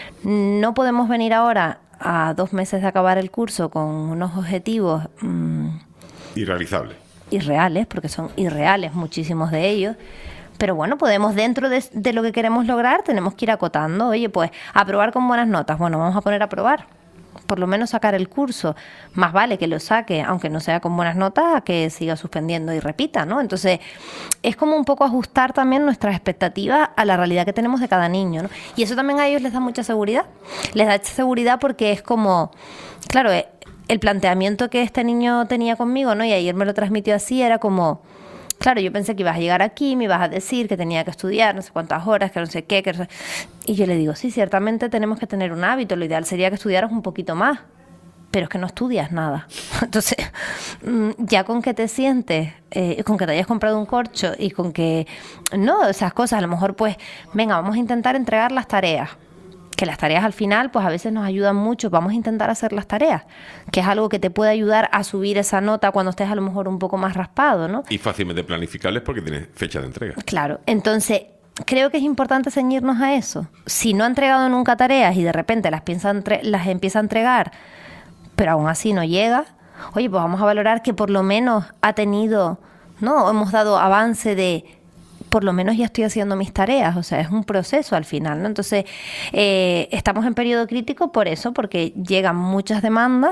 no podemos venir ahora a 2 meses de acabar el curso con unos objetivos irrealizables. Irreales, porque son irreales muchísimos de ellos. Pero bueno, podemos dentro de lo que queremos lograr, tenemos que ir acotando. Oye, pues aprobar con buenas notas. Bueno, vamos a poner a probar. Por lo menos sacar el curso. Más vale que lo saque, aunque no sea con buenas notas, a que siga suspendiendo y repita, ¿no? Entonces, es como un poco ajustar también nuestras expectativas a la realidad que tenemos de cada niño, ¿no? Y eso también a ellos les da mucha seguridad. Les da seguridad porque es como, claro, el planteamiento que este niño tenía conmigo, ¿no? Y ayer me lo transmitió así, era como, claro, yo pensé que ibas a llegar aquí, me ibas a decir que tenía que estudiar no sé cuántas horas, que no sé qué, que no sé. Y yo le digo, sí, ciertamente tenemos que tener un hábito, lo ideal sería que estudiaras un poquito más, pero es que no estudias nada. Entonces, ya con que te sientes, con que te hayas comprado un corcho y con que, no, esas cosas, a lo mejor pues, venga, vamos a intentar entregar las tareas. Que las tareas al final, pues a veces nos ayudan mucho. Vamos a intentar hacer las tareas, que es algo que te puede ayudar a subir esa nota cuando estés a lo mejor un poco más raspado, ¿no? Y fácilmente planificables porque tienes fecha de entrega. Claro, entonces creo que es importante ceñirnos a eso. Si no ha entregado nunca tareas y de repente las empieza a entregar, pero aún así no llega, oye, pues vamos a valorar que por lo menos ha tenido, ¿no? Hemos dado avance de por lo menos ya estoy haciendo mis tareas, o sea, es un proceso al final, ¿no? Entonces, estamos en periodo crítico por eso, porque llegan muchas demandas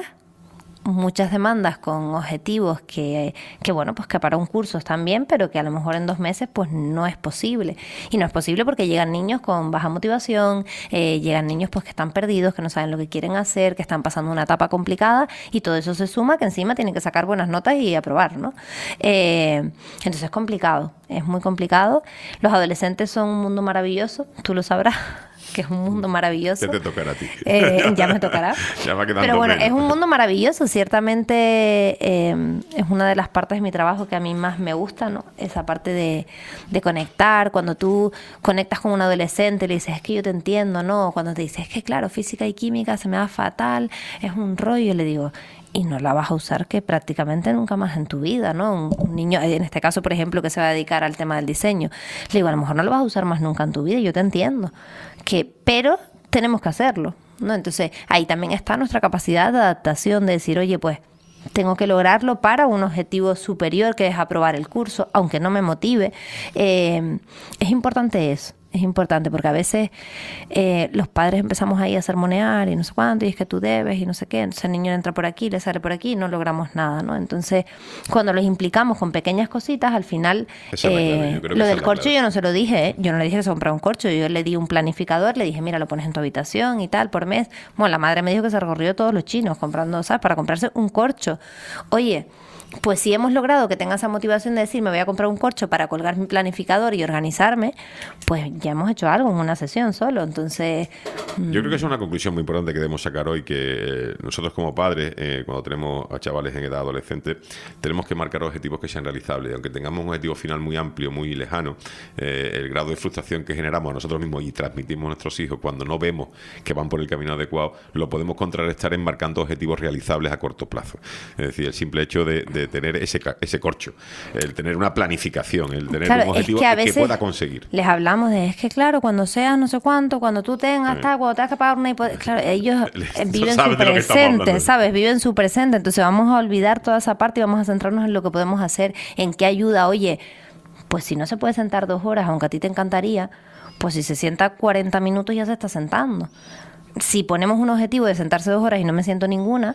con objetivos que bueno, pues que para un curso están bien, pero que a lo mejor en 2 meses pues no es posible. Y no es posible porque llegan niños con baja motivación, llegan niños pues que están perdidos, que no saben lo que quieren hacer, que están pasando una etapa complicada y todo eso se suma que encima tienen que sacar buenas notas y aprobar, ¿no? Entonces es complicado, es muy complicado. Los adolescentes son un mundo maravilloso, tú lo sabrás, que es un mundo maravilloso. Ya te tocará a ti. Ya me tocará. Ya va quedando pero bueno, menos. es un mundo maravilloso. Ciertamente es una de las partes de mi trabajo que a mí más me gusta, ¿no? Esa parte de conectar. Cuando tú conectas con un adolescente y le dices, es que yo te entiendo, ¿no? Cuando te dices, es que claro, física y química se me da fatal, es un rollo, le digo, y no la vas a usar que prácticamente nunca más en tu vida, ¿no? Un niño, en este caso, por ejemplo, que se va a dedicar al tema del diseño, le digo, a lo mejor no lo vas a usar más nunca en tu vida, yo te entiendo, pero tenemos que hacerlo, ¿no? Entonces, ahí también está nuestra capacidad de adaptación, de decir, oye, pues tengo que lograrlo para un objetivo superior, que es aprobar el curso, aunque no me motive. Es importante eso. Es importante porque a veces los padres empezamos ahí a sermonear y no sé cuánto, y es que tú debes y no sé qué, entonces el niño entra por aquí, le sale por aquí y no logramos nada, ¿no? Entonces, cuando los implicamos con pequeñas cositas, al final, lo del corcho yo no se lo dije, yo no le dije que se comprara un corcho, yo le di un planificador, le dije, mira, lo pones en tu habitación y tal, por mes. Bueno, la madre me dijo que se recorrió todos los chinos comprando, ¿sabes? Para comprarse un corcho. Oye, pues si hemos logrado que tenga esa motivación de decir me voy a comprar un corcho para colgar mi planificador y organizarme, pues ya hemos hecho algo en una sesión solo. Entonces, yo creo que es una conclusión muy importante que debemos sacar hoy, que nosotros como padres, cuando tenemos a chavales en edad adolescente, tenemos que marcar objetivos que sean realizables. Aunque tengamos un objetivo final muy amplio, muy lejano, el grado de frustración que generamos a nosotros mismos y transmitimos a nuestros hijos cuando no vemos que van por el camino adecuado, lo podemos contrarrestar en marcando objetivos realizables a corto plazo. Es decir, el simple hecho de tener ese corcho, el tener una planificación, el tener un objetivo que pueda conseguir. Les hablamos de, es que claro, cuando seas no sé cuánto, cuando tú tengas tal, cuando tengas que pagar una hipoteca, claro, ellos viven su presente, ¿sabes? Viven su presente, entonces vamos a olvidar toda esa parte y vamos a centrarnos en lo que podemos hacer, en qué ayuda. Oye, pues si no se puede sentar 2 horas, aunque a ti te encantaría, pues si se sienta 40 minutos ya se está sentando. Si ponemos un objetivo de sentarse 2 horas y no me siento ninguna,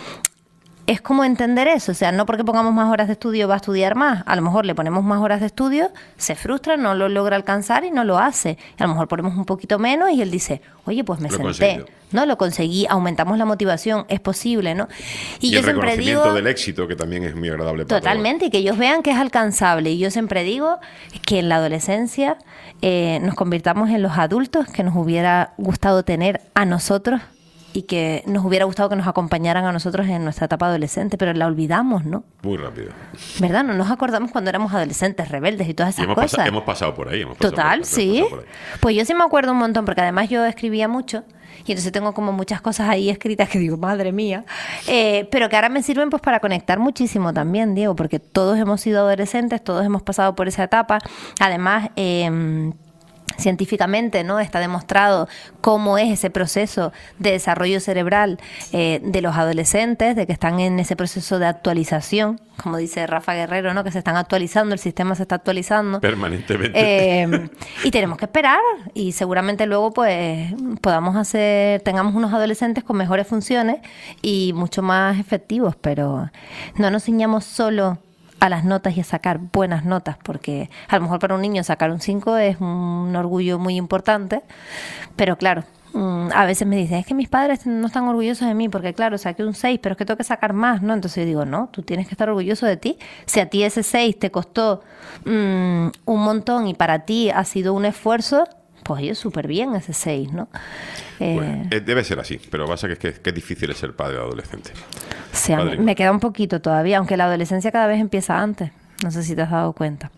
es como entender eso, o sea, no porque pongamos más horas de estudio va a estudiar más. A lo mejor le ponemos más horas de estudio, se frustra, no lo logra alcanzar y no lo hace. A lo mejor ponemos un poquito menos y él dice, oye, pues me senté, ¿no? Lo conseguí, aumentamos la motivación, es posible, ¿no? Y yo el reconocimiento del éxito, que también es muy agradable para totalmente, y que ellos vean que es alcanzable. Y yo siempre digo que en la adolescencia nos convirtamos en los adultos que nos hubiera gustado tener a nosotros y que nos hubiera gustado que nos acompañaran a nosotros en nuestra etapa adolescente, pero la olvidamos, ¿no? Muy rápido. ¿Verdad? No nos acordamos cuando éramos adolescentes, rebeldes y todas esas cosas. Hemos pasado por ahí. Total, sí. Pues yo sí me acuerdo un montón, porque además yo escribía mucho y entonces tengo como muchas cosas ahí escritas que digo, madre mía, pero que ahora me sirven pues para conectar muchísimo también, Diego, porque todos hemos sido adolescentes, todos hemos pasado por esa etapa. Además, científicamente, ¿no? Está demostrado cómo es ese proceso de desarrollo cerebral de los adolescentes, de que están en ese proceso de actualización, como dice Rafa Guerrero, ¿no? Que se están actualizando, el sistema se está actualizando permanentemente. Y tenemos que esperar y seguramente luego pues tengamos unos adolescentes con mejores funciones y mucho más efectivos, pero no nos ciñamos solo a las notas y a sacar buenas notas, porque a lo mejor para un niño sacar un 5 es un orgullo muy importante, pero claro, a veces me dicen, es que mis padres no están orgullosos de mí, porque claro, saqué un 6, pero es que tengo que sacar más, ¿no? Entonces yo digo, no, tú tienes que estar orgulloso de ti. Si a ti ese 6 te costó un montón y para ti ha sido un esfuerzo, pues oye, súper bien ese 6, ¿no? Bueno, debe ser así, pero pasa que es difícil ser padre o adolescente. Sí, me queda un poquito todavía, aunque la adolescencia cada vez empieza antes. No sé si te has dado cuenta.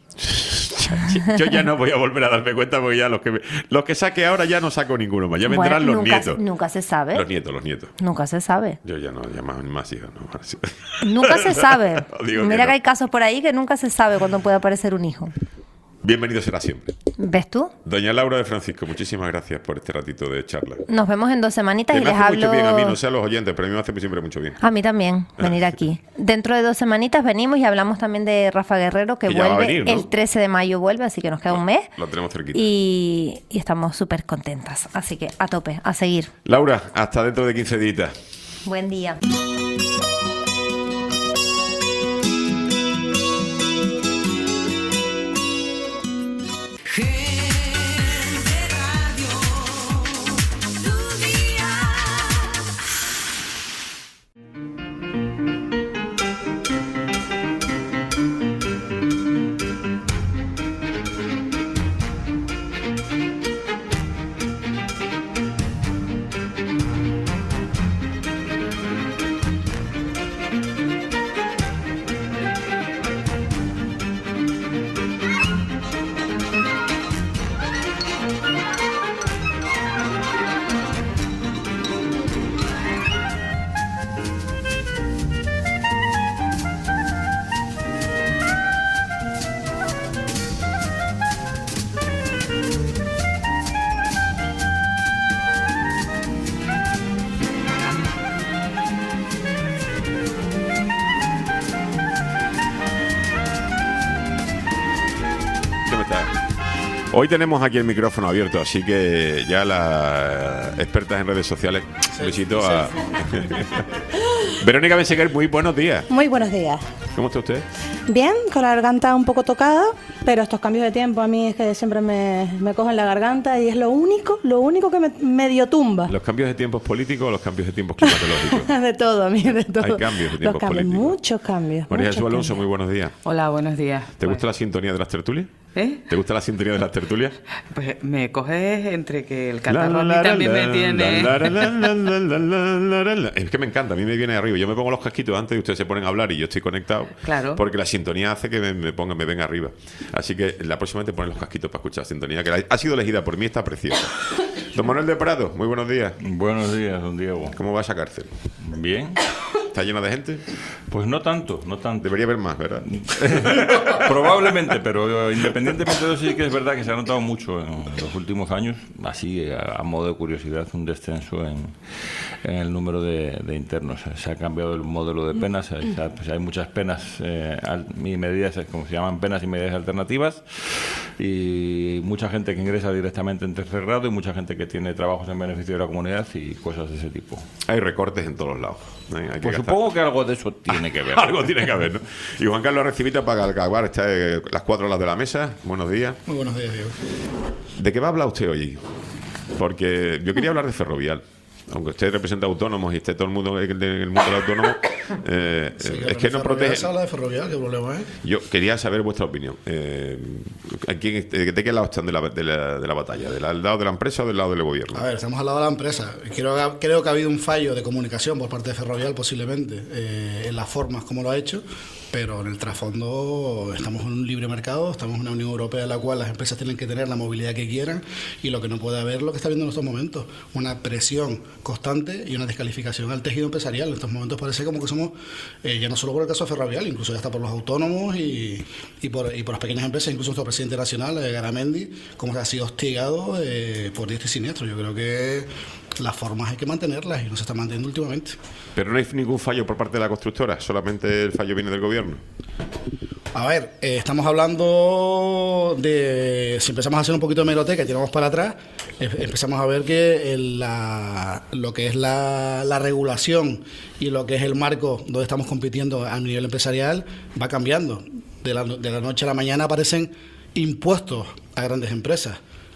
Yo ya no voy a volver a darme cuenta porque ya los que saque ahora ya no saco ninguno más. Ya vendrán los nietos. Nunca se sabe. Los nietos. Nunca se sabe. Yo ya no, ya más hijos. No. Nunca se sabe. Mira que hay casos por ahí que nunca se sabe cuándo puede aparecer un hijo. Bienvenido será siempre. ¿Ves tú? Doña Laura de Francisco, muchísimas gracias por este ratito de charla. Nos vemos en 2 semanitas y les hablo... Me hace mucho bien a mí, no sé a los oyentes, pero a mí me hace siempre mucho bien. A mí también, venir aquí. Dentro de 2 semanitas venimos y hablamos también de Rafa Guerrero, que vuelve venir, ¿no? El 13 de mayo vuelve, así que nos queda un mes. Lo tenemos cerquita. Y estamos súper contentas, así que a tope, a seguir. Laura, hasta dentro de 15 días. Buen día. Hoy tenemos aquí el micrófono abierto, así que ya las expertas en redes sociales, visito a Verónica Benseguer. Muy buenos días. Muy buenos días. ¿Cómo está usted? Bien, con la garganta un poco tocada, pero estos cambios de tiempo a mí es que siempre me cogen la garganta y es lo único que me medio tumba. ¿Los cambios de tiempos políticos o los cambios de tiempos climatológicos? De todo, a mí, de todo. Hay cambios de tiempos políticos. Muchos cambios. María Jesús Alonso, muy buenos días. Hola, buenos días. ¿Te gusta la sintonía de las tertulias? ¿Eh? ¿Te gusta la sintonía de las tertulias? Pues me coges entre que el catarro a mí también me tiene... Es que me encanta, a mí me viene arriba. Yo me pongo los casquitos antes y ustedes se ponen a hablar y yo estoy conectado. Claro. Porque la sintonía hace que me venga arriba. Así que la próxima vez te ponen los casquitos para escuchar la sintonía, que ha sido elegida por mí, está preciosa. Don Manuel de Prado, muy buenos días. Buenos días, don Diego. ¿Cómo va esa cárcel? Bien. ¿Está llena de gente? Pues no tanto, no tanto. Debería haber más, ¿verdad? Probablemente, pero independientemente de eso sí que es verdad que se ha notado mucho en los últimos años, así a modo de curiosidad, un descenso en el número de internos. Se ha cambiado el modelo de penas, hay muchas penas y medidas, como se llaman, penas y medidas alternativas, y mucha gente que ingresa directamente en tercer grado y mucha gente que tiene trabajos en beneficio de la comunidad y cosas de ese tipo. Hay recortes en todos lados. Hay que pues supongo que algo de eso tiene que ver. Algo tiene que haber, ¿no? Y Juan Carlos Recibita para acabar, está las 4 horas de la mesa. Buenos días. Muy buenos días, Diego. ¿De qué va a hablar usted hoy? Porque yo quería hablar de Ferrovial. Aunque usted representa autónomos y esté todo el mundo en el mundo del autónomo, es que no protege. Se habla de Ferrovial, ¿qué problema es? Yo quería saber vuestra opinión. ¿De qué lado están de la batalla? ¿Del lado de la empresa o del lado del gobierno? A ver, estamos al lado de la empresa. Creo que ha habido un fallo de comunicación por parte de Ferrovial, posiblemente, en las formas como lo ha hecho. Pero en el trasfondo estamos en un libre mercado, estamos en una Unión Europea en la cual las empresas tienen que tener la movilidad que quieran, y lo que no puede haber, lo que está viendo en estos momentos, una presión constante y una descalificación al tejido empresarial. En estos momentos parece como que somos, ya no solo por el caso de Ferrovial, incluso ya está por los autónomos y por las pequeñas empresas, incluso nuestro presidente nacional, Garamendi, como se ha sido hostigado por diestro y siniestro. Yo creo que las formas hay que mantenerlas y no se está manteniendo últimamente. Pero no hay ningún fallo por parte de la constructora, solamente el fallo viene del gobierno. A ver, estamos hablando de... Si empezamos a hacer un poquito de hemeroteca y tiramos para atrás, empezamos a ver que lo que es la regulación y lo que es el marco donde estamos compitiendo a nivel empresarial va cambiando. De la noche a la mañana aparecen impuestos a grandes empresas.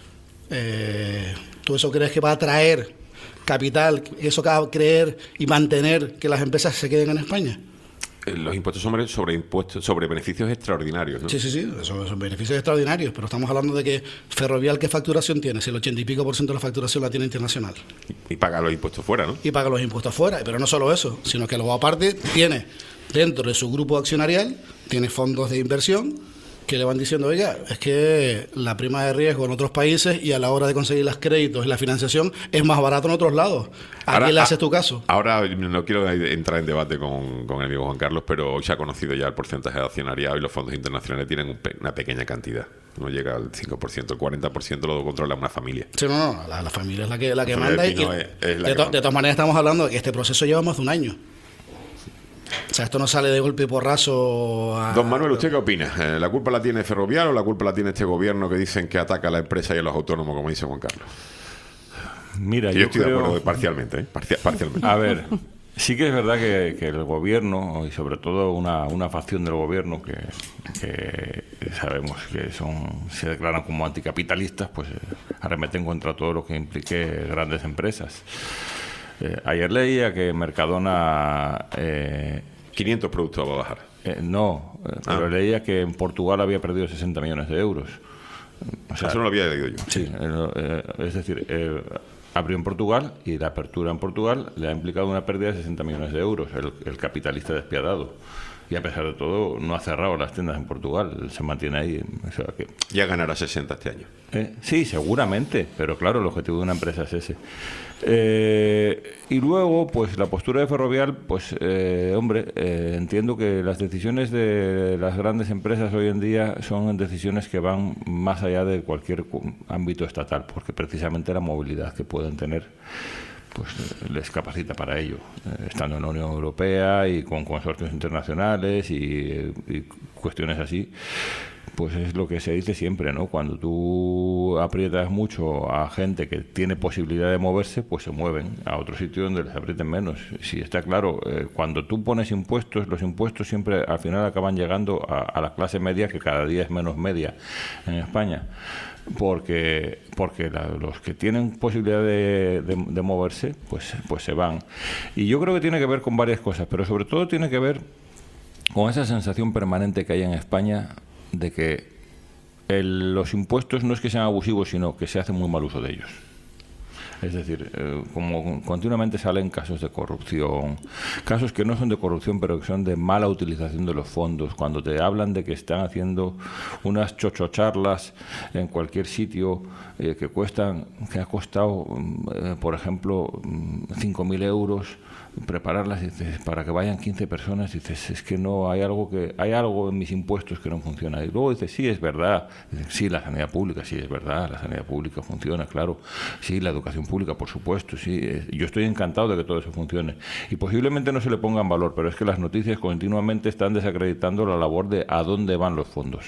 ¿Tú eso crees que va a atraer capital? ¿Eso va a creer y mantener que las empresas se queden en España? Los impuestos sobre beneficios extraordinarios, ¿no? Sí, son beneficios extraordinarios, pero estamos hablando de que Ferrovial, ¿qué facturación tiene? Si el 80 y pico % de la facturación la tiene internacional. Y paga los impuestos fuera, ¿no? Y paga los impuestos fuera, pero no solo eso, sino que luego aparte tiene, dentro de su grupo accionarial, tiene fondos de inversión que le van diciendo, oiga, es que la prima de riesgo en otros países y a la hora de conseguir los créditos y la financiación es más barato en otros lados. ¿A quién le haces tu caso? Ahora no quiero entrar en debate con el amigo Juan Carlos, pero hoy se ha conocido ya el porcentaje de accionariado y los fondos internacionales tienen una pequeña cantidad. No llega al 5%, el 40% lo controla una familia. Sí, no, la familia es la que manda. De todas maneras estamos hablando de que este proceso lleva más de un año. O sea, esto no sale de golpe y porrazo a... Don Manuel, ¿usted qué opina? ¿La culpa la tiene Ferrovial o la culpa la tiene este gobierno que dicen que ataca a la empresa y a los autónomos, como dice Juan Carlos? Mira, yo estoy de acuerdo parcialmente, parcialmente. A ver, sí que es verdad que el gobierno, y sobre todo una facción del gobierno que sabemos que se declaran como anticapitalistas, pues arremeten contra todo lo que implique grandes empresas. Ayer leía que Mercadona... 500 productos va a bajar. Pero leía que en Portugal había perdido 60 millones de euros. O sea, eso no lo había leído yo. Sí, es decir, abrió en Portugal y la apertura en Portugal le ha implicado una pérdida de 60 millones de euros, el capitalista despiadado. Y a pesar de todo, no ha cerrado las tiendas en Portugal, se mantiene ahí. O sea que... Ya ganará 60 este año. Sí, seguramente, pero claro, el objetivo de una empresa es ese. Y luego, pues la postura de Ferrovial, pues entiendo que las decisiones de las grandes empresas hoy en día son decisiones que van más allá de cualquier ámbito estatal, porque precisamente la movilidad que pueden tener pues les capacita para ello, estando en la Unión Europea y con consorcios internacionales y cuestiones así. Pues es lo que se dice siempre, ¿no? Cuando tú aprietas mucho a gente que tiene posibilidad de moverse, pues se mueven a otro sitio donde les aprieten menos. Sí, está claro, cuando tú pones impuestos, los impuestos siempre al final acaban llegando a la clase media, que cada día es menos media en España, porque los que tienen posibilidad de moverse, pues se van. Y yo creo que tiene que ver con varias cosas, pero sobre todo tiene que ver con esa sensación permanente que hay en España de que los impuestos no es que sean abusivos, sino que se hace muy mal uso de ellos. Es decir, como continuamente salen casos de corrupción, casos que no son de corrupción, pero que son de mala utilización de los fondos. Cuando te hablan de que están haciendo unas chochocharlas en cualquier sitio que ha costado, por ejemplo, 5.000 euros, prepararlas, dices, para que vayan 15 personas, dices, es que no, hay algo en mis impuestos que no funciona. Y luego dices, sí, es verdad, dices, sí, la sanidad pública, sí, es verdad, la sanidad pública funciona, claro, sí, la educación pública, por supuesto, sí, yo estoy encantado de que todo eso funcione. Y posiblemente no se le ponga en valor, pero es que las noticias continuamente están desacreditando la labor de a dónde van los fondos.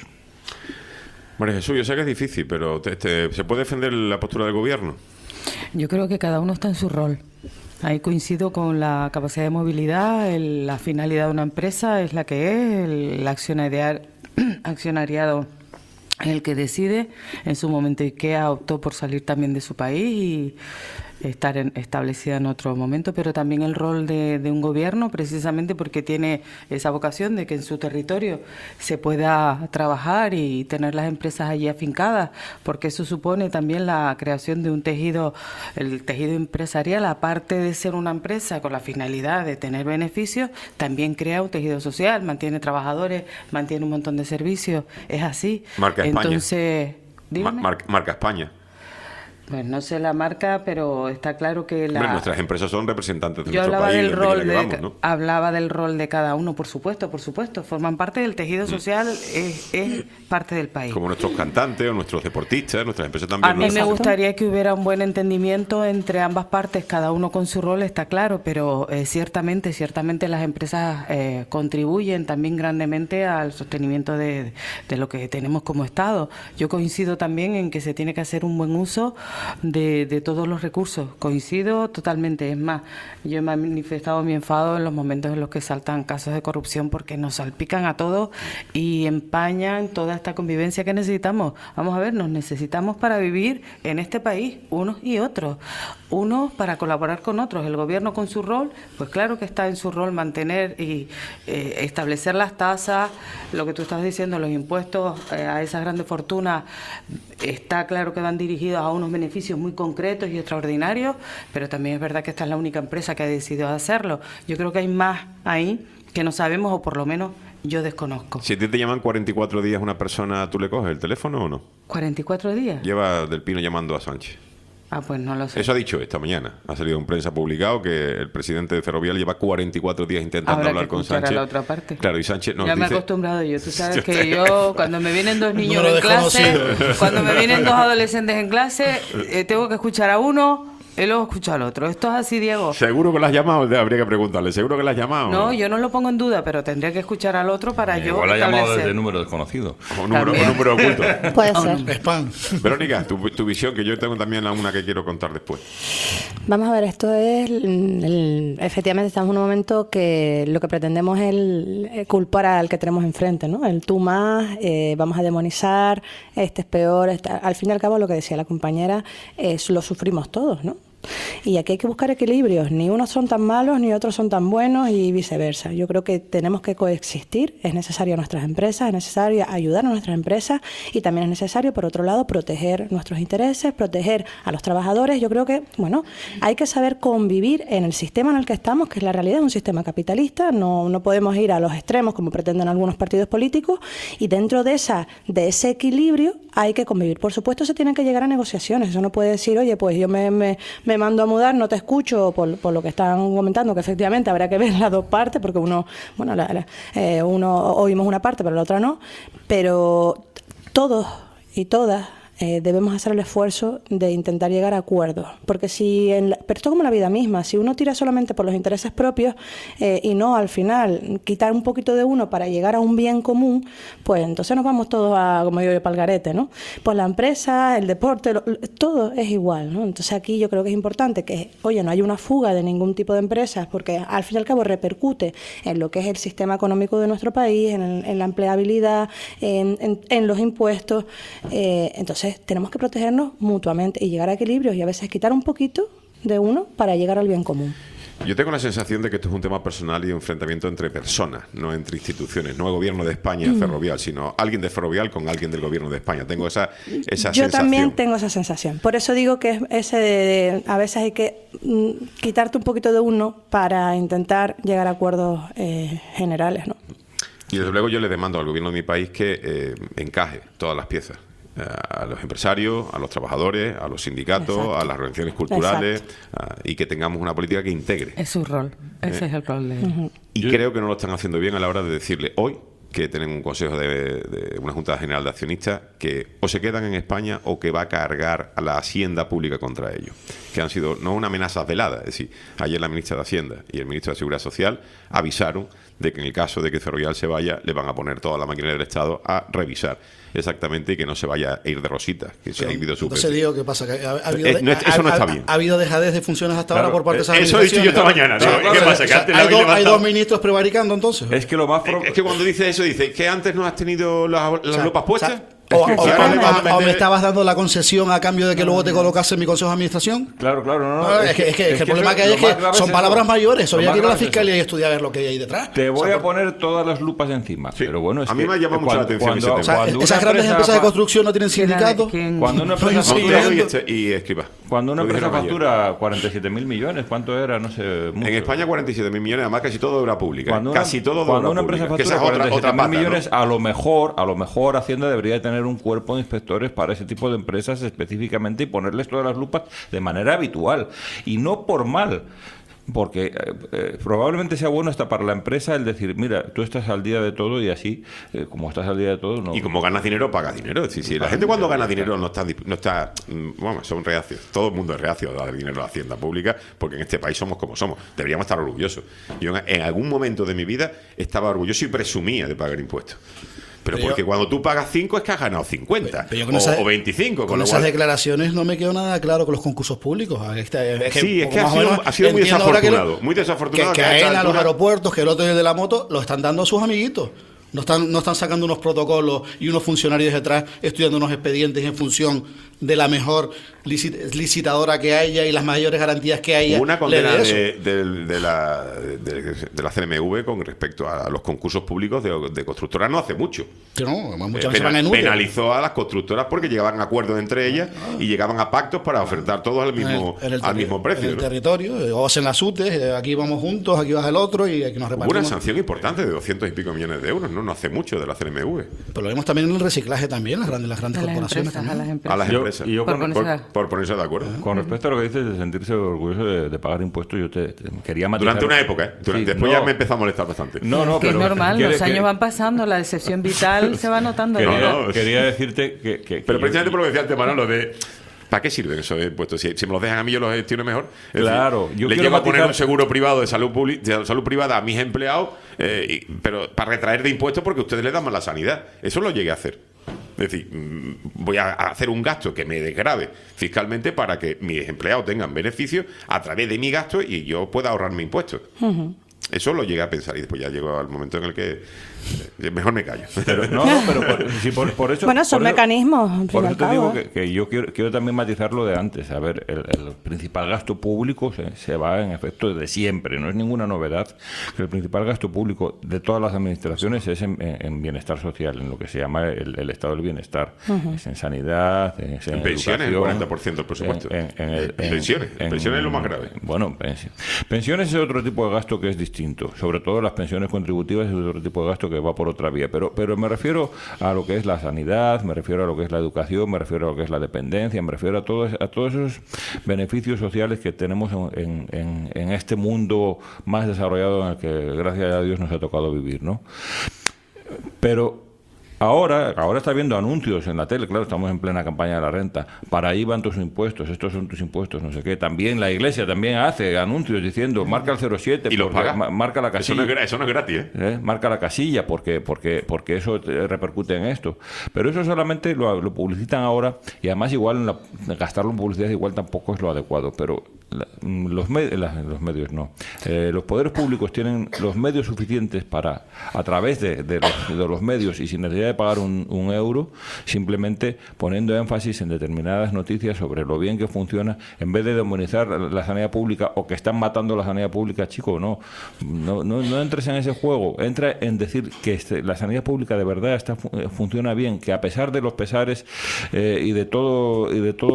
María Jesús, yo sé que es difícil, pero ¿se puede defender la postura del gobierno? Yo creo que cada uno está en su rol. Ahí coincido con la capacidad de movilidad, la finalidad de una empresa es la que es, el accionariado es el que decide. En su momento IKEA optó por salir también de su país y estar establecida en otro momento, pero también el rol de un gobierno, precisamente porque tiene esa vocación de que en su territorio se pueda trabajar y tener las empresas allí afincadas, porque eso supone también la creación de un tejido, el tejido empresarial, aparte de ser una empresa con la finalidad de tener beneficios, también crea un tejido social, mantiene trabajadores, mantiene un montón de servicios, es así. Marca España. Entonces, marca España. Pues no sé la marca, pero está claro que nuestras empresas son representantes de Yo nuestro hablaba país. del hablaba del rol de cada uno, por supuesto, forman parte del tejido social, es parte del país. Como nuestros cantantes o nuestros deportistas, nuestras empresas también. A mí me gustaría que hubiera un buen entendimiento entre ambas partes, cada uno con su rol, está claro, pero ciertamente las empresas contribuyen también grandemente al sostenimiento de lo que tenemos como Estado. Yo coincido también en que se tiene que hacer un buen uso de todos los recursos. Coincido totalmente. Es más, yo me he manifestado mi enfado en los momentos en los que saltan casos de corrupción porque nos salpican a todos y empañan toda esta convivencia que necesitamos. Vamos a ver, nos necesitamos para vivir en este país, unos y otros. Unos para colaborar con otros. El gobierno con su rol, pues claro que está en su rol mantener y establecer las tasas, lo que tú estás diciendo, los impuestos a esas grandes fortunas, está claro que van dirigidos a unos beneficios muy concretos y extraordinarios, pero también es verdad que esta es la única empresa que ha decidido hacerlo. Yo creo que hay más ahí que no sabemos, o por lo menos yo desconozco. Si a ti te llaman 44 días una persona, ¿tú le coges el teléfono o no? ¿44 días? Lleva Del Pino llamando a Sánchez. Ah, pues no lo sé. Eso ha dicho esta mañana. Ha salido en prensa publicado que el presidente de Ferrovial lleva 44 días intentando hablar con Sánchez. A la otra parte. Claro, y Sánchez nos ya dice... me he acostumbrado yo. Tú sabes que yo, cuando me vienen dos niños en clase, cuando me vienen dos adolescentes en clase, tengo que escuchar a uno y luego escucho al otro. Esto es así, Diego. ¿Seguro que lo has llamado? Habría que preguntarle. ¿Seguro que lo has llamado? No, yo no lo pongo en duda, pero tendría que escuchar al otro para yo igual ha llamado desde número desconocido. O número oculto. Puede ser. Spam. Verónica, tu visión, que yo tengo también una que quiero contar después. Vamos a ver, esto es... efectivamente estamos en un momento que lo que pretendemos es el culpar al que tenemos enfrente, ¿no? El tú más, vamos a demonizar, este es peor. Al fin y al cabo, lo que decía la compañera, lo sufrimos todos, ¿no? Y aquí hay que buscar equilibrios, ni unos son tan malos ni otros son tan buenos y viceversa. Yo creo que tenemos que coexistir, es necesario a nuestras empresas, es necesario ayudar a nuestras empresas y también es necesario, por otro lado, proteger nuestros intereses, proteger a los trabajadores. Yo creo que, bueno, hay que saber convivir en el sistema en el que estamos, que es la realidad, un sistema capitalista, no podemos ir a los extremos como pretenden algunos partidos políticos y dentro de ese equilibrio hay que convivir. Por supuesto, se tienen que llegar a negociaciones, eso no puede decir, oye, pues yo me mando a mudar, no te escucho por lo que están comentando, que efectivamente habrá que ver las dos partes, porque uno oímos una parte, pero la otra no, pero todos y todas debemos hacer el esfuerzo de intentar llegar a acuerdos. Porque pero esto como la vida misma, si uno tira solamente por los intereses propios y no al final quitar un poquito de uno para llegar a un bien común, pues entonces nos vamos todos como digo yo, palgarete, ¿no? Pues la empresa, el deporte, todo es igual, ¿no? Entonces aquí yo creo que es importante que, oye, no haya una fuga de ningún tipo de empresas, porque al fin y al cabo repercute en lo que es el sistema económico de nuestro país, en la empleabilidad, en los impuestos. Entonces tenemos que protegernos mutuamente y llegar a equilibrios y a veces quitar un poquito de uno para llegar al bien común. Yo tengo la sensación de que esto es un tema personal y de enfrentamiento entre personas, no entre instituciones, no el gobierno de España Ferrovial, sino alguien de Ferrovial con alguien del gobierno de España. Tengo esa sensación. Yo también tengo esa sensación. Por eso digo que a veces hay que quitarte un poquito de uno para intentar llegar a acuerdos generales, ¿no? Y desde luego yo le demando al gobierno de mi país que encaje todas las piezas. A los empresarios, a los trabajadores, a los sindicatos, a las organizaciones culturales, y que tengamos una política que integre. Es su rol, ese es el rol de él. Y creo que no lo están haciendo bien a la hora de decirle hoy que tienen un consejo de una Junta General de Accionistas que o se quedan en España o que va a cargar a la hacienda pública contra ellos, que han sido no una amenaza velada. Es decir, ayer la ministra de Hacienda y el ministro de Seguridad Social avisaron de que en el caso de que Ferrovial se vaya, le van a poner toda la maquinaria del Estado a revisar exactamente y que no se vaya a ir de rositas, que se ha ido su Entonces digo, ¿qué pasa? Que eso no está bien. ¿Ha habido dejadez de funciones hasta ahora por parte de esa Eso he dicho yo esta mañana. ¿Qué pasa? Que ¿Hay dos ministros prevaricando entonces? Es que lo más es que cuando dice eso, dice que antes no has tenido las lupas puestas. O me estabas dando la concesión a cambio de que luego te colocase en mi consejo de administración. Claro, no. Es que el problema que hay es que son palabras mayores. Habría que ir a la fiscalía y estudiar a ver lo que hay ahí detrás. Te voy a poner todas las lupas encima. Pero bueno, a mí me ha llamado mucho la atención ese tema. Esas grandes empresas de construcción no tienen sindicatos. Cuando una empresa factura 47.000 millones, ¿cuánto era? No sé. En España 47.000 millones, además casi todo de obra pública. Casi todo de obra pública. Cuando una empresa factura 47.000 millones, a lo mejor Hacienda debería tener un cuerpo de inspectores para ese tipo de empresas específicamente y ponerles todas las lupas de manera habitual y no por mal, porque probablemente sea bueno hasta para la empresa el decir, mira, tú estás al día de todo y así, como estás al día de todo, no. Y como ganas dinero, pagas dinero. Es decir, la gente cuando gana dinero no está bueno, son reacios. Todo el mundo es reacio a dar dinero a la hacienda pública, porque en este país somos como somos. Deberíamos estar orgullosos. Yo en algún momento de mi vida estaba orgulloso y presumía de pagar impuestos. Pero porque cuando tú pagas 5 es que has ganado 50 o 25. Con esas declaraciones no me quedó nada claro con los concursos públicos. Es que ha sido muy desafortunado. Muy desafortunado. Que a él, a los aeropuertos, que el otro de la moto, lo están dando a sus amiguitos. No están sacando unos protocolos y unos funcionarios detrás estudiando unos expedientes en función de la mejor licitadora que haya y las mayores garantías que haya. Una condena de la CNMV con respecto a los concursos públicos de constructoras no hace mucho. Muchas veces van en huye. Penalizó a las constructoras porque llegaban a acuerdos entre ellas y llegaban a pactos para ofertar todos al mismo precio. En el territorio, o hacen las UTEs, aquí vamos juntos, aquí vas el otro y aquí nos repartimos. Hubo una sanción importante de 200 y pico millones de euros, no hace mucho, de la CNMV. Pero lo vemos también en el reciclaje también, las grandes corporaciones también. A las empresas. Por ponerse de acuerdo. Con respecto a lo que dices de sentirse orgulloso de pagar impuestos, yo te quería matizar. Durante una época, después ya me empezó a molestar bastante. Pero es normal, los años van pasando, la decepción vital se va notando. Quería decirte que pero precisamente por lo que decía antes, Manolo, de ¿para qué sirven esos impuestos? Si me los dejan a mí, yo los gestiono mejor. Claro. Yo le llevo a poner un seguro privado de salud privada a mis empleados, pero para retraer de impuestos porque ustedes le dan más la sanidad. Eso lo llegué a hacer. Es decir, voy a hacer un gasto que me desgrave fiscalmente para que mis empleados tengan beneficios a través de mi gasto y yo pueda ahorrarme impuestos. Eso lo llegué a pensar y después ya llegó al momento en el que mejor me callo. Por eso. Bueno, son mecanismos. Por eso te digo que yo quiero también matizar lo de antes. A ver, el principal gasto público se va en efecto de siempre. No es ninguna novedad que el principal gasto público de todas las administraciones es en bienestar social, en lo que se llama el estado del bienestar. Es en sanidad, es en pensiones, el 40% del presupuesto. Pensiones es lo más grave. Bueno, pensiones es otro tipo de gasto que es distinto. Sobre todo las pensiones contributivas es otro tipo de gasto que va por otra vía, pero me refiero a lo que es la sanidad, me refiero a lo que es la educación, me refiero a lo que es la dependencia, me refiero a todos esos beneficios sociales que tenemos en este mundo más desarrollado en el que gracias a Dios nos ha tocado vivir, ¿no? Pero Ahora está viendo anuncios en la tele, claro, estamos en plena campaña de la renta. Para ahí van tus impuestos, estos son tus impuestos, no sé qué. También la Iglesia también hace anuncios diciendo, marca el 07. Y los paga. Marca la casilla. Eso no es gratis, ¿eh? Marca la casilla porque eso repercute en esto. Pero eso solamente lo publicitan ahora, y además igual gastarlo en publicidad igual tampoco es lo adecuado. Pero los medios no. Los poderes públicos tienen los medios suficientes para, a través de los medios y sin necesidad de pagar un euro, simplemente poniendo énfasis en determinadas noticias sobre lo bien que funciona, en vez de demonizar la sanidad pública o que están matando la sanidad pública. Chico, no entres en ese juego. Entra en decir que la sanidad pública de verdad funciona bien, que a pesar de los pesares y de todo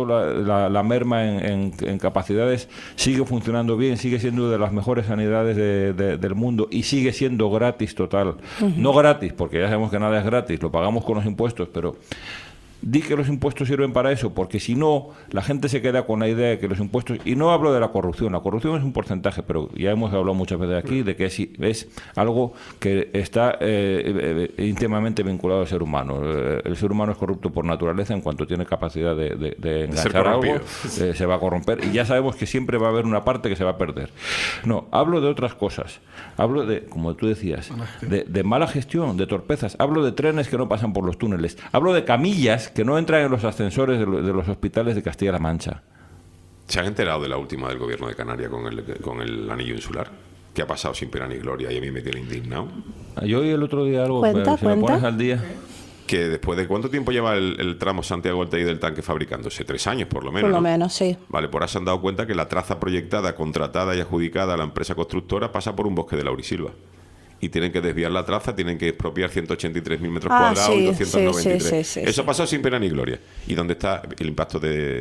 la merma en capacidades, sigue funcionando bien, sigue siendo de las mejores sanidades del mundo y sigue siendo gratis total. No gratis, porque ya sabemos que nada es gratis, lo pagamos con los impuestos, pero di que los impuestos sirven para eso, porque si no, la gente se queda con la idea de que los impuestos, y no hablo de la corrupción es un porcentaje, pero ya hemos hablado muchas veces aquí de que es algo que está íntimamente vinculado al ser humano. El ser humano es corrupto por naturaleza, en cuanto tiene capacidad de enganchar algo, se va a corromper, y ya sabemos que siempre va a haber una parte que se va a perder. No, hablo de otras cosas, hablo de, como tú decías, de mala gestión, de torpezas, hablo de trenes que no pasan por los túneles, hablo de camillas que no entran en los ascensores de los hospitales de Castilla-La Mancha. ¿Se han enterado de la última del gobierno de Canarias con el anillo insular? ¿Qué ha pasado sin pena ni gloria? Y a mí me tiene indignado. Yo oí el otro día algo, ¿Cuenta? me pones al día. Que después de ¿cuánto tiempo lleva el tramo Santiago-Ortega del tanque fabricándose? 3 años por lo menos. Por lo ¿no? menos, sí. Vale, por ahora se han dado cuenta que la traza proyectada, contratada y adjudicada a la empresa constructora pasa por un bosque de laurisilva. Y tienen que desviar la traza, tienen que expropiar 183.000 metros cuadrados y 293. Sí, Eso ha pasado sin pena ni gloria. ¿Y dónde está el impacto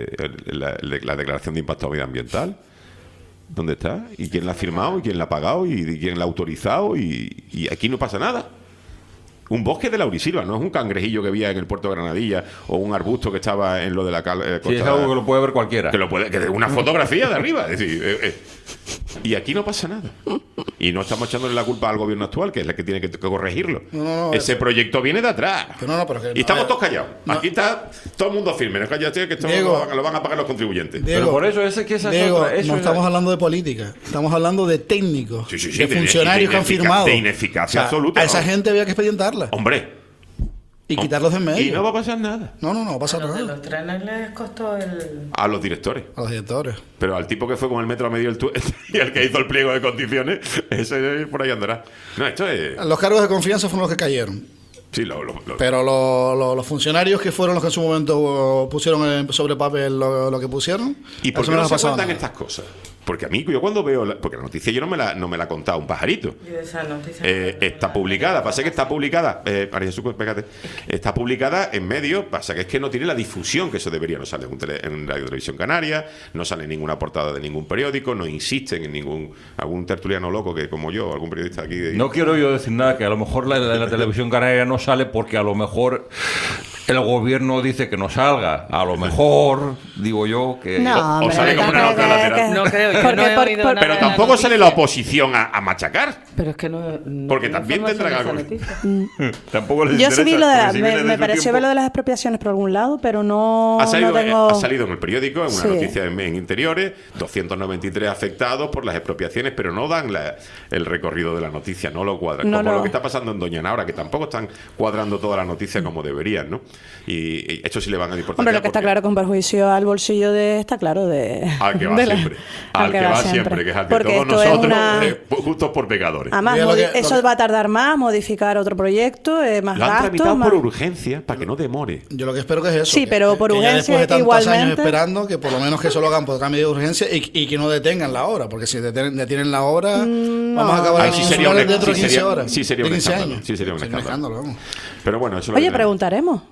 la declaración de impacto medioambiental? ¿Dónde está? ¿Y quién la ha firmado? ¿Y quién la ha pagado? ¿Y quién la ha autorizado? Y aquí no pasa nada. Un bosque de laurisilva, no es un cangrejillo que había en el puerto de Granadilla o un arbusto que estaba en lo de la costa. Sí, es algo que lo puede ver cualquiera. Que una fotografía de arriba. Es decir, y aquí no pasa nada. Y no estamos echándole la culpa al gobierno actual, que es el que tiene que corregirlo. Ese proyecto viene de atrás. Y estamos todos callados. Aquí está todo el mundo firme. No cállate, que esto lo van a pagar los contribuyentes. Diego, pero por eso no estamos hablando de política, estamos hablando de técnicos, de funcionarios que han firmado. De ineficacia absoluta. A esa gente había que expedientarla. Hombre. Y quitarlos de en medio. Y no va a pasar nada. No va a pasar nada. Los trenes les costó a los directores. A los directores. Pero al tipo que fue con el metro a medio y el que hizo el pliego de condiciones, ese por ahí andará. No, esto es... Los cargos de confianza fueron los que cayeron. Sí, pero los funcionarios que fueron los que en su momento pusieron sobre papel lo que pusieron. ¿Y por qué no se cuentan estas cosas? Porque a mí, yo cuando veo... porque la noticia yo no me la ha contado un pajarito. Esa noticia está publicada. Pasa que está publicada... María Jesús, pégate. Está publicada en medios. Pasa que es que no tiene la difusión que eso debería. No sale en Radio Televisión Canaria, no sale en ninguna portada de ningún periódico, no insisten en algún tertuliano loco que como yo, algún periodista aquí... No quiero yo decir nada, que a lo mejor la Televisión Canaria no sale porque a lo mejor el gobierno dice que no salga. A lo mejor, digo yo, que... No, o sale como una nota lateral. No creo, yo no he oído nada. Pero tampoco sale la oposición a machacar. Pero es que no porque también tendrán algo. Tampoco les yo interesa. sí vi me pareció ver lo de las expropiación por algún lado, pero no ha salido tengo... en el periódico, en una noticia en Interiores, 293 afectados por las expropiaciones, pero no dan el recorrido de la noticia, no lo cuadran. Lo que está pasando en Doña Naura, que tampoco están cuadrando toda la noticia como deberían, ¿no? Y esto sí le van a importar. Hombre, lo que está claro con perjuicio al bolsillo está claro de... Al que va siempre. Al que va siempre, que es al de todos nosotros, justos por pecadores. Además, eso va a tardar más, modificar otro proyecto, más lo han gastos, tramitado por urgencia para que no demore. Yo lo que espero que es eso. Sí, pero por urgencia después de tantos igualmente... años esperando, que por lo menos que eso lo hagan por cambio de urgencia y que no detengan la obra, porque si detienen la obra, vamos a acabar en dentro de 15 horas. Sí, sería un escándalo. Sí, sería un escándalo. Vamos. Pero bueno, eso Oye, preguntaremos.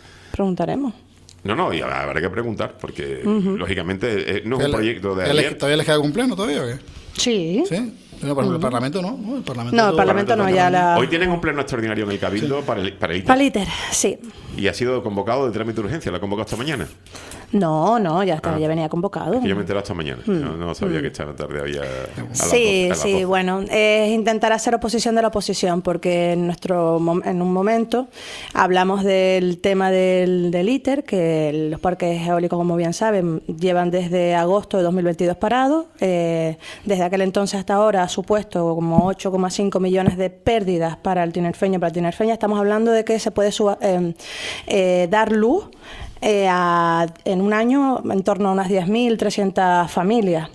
No, y habrá que preguntar, porque lógicamente no es un proyecto de ayer. ¿Todavía les queda cumpleaños todavía o qué? Sí. ¿Sí? Pero el Parlamento no. El Parlamento no, ya la... Hoy tienen un pleno extraordinario en el Cabildo para el ITER. Para el ITER, sí. Y ha sido convocado de trámite de urgencia, lo ha convocado esta mañana. No, ya está, ya venía convocado. Yo me enteré hasta mañana. No sabía que esta tarde había... Sí, bueno, es intentar hacer oposición de la oposición, porque en un momento hablamos del tema del ITER, que los parques eólicos, como bien saben, llevan desde agosto de 2022 parados. Desde aquel entonces hasta ahora ha supuesto como 8,5 millones de pérdidas para el tinerfeño. Para el tinerfeño estamos hablando de que se puede dar luz en un año en torno a unas 10.300 familias.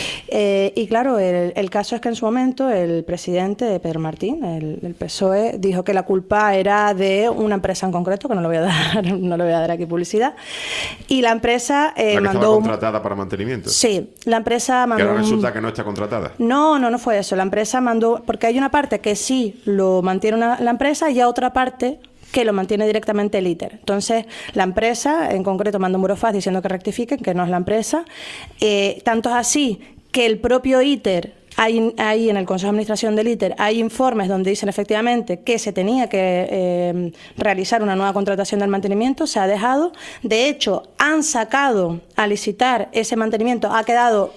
Y claro, el caso es que en su momento el presidente Pedro Martín, el PSOE, dijo que la culpa era de una empresa en concreto, que no le voy a dar aquí publicidad, y la empresa ¿La que mandó... estaba contratada para mantenimiento? Sí, la empresa mandó... ¿Que ahora resulta que no está contratada? No fue eso. La empresa mandó... Porque hay una parte que sí lo mantiene la empresa y hay otra parte que lo mantiene directamente el ITER. Entonces, la empresa, en concreto, manda un burofax diciendo que rectifiquen, que no es la empresa. Tanto es así que el propio ITER, ahí en el Consejo de Administración del ITER, hay informes donde dicen efectivamente que se tenía que realizar una nueva contratación del mantenimiento, se ha dejado. De hecho, han sacado a licitar ese mantenimiento, ha quedado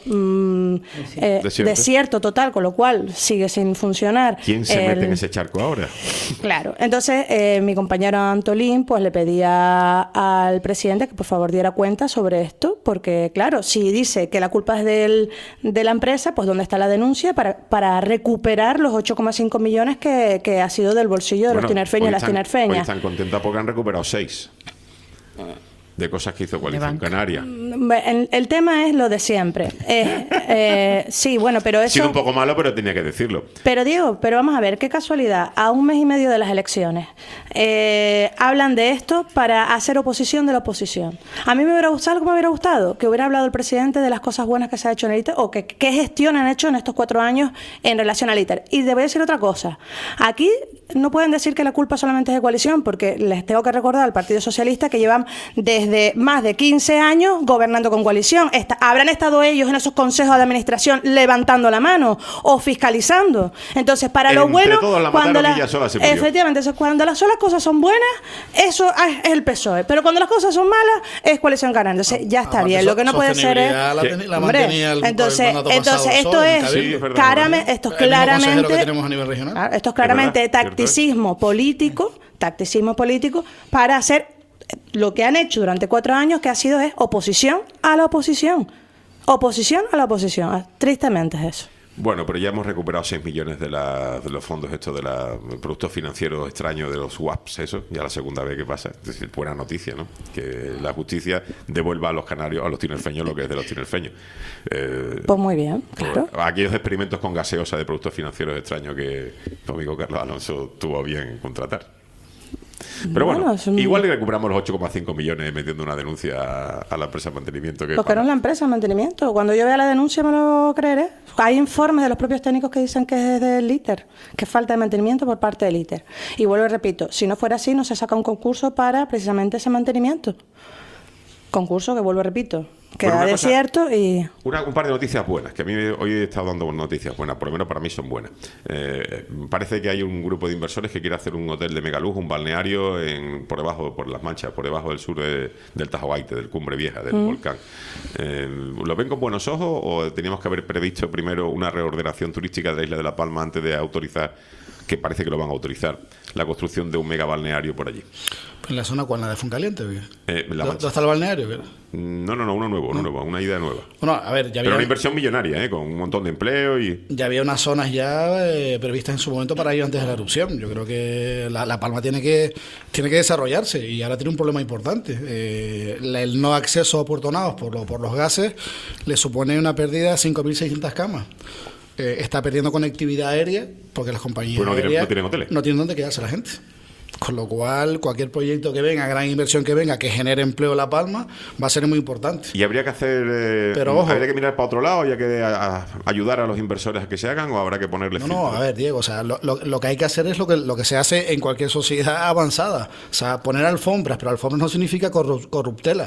desierto total, con lo cual sigue sin funcionar. ¿Quién se mete en ese charco ahora? Claro, entonces mi compañero Antolín pues le pedía al presidente que por favor diera cuenta sobre esto, porque claro, si dice que la culpa es de la empresa, pues ¿dónde está la denuncia para recuperar los 8,5 millones que ha sido del bolsillo de los tinerfeños y las tinerfeñas? Hoy están contentas porque han recuperado 6 de cosas que hizo Coalición Canaria. El tema es lo de siempre. Sí, bueno, pero eso... Ha sido un poco malo, pero tenía que decirlo. Pero Diego, vamos a ver, qué casualidad. A un mes y medio de las elecciones hablan de esto para hacer oposición de la oposición. A mí me hubiera gustado, algo me hubiera gustado, que hubiera hablado el presidente de las cosas buenas que se ha hecho en el ITER, o qué gestión han hecho en estos 4 años en relación al ITER. Y te voy a decir otra cosa. Aquí no pueden decir que la culpa solamente es de Coalición, porque les tengo que recordar al Partido Socialista que llevan desde más de 15 años gobernando con Coalición. ¿Habrán estado ellos en esos consejos de administración levantando la mano o fiscalizando? Entonces, para lo bueno, cuando efectivamente, cuando las solas cosas son buenas, eso es el PSOE. Pero cuando las cosas son malas, es Coalición Canaria. Entonces, ya está bien. Lo que no puede ser es... Entonces, esto es claramente... Esto es claramente tacticismo político para hacer lo que han hecho durante 4 años, que ha sido oposición a la oposición. Oposición a la oposición. Tristemente es eso. Bueno, pero ya hemos recuperado 6 millones de los fondos estos de los productos financieros extraños de los WAPs, eso, ya la segunda vez que pasa. Es decir, buena noticia, ¿no? Que la justicia devuelva a los canarios, a los tinerfeños, lo que es de los tinerfeños. Pues muy bien, claro. Aquellos experimentos con gaseosa de productos financieros extraños que tu amigo Carlos Alonso tuvo bien contratar. Pero bueno, igual le recuperamos los 8,5 millones metiendo una denuncia a la empresa de mantenimiento. Porque no es la empresa de mantenimiento. Cuando yo vea la denuncia me lo creeré. Hay informes de los propios técnicos que dicen que es del ITER, que es falta de mantenimiento por parte del ITER. Y vuelvo y repito, si no fuera así, no se saca un concurso para precisamente ese mantenimiento. Concurso que, vuelvo y repito, queda desierto y... Un par de noticias buenas, que a mí hoy he estado dando noticias buenas, por lo menos para mí son buenas. Parece que hay un grupo de inversores que quiere hacer un hotel de megaluz, un balneario por Las Manchas, por debajo del sur del Tajoaite, del Cumbre Vieja, del volcán. ¿Lo ven con buenos ojos o teníamos que haber previsto primero una reordenación turística de la isla de La Palma antes de autorizar, que parece que lo van a autorizar, la construcción de un mega balneario por allí? ¿En la zona cuál? ¿La de Fuencaliente? ¿Dónde está el balneario? No, uno nuevo, una idea nueva. Bueno, a ver, ya había... Pero una inversión millonaria, con un montón de empleo y... Ya había unas zonas ya previstas en su momento para ello antes de la erupción. Yo creo que La Palma tiene que desarrollarse y ahora tiene un problema importante. El no acceso a Puerto Naos por los gases le supone una pérdida de 5.600 camas. Está perdiendo conectividad aérea porque las compañías aéreas no tienen hoteles. No tienen dónde quedarse la gente. Con lo cual, cualquier proyecto que venga, gran inversión que venga, que genere empleo en La Palma, va a ser muy importante. ¿Y habría que hacer... Pero ojo, habría que mirar para otro lado? ¿Habría que ayudar a los inversores a que se hagan o habrá que ponerle filtros? No, a ver, Diego, o sea, lo que hay que hacer es lo que se hace en cualquier sociedad avanzada. O sea, poner alfombras, pero alfombras no significa corruptela. O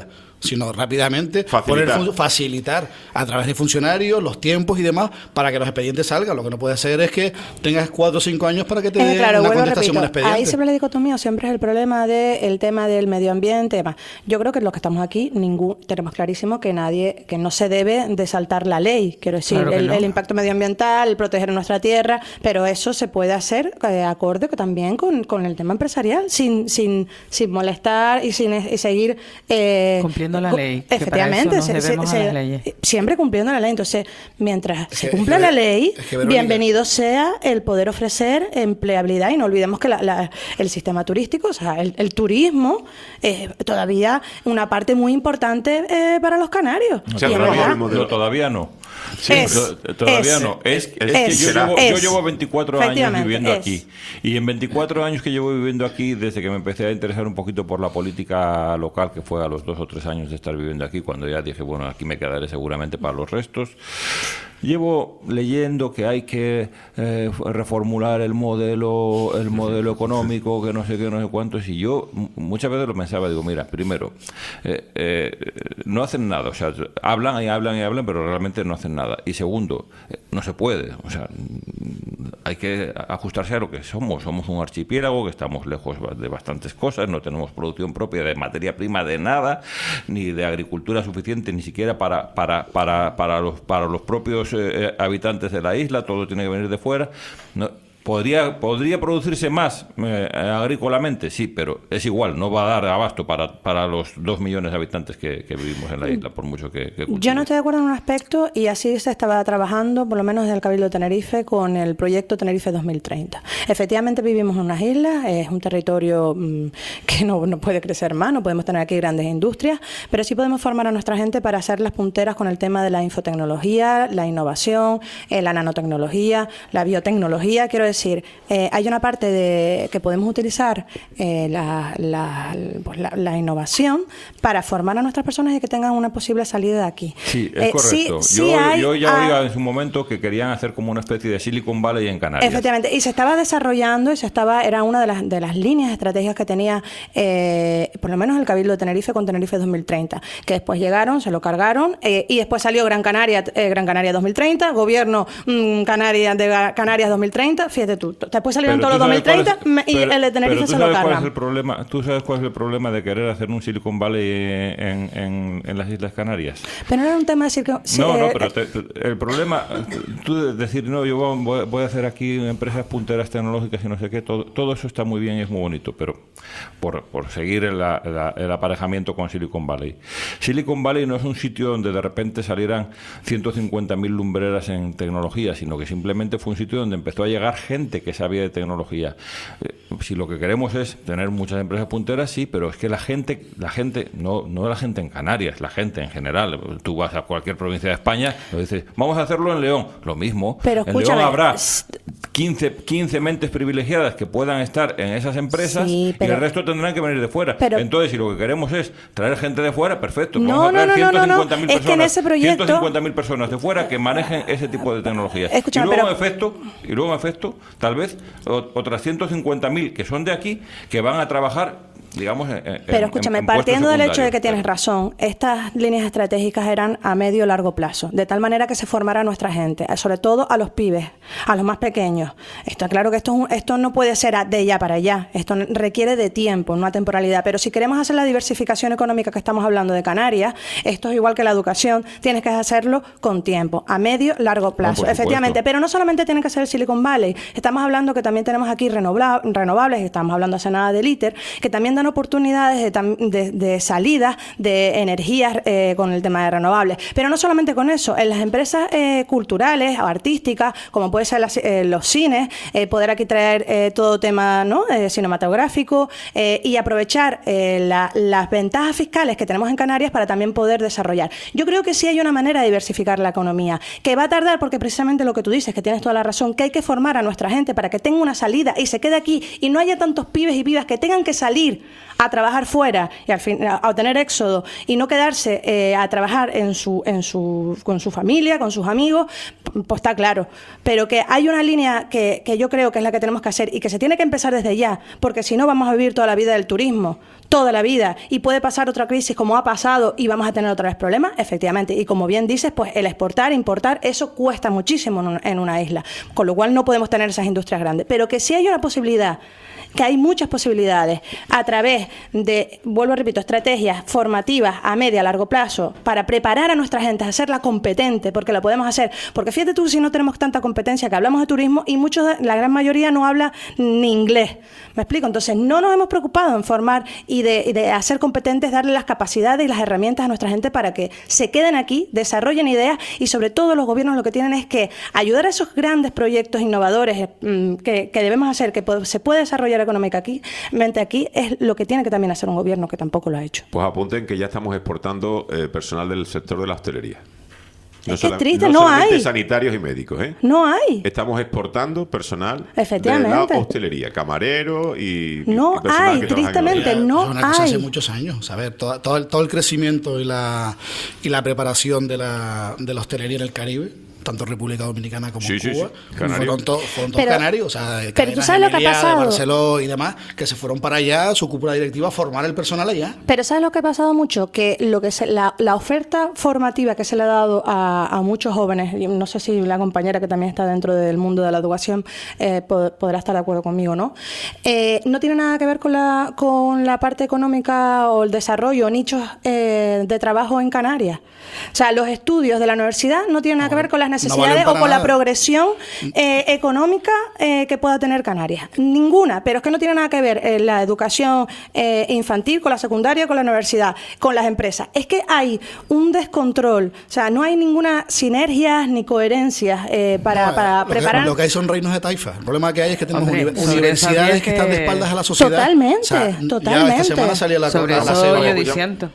sino rápidamente facilitar a través de funcionarios los tiempos y demás para que los expedientes salgan. Lo que no puede ser es que tengas 4 o 5 años para que te den una contestación a un expediente. Ahí siempre la dicotomía, siempre es el problema del tema del medio ambiente y demás. Yo creo que los que estamos aquí, tenemos clarísimo que no se debe de saltar la ley, quiero decir, claro el impacto medioambiental, el proteger nuestra tierra, pero eso se puede hacer acorde también con el tema empresarial, sin molestar y seguir cumpliendo la ley. Efectivamente, siempre cumpliendo la ley. Entonces, mientras se cumpla la ley, bienvenido sea el poder ofrecer empleabilidad, y no olvidemos que el sistema turístico, o sea, el turismo es todavía una parte muy importante para los canarios. Todavía no. Sí, todavía no. Es que yo llevo 24 años viviendo aquí. Y en 24 años que llevo viviendo aquí, desde que me empecé a interesar un poquito por la política local, que fue a los 2 o 3 años de estar viviendo aquí, cuando ya dije, bueno, aquí me quedaré seguramente para los restos. Llevo leyendo que hay que reformular el modelo económico, que no sé qué, no sé cuántos, y yo muchas veces lo pensaba, digo, mira, primero, no hacen nada, o sea, hablan y hablan y hablan, pero realmente no hacen nada. Y segundo, no se puede, o sea, hay que ajustarse a lo que somos un archipiélago, que estamos lejos de bastantes cosas, no tenemos producción propia de materia prima de nada, ni de agricultura suficiente, ni siquiera para los propios habitantes de la isla, todo tiene que venir de fuera. ¿Podría producirse más agrícolamente? Sí, pero es igual, no va a dar abasto para los 2 millones de habitantes que vivimos en la isla, por mucho que yo no estoy de acuerdo en un aspecto, y así se estaba trabajando, por lo menos desde el Cabildo de Tenerife, con el proyecto Tenerife 2030. Efectivamente vivimos en unas islas, es un territorio que no puede crecer más, no podemos tener aquí grandes industrias, pero sí podemos formar a nuestra gente para hacer las punteras con el tema de la infotecnología, la innovación, la nanotecnología, la biotecnología, quiero decir, hay una parte que podemos utilizar la innovación para formar a nuestras personas y que tengan una posible salida de aquí. Sí, es correcto. Yo ya oía en su momento que querían hacer como una especie de Silicon Valley en Canarias. Efectivamente, y se estaba desarrollando y era una de las líneas estratégicas que tenía por lo menos el Cabildo de Tenerife con Tenerife 2030, que después llegaron, se lo cargaron, y después salió Gran Canaria 2030, Gobierno Canarias 2030, fíjate tú. Después salieron todos los 2030 y el de Tenerife se lo cargan. ¿Tú sabes cuál es el problema de querer hacer un Silicon Valley en las Islas Canarias? Pero no era un tema de decir que... pero el problema, tú decir, no, yo voy a hacer aquí empresas punteras tecnológicas y no sé qué, todo eso está muy bien y es muy bonito, pero por seguir el aparejamiento con Silicon Valley. Silicon Valley no es un sitio donde de repente salieran 150.000 lumbreras en tecnología, sino que simplemente fue un sitio donde empezó a llegar gente que sabía de tecnología. Si lo que queremos es tener muchas empresas punteras, sí, pero es que la gente, no la gente en Canarias, la gente en general. Tú vas a cualquier provincia de España y dices, vamos a hacerlo en León, lo mismo. Pero en León habrá 15 mentes privilegiadas que puedan estar en esas empresas, y el resto tendrán que venir de fuera. Entonces, si lo que queremos es traer gente de fuera, perfecto. Vamos a traer 150.000 personas, es que en ese proyecto 150.000 personas de fuera que manejen ese tipo de tecnologías. Escúchame, y luego en efecto, tal vez otras 150.000 que son de aquí, que van a trabajar, digamos, pero escúchame, partiendo del hecho de que tienes razón, estas líneas estratégicas eran a medio y largo plazo, de tal manera que se formara a nuestra gente, sobre todo a los pibes, a los más pequeños. Está claro que esto no puede ser de ya para allá, esto requiere de tiempo, no temporalidad, pero si queremos hacer la diversificación económica que estamos hablando de Canarias, esto es igual que la educación, tienes que hacerlo con tiempo, a medio, largo plazo, efectivamente, pero no solamente tiene que ser el Silicon Valley, estamos hablando que también tenemos aquí renovables, estamos hablando hace nada del ITER, que también dan oportunidades de salidas de energías con el tema de renovables. Pero no solamente con eso, en las empresas culturales o artísticas, como puede ser los cines, poder aquí traer todo tema, ¿no?, cinematográfico, y aprovechar las ventajas fiscales que tenemos en Canarias para también poder desarrollar. Yo creo que sí hay una manera de diversificar la economía, que va a tardar porque precisamente lo que tú dices, que tienes toda la razón, que hay que formar a nuestra gente para que tenga una salida y se quede aquí y no haya tantos pibes y pibas que tengan que salir a trabajar fuera y al fin a tener éxodo y no quedarse a trabajar con su familia, con sus amigos, pues está claro. Pero que hay una línea que yo creo que es la que tenemos que hacer y que se tiene que empezar desde ya, porque si no vamos a vivir toda la vida del turismo, toda la vida, y puede pasar otra crisis como ha pasado y vamos a tener otra vez problemas, efectivamente. Y como bien dices, pues el exportar, importar, eso cuesta muchísimo en una isla, con lo cual no podemos tener esas industrias grandes. Pero que sí hay una posibilidad, que hay muchas posibilidades a través de, vuelvo repito, estrategias formativas a medio, a largo plazo para preparar a nuestra gente, a hacerla competente, porque la podemos hacer. Porque fíjate tú, si no tenemos tanta competencia, que hablamos de turismo y la gran mayoría no habla ni inglés. ¿Me explico? Entonces no nos hemos preocupado en formar y de hacer competentes, darle las capacidades y las herramientas a nuestra gente para que se queden aquí, desarrollen ideas y sobre todo los gobiernos lo que tienen es que ayudar a esos grandes proyectos innovadores que debemos hacer, que se puede desarrollar económicamente aquí, es lo que tiene que también hacer un gobierno que tampoco lo ha hecho. Pues apunten que ya estamos exportando personal del sector de la hostelería. Es que es triste, no hay. Sanitarios y médicos, ¿eh? No hay. Estamos exportando personal efectivamente de la hostelería, camarero y no hay, tristemente, no hay. Es una cosa hace muchos años. A ver, todo el crecimiento y la preparación de la hostelería en el Caribe, tanto República Dominicana como Cuba, fueron todos canarios, o sea, pero tú sabes lo que ha pasado, de Barceló y demás, que se fueron para allá, su cúpula directiva, a formar el personal allá. Pero ¿sabes lo que ha pasado mucho? Que la oferta formativa que se le ha dado a muchos jóvenes, y no sé si la compañera que también está dentro del mundo de la educación podrá estar de acuerdo conmigo, ¿no? No tiene nada que ver con la parte económica o el desarrollo, nichos de trabajo en Canarias. O sea, los estudios de la universidad no tienen nada que ver con las necesidades o con la progresión económica que pueda tener Canarias. Ninguna, pero es que no tiene nada que ver la educación infantil con la secundaria, con la universidad, con las empresas. Es que hay un descontrol, o sea, no hay ninguna sinergias ni coherencias para preparar. Lo que hay son reinos de taifa. El problema que hay es que tenemos universidades que están de espaldas a la sociedad. Totalmente, o sea, totalmente. Ya esta semana salía la sobre eso yo diciendo.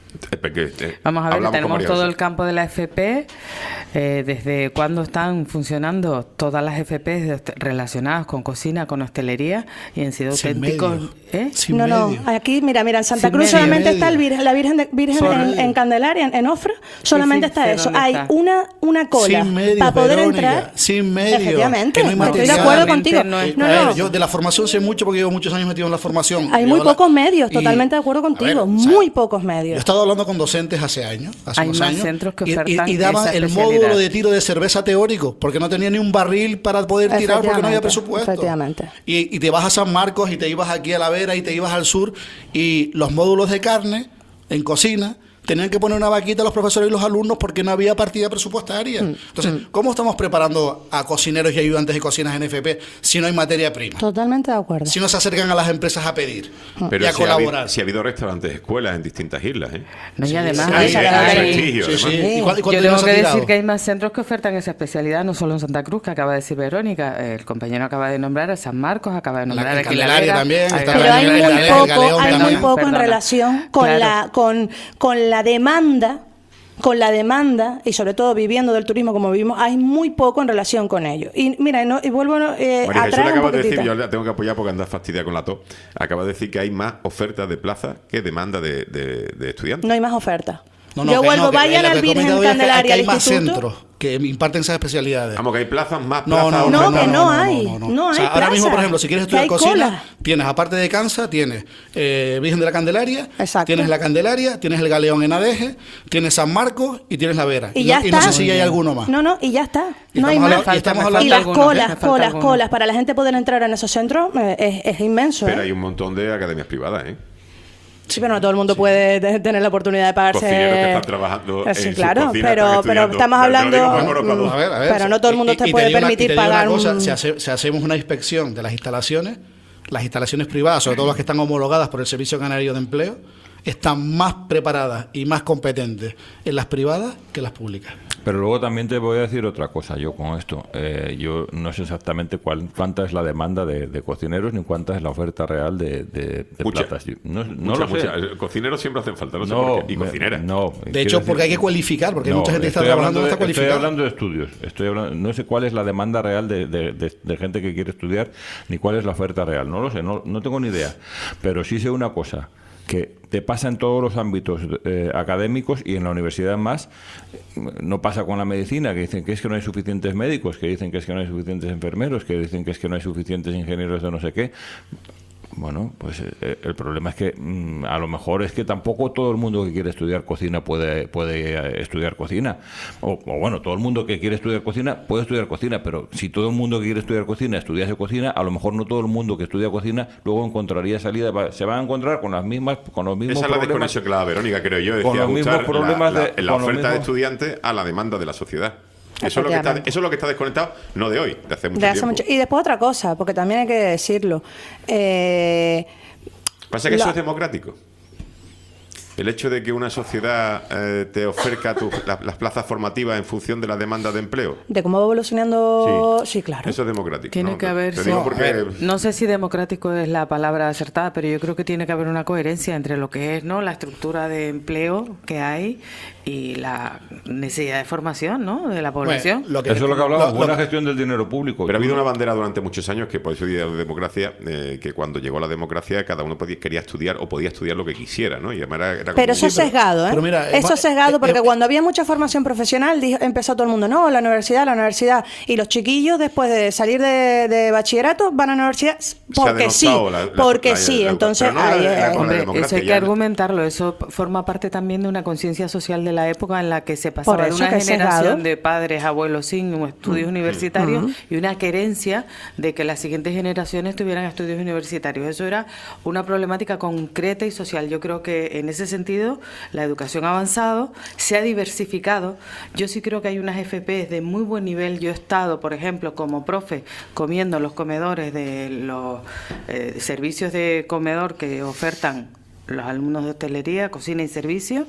Vamos a ver, tenemos todo el campo de la FP. ¿Desde cuándo están funcionando todas las FP relacionadas con cocina, con hostelería? Y han sido auténticos. No, aquí, mira, en Santa Cruz solamente está la Virgen en Candelaria, en Ofra, solamente está eso. Hay una cola para poder entrar. Sin medio. Efectivamente, que no hay material. estoy de acuerdo contigo. Yo de la formación sé mucho porque llevo muchos años metido en la formación. Hay muy pocos medios, totalmente de acuerdo contigo. Muy pocos medios. Yo he estado hablando con docentes hace unos años, centros que ofertan y daban el módulo de tiro de cerveza teórico porque no tenía ni un barril para poder tirar porque no había presupuesto. Efectivamente. Y te vas a San Marcos y te ibas aquí a La Vera y te ibas al sur y los módulos de carne en cocina tenían que poner una vaquita a los profesores y los alumnos porque no había partida presupuestaria. Entonces, ¿cómo estamos preparando a cocineros y ayudantes de cocinas en FP si no hay materia prima? Totalmente de acuerdo. Si no se acercan a las empresas a pedir pero y a colaborar. Si ha habido restaurantes, escuelas en distintas islas, ¿eh? No, y además yo tengo que decir que hay más centros que ofertan esa especialidad, no solo en Santa Cruz, que acaba de decir Verónica, el compañero acaba de nombrar a San Marcos, acaba de nombrar aquí La Vera también. Pero hay muy poco en relación con la demanda, y sobre todo viviendo del turismo como vivimos, hay muy poco en relación con ello. Y mira, y vuelvo atrás un poquitito. Yo la tengo que apoyar porque anda fastidiada con la tos. Acaba de decir que hay más ofertas de plazas que demanda de estudiantes. No hay más ofertas. Vayan al Virgen Candelaria, hay más centros que imparten esas especialidades. Vamos, que hay plazas más. No hay. Ahora mismo, por ejemplo, si quieres estudiar cocina, tienes, aparte de Cansa, tienes Virgen de la Candelaria, tienes la Candelaria, tienes el Galeón en Adeje, tienes San Marcos y tienes La Vera. Y no sé si hay alguno más. Y ya está. No hay más. Y las colas para la gente poder entrar en esos centros es inmenso. Pero hay un montón de academias privadas, ¿eh? Sí, pero no todo el mundo puede tener la oportunidad de pagarse. Cocineros que están trabajando en sus claro, cocinas, pero estamos hablando. Pero no todo el mundo te puede permitir pagar. Si hacemos una inspección de las instalaciones privadas, sobre todo las que están homologadas por el Servicio Canario de Empleo, están más preparadas y más competentes en las privadas que en las públicas. Pero luego también te voy a decir otra cosa yo con esto. Yo no sé exactamente cuánta es la demanda de cocineros ni cuánta es la oferta real de platas. No lo sé. Cocineros siempre hacen falta, no sé por qué. Y cocineras. No. De hecho, porque hay que cualificar, porque hay mucha gente que está trabajando no está cualificada. Estoy hablando de estudios. No sé cuál es la demanda real de gente que quiere estudiar, ni cuál es la oferta real. No lo sé, no tengo ni idea. Pero sí sé una cosa, que te pasa en todos los ámbitos académicos y en la universidad más. No pasa con la medicina, que dicen que es que no hay suficientes médicos, que dicen que es que no hay suficientes enfermeros, que dicen que es que no hay suficientes ingenieros de no sé qué. Bueno, pues el problema es que a lo mejor es que tampoco todo el mundo que quiere estudiar cocina puede estudiar cocina. O bueno, todo el mundo que quiere estudiar cocina puede estudiar cocina, pero si todo el mundo que quiere estudiar cocina estudiase cocina, a lo mejor no todo el mundo que estudia cocina luego encontraría salida. Se van a encontrar con los mismos Esa problemas. es la desconexión que la Verónica, creo yo, decía, con los mismos problemas la oferta de estudiantes a la demanda de la sociedad. Eso es lo que está desconectado, no de hoy, de hace mucho tiempo. Y después otra cosa, porque también hay que decirlo. Pasa que eso es democrático. El hecho de que una sociedad te ofrezca las plazas formativas en función de la demanda de empleo. De cómo va evolucionando, sí, claro. Eso es democrático. Tiene que haber, no sé si democrático es la palabra acertada, pero yo creo que tiene que haber una coherencia entre lo que es, ¿no?, la estructura de empleo que hay y la necesidad de formación, ¿no?, de la población. Eso es lo que hablamos, buena gestión del dinero público. Pero ha habido una bandera durante muchos años, que por eso diría de democracia, que cuando llegó la democracia cada uno quería estudiar o podía estudiar lo que quisiera, ¿no? Y además pero eso es sesgado, ¿eh? Pero mira, eso es sesgado porque cuando había mucha formación profesional empezó todo el mundo, no, la universidad. Y los chiquillos después de salir de bachillerato van a la universidad porque sí. Entonces, hombre, eso hay que argumentarlo. Eso forma parte también de una conciencia social de la época en la que se pasaba de una generación de padres, abuelos sin estudios universitarios y una querencia de que las siguientes generaciones tuvieran estudios universitarios. Eso era una problemática concreta y social. Yo creo que en ese sentido la educación ha avanzado, se ha diversificado. Yo sí creo que hay unas FPs de muy buen nivel. Yo he estado, por ejemplo, como profe, comiendo en los comedores de los servicios de comedor que ofertan los alumnos de hostelería, cocina y servicio,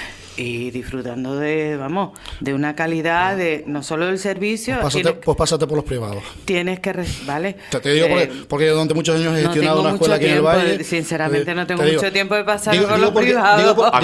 y disfrutando de una calidad de no solo del servicio. Pues pásate por los privados. Tienes que vale. Te digo porque durante muchos años he gestionado una escuela aquí en el Valle. Sinceramente no tengo mucho tiempo de pasar por los privados. A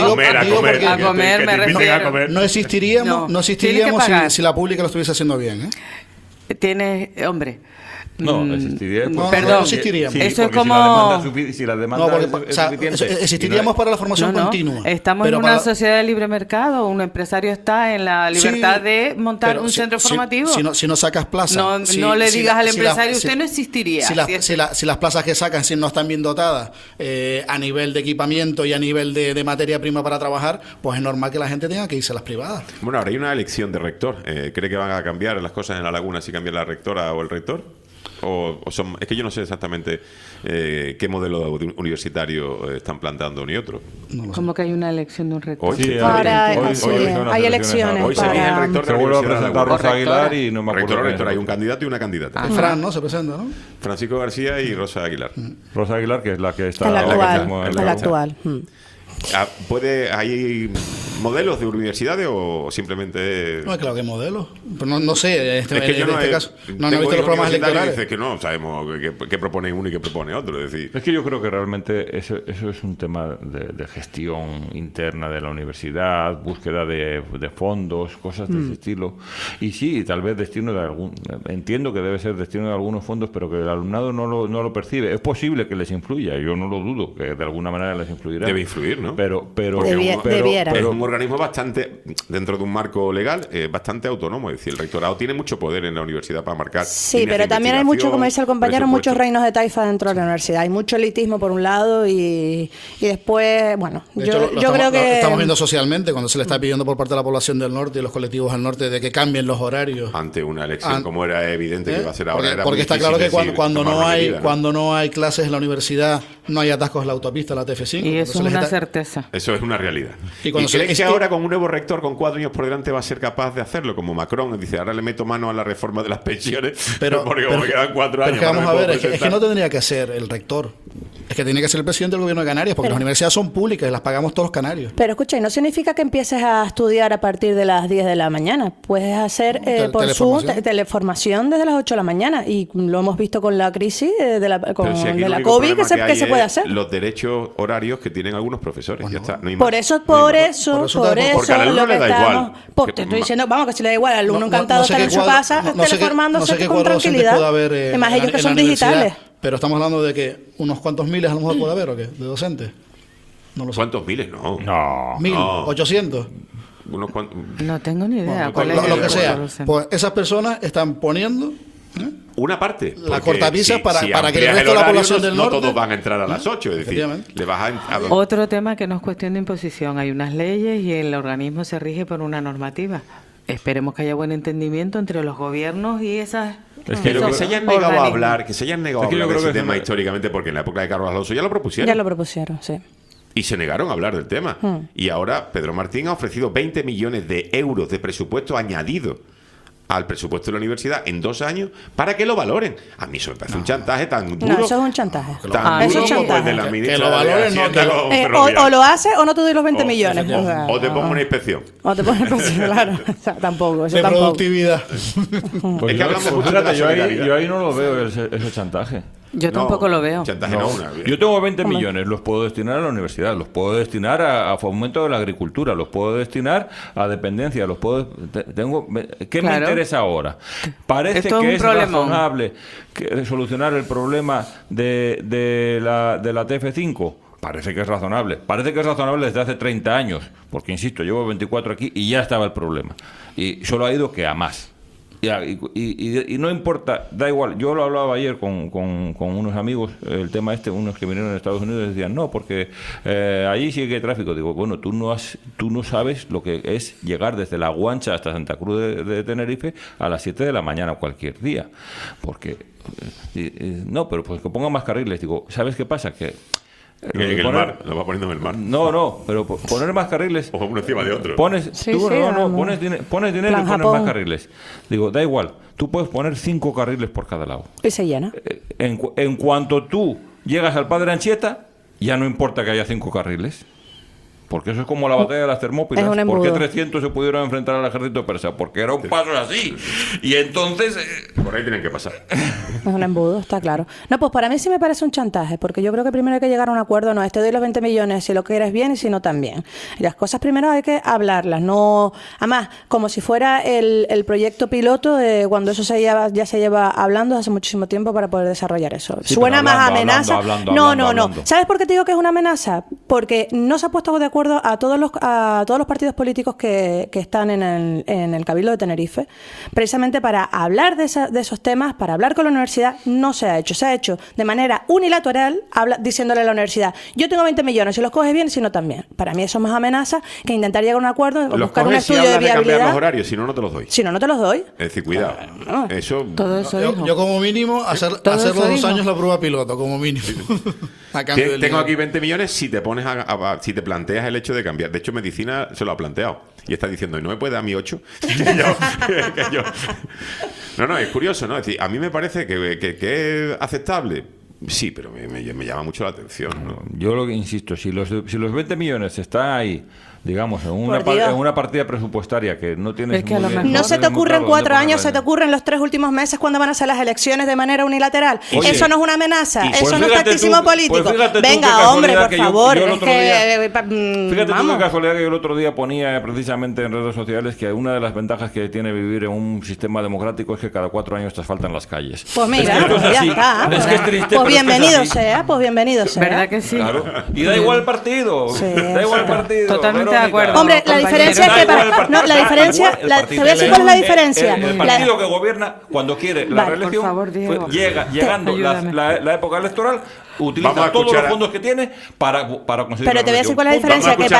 comer, me refiero. No existiríamos si la pública lo estuviese haciendo bien, Tienes, hombre. No, existiría. Perdón, no existiríamos. Eso es como. Si la demanda es suficiente. Existiríamos para la formación continua. Estamos en una sociedad de libre mercado. Un empresario está en la libertad de montar un centro formativo. Si no sacas plazas. No le digas al empresario, usted no existiría. Si las plazas que sacan no están bien dotadas a nivel de equipamiento y a nivel de materia prima para trabajar, pues es normal que la gente tenga que irse a las privadas. Bueno, ahora hay una elección de rector. ¿Cree que van a cambiar las cosas en La Laguna si cambia la rectora o el rector? Es que yo no sé exactamente qué modelo universitario están planteando ni otro. ¿Cómo que hay una elección de un rector? Hay elecciones. Hoy se elige el rector de la Seguro Universidad presentar Rosa Aguilar y no me acuerdo. Rector, hay un candidato y una candidata. Fran, ¿no? Se presenta, ¿no? Francisco García y Rosa Aguilar. Rosa Aguilar, que es la que está... La actual. ¿Hay modelos de universidades o simplemente...? No, claro que modelos. Pero no sé, es que yo en este caso no he visto los programas electorales. Dices que no sabemos qué propone uno y qué propone otro. Es que yo creo que realmente eso es un tema de gestión interna de la universidad, búsqueda de fondos, cosas de ese estilo. Y sí, tal vez destino de entiendo que debe ser destino de algunos fondos, pero que el alumnado no lo percibe. Es posible que les influya, yo no lo dudo, que de alguna manera les influirá. Debe influir, ¿no? Pero es un organismo bastante, dentro de un marco legal, bastante autónomo. Es decir, el rectorado tiene mucho poder en la universidad para marcar. Sí, pero también hay mucho, como dice el compañero, muchos reinos de taifa dentro de la universidad. Hay mucho elitismo por un lado y después, bueno, yo creo que... Estamos viendo socialmente cuando se le está pidiendo por parte de la población del norte y los colectivos al norte de que cambien los horarios. Ante una elección como era evidente que iba a ser ahora. Porque está claro que cuando no hay clases en la universidad, no hay atascos en la autopista, la TF5. Y eso es una certeza. Eso es una realidad. ¿Y creen que ahora con un nuevo rector con 4 años por delante va a ser capaz de hacerlo? Como Macron dice, ahora le meto mano a la reforma de las pensiones porque me quedan 4 años. Pero vamos a ver, es que no tendría que ser el rector. Es que tiene que ser el presidente del gobierno de Canarias, porque las universidades son públicas y las pagamos todos los canarios. Pero escucha, y no significa que empieces a estudiar a partir de las 10 de la mañana. Puedes hacer por Zoom teleformación desde las 8 de la mañana. Y lo hemos visto con la crisis de la COVID, que se puede hacer. Los derechos horarios que tienen algunos profesores. Ya está, no hay por más. eso, porque al alumno le da igual. Pues te estoy diciendo, vamos, que si le da igual al alumno encantado estar en su casa teleformándose con tranquilidad. Y más ellos que son digitales. Pero estamos hablando de que unos cuantos miles a lo mejor puede haber, ¿o qué? ¿De docentes? No lo sé. ¿Cuántos miles? No. ¿1.000? ¿800? No tengo ni idea. Lo que sea. Pues esas personas están poniendo una parte. La cortapisa para que el resto de la población del norte... No todos van a entrar a las 8, es decir, le vas a... Otro tema que no es cuestión de imposición. Hay unas leyes y el organismo se rige por una normativa. Esperemos que haya buen entendimiento entre los gobiernos y esas... Pero que se hayan negado a hablar, de ese tema históricamente, porque en la época de Carlos Alonso ya lo propusieron. Ya lo propusieron, sí. Y se negaron a hablar del tema. Y ahora Pedro Martín ha ofrecido 20 millones de euros de presupuesto añadido al presupuesto de la universidad en 2 años para que lo valoren. A mí eso me parece un chantaje tan duro. No, eso es un chantaje. Eso es chantaje. De la que lo valoren, o lo hace o no te doy los 20 millones. O te pongo una inspección. O te pongo una inspección, claro. O sea, tampoco. Eso de tampoco. Productividad. Es que hablamos mucho de la solidaridad. Yo ahí no lo veo ese chantaje. Yo tampoco lo veo. Yo tengo 20 millones, los puedo destinar a la universidad, los puedo destinar a fomento de la agricultura, los puedo destinar a dependencia, ¿qué me interesa ahora? Parece que es razonable solucionar el problema de la TF5. Parece que es razonable. Parece que es razonable desde hace 30 años, porque insisto, llevo 24 aquí y ya estaba el problema. Y solo ha ido que a más. Y no importa, da igual. Yo lo hablaba ayer con unos amigos, el tema unos que vinieron de Estados Unidos, decían, no, porque allí sí que hay tráfico. Digo, bueno, tú no sabes lo que es llegar desde La Guancha hasta Santa Cruz de Tenerife a las 7 de la mañana cualquier día. Porque, no, pero pues que pongan más carriles. Digo, ¿sabes qué pasa? Que el mar, lo va poniendo en el mar. No, pero poner más carriles. O uno encima de otro. Pones dinero y pones más carriles. Digo, da igual, tú puedes poner 5 carriles por cada lado. Y se llena. En cuanto tú llegas al Padre Anchieta, ya no importa que haya 5 carriles. Porque eso es como la batalla de las Termópilas. ¿Por qué 300 se pudieron enfrentar al ejército persa? Porque era un paso así. Y entonces... Por ahí tienen que pasar. Es un embudo, está claro. No, pues para mí sí me parece un chantaje, porque yo creo que primero hay que llegar a un acuerdo. No, te doy los 20 millones si lo quieres bien y si no también. Y las cosas primero hay que hablarlas. No, además, como si fuera el proyecto piloto de cuando eso ya se lleva hablando hace muchísimo tiempo para poder desarrollar eso. Sí, suena más amenaza. Hablando. ¿Sabes por qué te digo que es una amenaza? Porque no se ha puesto de acuerdo a todos los partidos políticos que están en el Cabildo de Tenerife, precisamente para hablar de esos temas, para hablar con la universidad. No se ha hecho. Se ha hecho de manera unilateral, diciéndole a la universidad, yo tengo 20 millones, si los coges bien, si no también. Para mí eso es más amenaza que intentar llegar a un acuerdo o buscar un estudio de viabilidad. De cambiar los horarios, si no, no te los doy. Si no, no te los doy. Es decir, cuidado. Eso... Yo como mínimo, hacer los 2 años la prueba piloto, como mínimo. Tengo aquí 20 millones si te pones si te planteas el hecho de cambiar. De hecho, medicina se lo ha planteado y está diciendo, ¿y no me puede dar mi 8? No, es curioso, ¿no? Es decir, a mí me parece que es aceptable. Sí, pero me llama mucho la atención, ¿no? Yo lo que insisto, si los 20 millones están ahí, digamos, en una partida presupuestaria que no tienes... No se te ocurren 4 años, se te ocurren los 3 últimos meses cuando van a ser las elecciones de manera unilateral. Oye, eso no es una amenaza, eso no es tacticismo político. Pues venga, hombre, por favor. Fíjate tú qué casualidad que yo el otro día ponía precisamente en redes sociales que una de las ventajas que tiene vivir en un sistema democrático es que cada 4 años te asfaltan las calles. Pues mira, ya está. Es que es triste, pues bienvenido sea, pues bienvenido sea. ¿Verdad que sí? Claro. Y da igual el partido. Da igual el partido. Totalmente de acuerdo. Hombre, la diferencia es que te voy a decir cuál es la diferencia. El partido que gobierna cuando quiere la reelección, llegando la época electoral, utiliza todos los fondos que tiene para conseguir. Pero te voy a decir cuál es la diferencia, que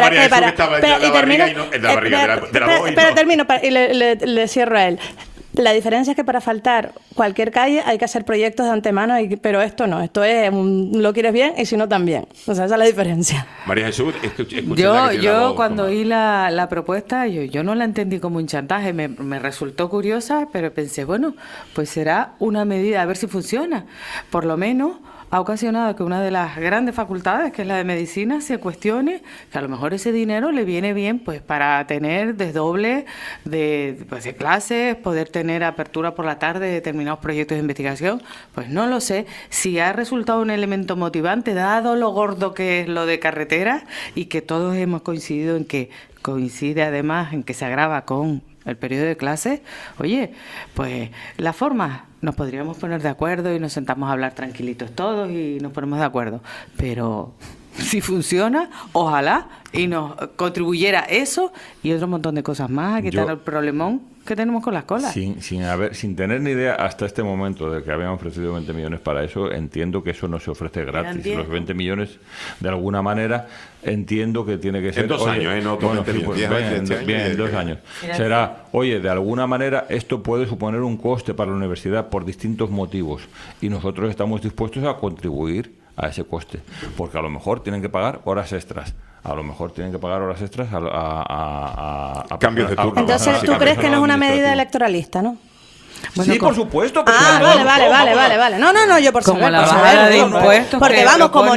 termino y le cierro a él. La diferencia es que para faltar cualquier calle hay que hacer proyectos de antemano, pero esto no, esto es lo quieres bien y si no también. O sea, esa es la diferencia. María Jesús, yo cuando oí la propuesta, yo no la entendí como un chantaje, me resultó curiosa, pero pensé, bueno, pues será una medida, a ver si funciona. Por lo menos ha ocasionado que una de las grandes facultades, que es la de medicina, se cuestione que a lo mejor ese dinero le viene bien pues para tener desdoble de clases, poder tener apertura por la tarde de determinados proyectos de investigación. Pues no lo sé si ha resultado un elemento motivante, dado lo gordo que es lo de carretera, y que todos hemos coincidido en que coincide además en que se agrava con el periodo de clases. Oye, pues la forma, nos podríamos poner de acuerdo y nos sentamos a hablar tranquilitos todos y nos ponemos de acuerdo, pero si funciona, ojalá y nos contribuyera eso y otro montón de cosas más a quitar el problemón que tenemos con las colas. Sin tener ni idea hasta este momento de que habían ofrecido 20 millones para eso, entiendo que eso no se ofrece gratis. Los 20 millones, de alguna manera, entiendo que tiene que ser... En 2 años, no otros 20 millones. Bien, en 2 años. Será, oye, de alguna manera esto puede suponer un coste para la universidad por distintos motivos y nosotros estamos dispuestos a contribuir a ese coste, porque a lo mejor tienen que pagar horas extras. A lo mejor tienen que pagar horas extras a cambios de turno. Entonces, ¿tú crees que no es una medida electoralista, no? Bueno, sí, por supuesto. Vale. No, yo por como saber. La bajada de impuestos. Porque vamos, como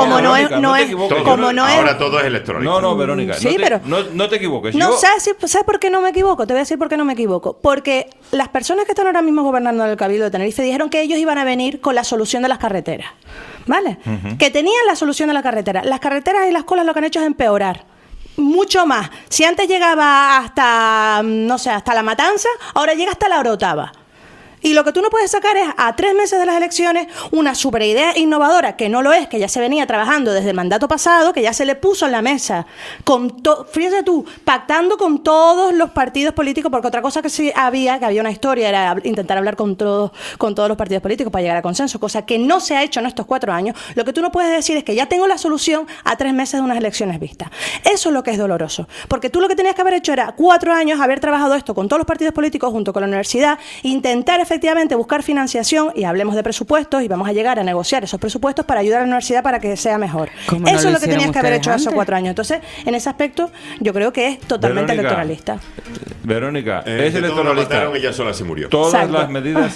no es. Ahora todo es electrónico. No, Verónica, sí, no te equivoques. No, ¿sabes por qué no me equivoco? Te voy a decir por qué no me equivoco. Porque las personas que están ahora mismo gobernando en el Cabildo de Tenerife dijeron que ellos iban a venir con la solución de las carreteras. ¿Vale? Que tenían la solución de la carretera. Las carreteras y las colas lo que han hecho es empeorar. Mucho más. Si antes llegaba hasta, no sé, hasta La Matanza, ahora llega hasta la Orotava. Y lo que tú no puedes sacar es, a 3 meses de las elecciones, una super idea innovadora, que no lo es, que ya se venía trabajando desde el mandato pasado, que ya se le puso en la mesa, fíjate tú, pactando con todos los partidos políticos, porque otra cosa que sí había, que había una historia, era intentar hablar con todos los partidos políticos para llegar a consenso, cosa que no se ha hecho en estos 4 años. Lo que tú no puedes decir es que ya tengo la solución a 3 meses de unas elecciones vistas. Eso es lo que es doloroso, porque tú lo que tenías que haber hecho era 4 años, haber trabajado esto con todos los partidos políticos, junto con la universidad, intentar efectivamente buscar financiación, y hablemos de presupuestos, y vamos a llegar a negociar esos presupuestos para ayudar a la universidad para que sea mejor. Eso es lo que tenías que haber hecho hace 4 años. Entonces, en ese aspecto, yo creo que es totalmente electoralista. Verónica, es electoralista. Y ya sola se murió. Todas las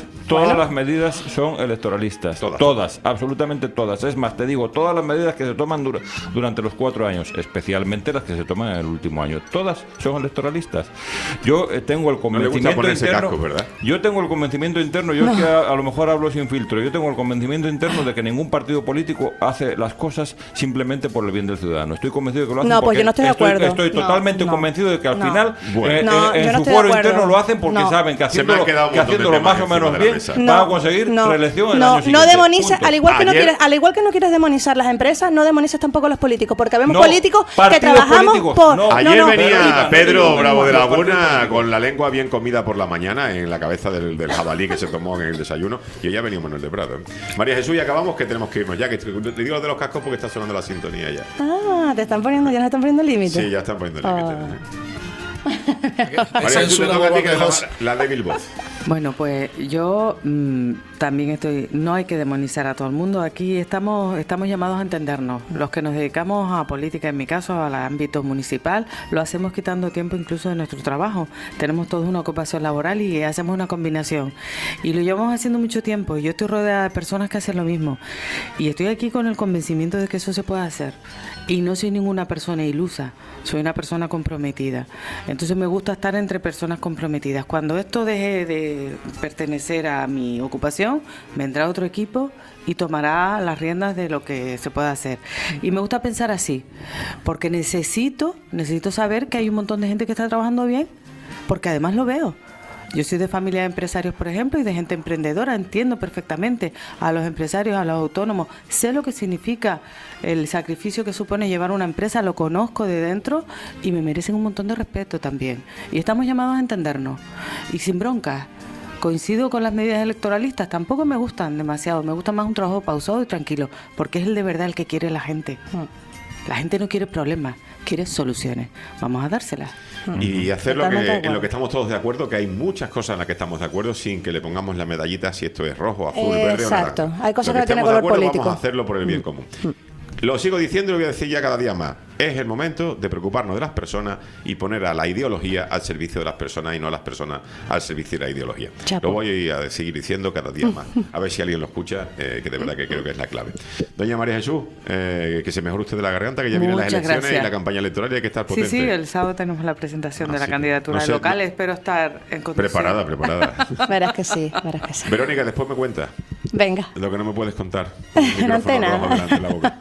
medidas son electoralistas. Todas, absolutamente todas. Es más, te digo, todas las medidas que se toman durante los 4 años, especialmente las que se toman en el último año, todas son electoralistas. Yo tengo el convencimiento interno, casco, ¿verdad? Yo tengo el convencimiento interno, yo es que a lo mejor hablo sin filtro, yo tengo el convencimiento interno de que ningún partido político hace las cosas simplemente por el bien del ciudadano. Estoy convencido de que lo hacen porque pues yo no estoy de acuerdo. Estoy totalmente convencido de que al final en su foro interno lo hacen porque saben que haciéndolo más o menos bien van a conseguir reelección en el año siguiente. No demoniza, al igual que no quieres demonizar las empresas, no demonices tampoco los políticos, porque vemos políticos que trabajamos por... Ayer venía Pedro Bravo de Laguna con la lengua bien comida por la mañana en la cabeza del jabalí que se tomó en el desayuno, y ella venía Manuel de Prado. María Jesús, y acabamos, que tenemos que irnos ya, que te digo de los cascos porque está sonando la sintonía ya. Ya nos están poniendo límites. Sí, ya están poniendo límites. María Jesús, la débil voz. Bueno, pues yo también no hay que demonizar a todo el mundo. Aquí estamos llamados a entendernos. Los que nos dedicamos a política, en mi caso, al ámbito municipal, lo hacemos quitando tiempo incluso de nuestro trabajo. Tenemos todos una ocupación laboral y hacemos una combinación. Y lo llevamos haciendo mucho tiempo. Yo estoy rodeada de personas que hacen lo mismo. Y estoy aquí con el convencimiento de que eso se puede hacer. Y no soy ninguna persona ilusa, soy una persona comprometida. Entonces me gusta estar entre personas comprometidas. Cuando esto deje de pertenecer a mi ocupación, vendrá otro equipo y tomará las riendas de lo que se pueda hacer. Y me gusta pensar así, porque necesito saber que hay un montón de gente que está trabajando bien, porque además lo veo. Yo soy de familia de empresarios, por ejemplo, y de gente emprendedora. Entiendo perfectamente a los empresarios, a los autónomos. Sé lo que significa el sacrificio que supone llevar una empresa, lo conozco de dentro y me merecen un montón de respeto también. Y estamos llamados a entendernos. Y sin broncas. Coincido con las medidas electoralistas, tampoco me gustan demasiado. Me gusta más un trabajo pausado y tranquilo, porque es el de verdad el que quiere la gente. La gente no quiere problemas, quiere soluciones. Vamos a dárselas. Y hacer en lo que estamos todos de acuerdo, que hay muchas cosas en las que estamos de acuerdo sin que le pongamos la medallita si esto es rojo, azul, verde o naranja. Exacto, hay cosas que no tienen color político. Vamos a hacerlo por el bien común. Lo sigo diciendo y lo voy a decir ya cada día más. Es el momento de preocuparnos de las personas y poner a la ideología al servicio de las personas y no a las personas al servicio de la ideología. Chapo. Lo voy a seguir diciendo cada día más. A ver si alguien lo escucha, que de verdad que creo que es la clave. Doña María Jesús, que se mejore usted de la garganta, que ya vienen las Muchas elecciones gracias. y la campaña electoral y hay que estar potente. Sí, el sábado tenemos la presentación de la candidatura No sé, local. no- Espero estar en condiciones. Preparada. Verás que sí, verás que sí. Verónica, después me cuentas Venga. lo que no me puedes contar. En antena. Delante de la boca.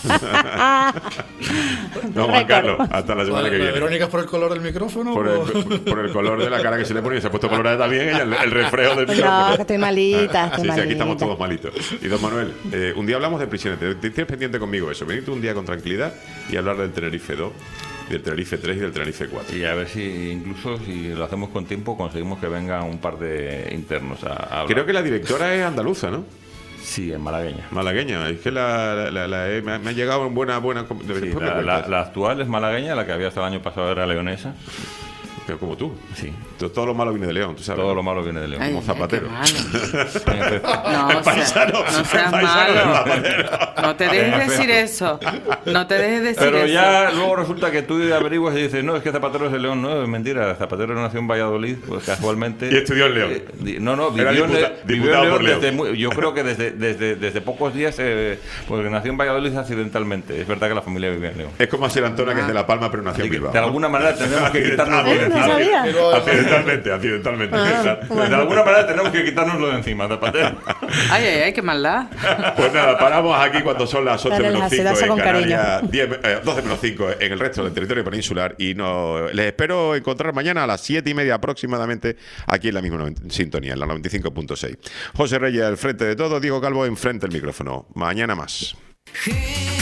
No, Juan Carlos, hasta la semana que viene. ¿Verónica es por el color del micrófono? Por el color de la cara que se le pone, y se ha puesto colorada también ella, el reflejo del micrófono. No, que estoy malita, Sí, estoy sí, aquí estamos malita. todos malitos. Y don Manuel, un día hablamos de prisiones. Tienes pendiente conmigo eso. Venirte un día con tranquilidad y hablar del Tenerife 2, del Tenerife 3 y del Tenerife 4. Y a ver si incluso si lo hacemos con tiempo conseguimos que vengan un par de internos a hablar. Creo que la directora es andaluza, ¿no? Sí, es malagueña. Malagueña, es que me ha llegado en buena. Sí, Después me cuentas. la actual es malagueña, la que había hasta el año pasado era leonesa. Pero como tú. Sí. Todo lo malo viene de León, tú sabes. Todo lo malo viene de León. Como Zapatero. No, El paisano, no el seas paisano de malo. Zapatero. No te dejes decir eso. No te dejes decir Pero eso. ya luego resulta que tú averiguas y dices, no, es que Zapatero es de León. No, es mentira. Zapatero nació en Valladolid, pues casualmente. Y estudió en León. No, Era vivió diputado en León por León. yo creo que desde pocos días, porque nació en Valladolid accidentalmente. Es verdad que la familia vivía en León. Es como Asier Antona, que es de La Palma, pero nació en Bilbao. De alguna manera tendremos que quitarnos de No encima. sabía. Accidentalmente. De alguna manera tenemos que quitárnoslo de encima, Zapatero. Ay, qué maldad. Pues nada, paramos aquí cuando son las 8 Dale, menos se 5 hace en con Canarias, 12 menos 5 en el resto del territorio peninsular y les espero encontrar mañana a las 7:30 aproximadamente aquí en la misma sintonía, en la 95.6. José Reyes al frente de todo, Diego Calvo enfrente del micrófono. Mañana más. Hey.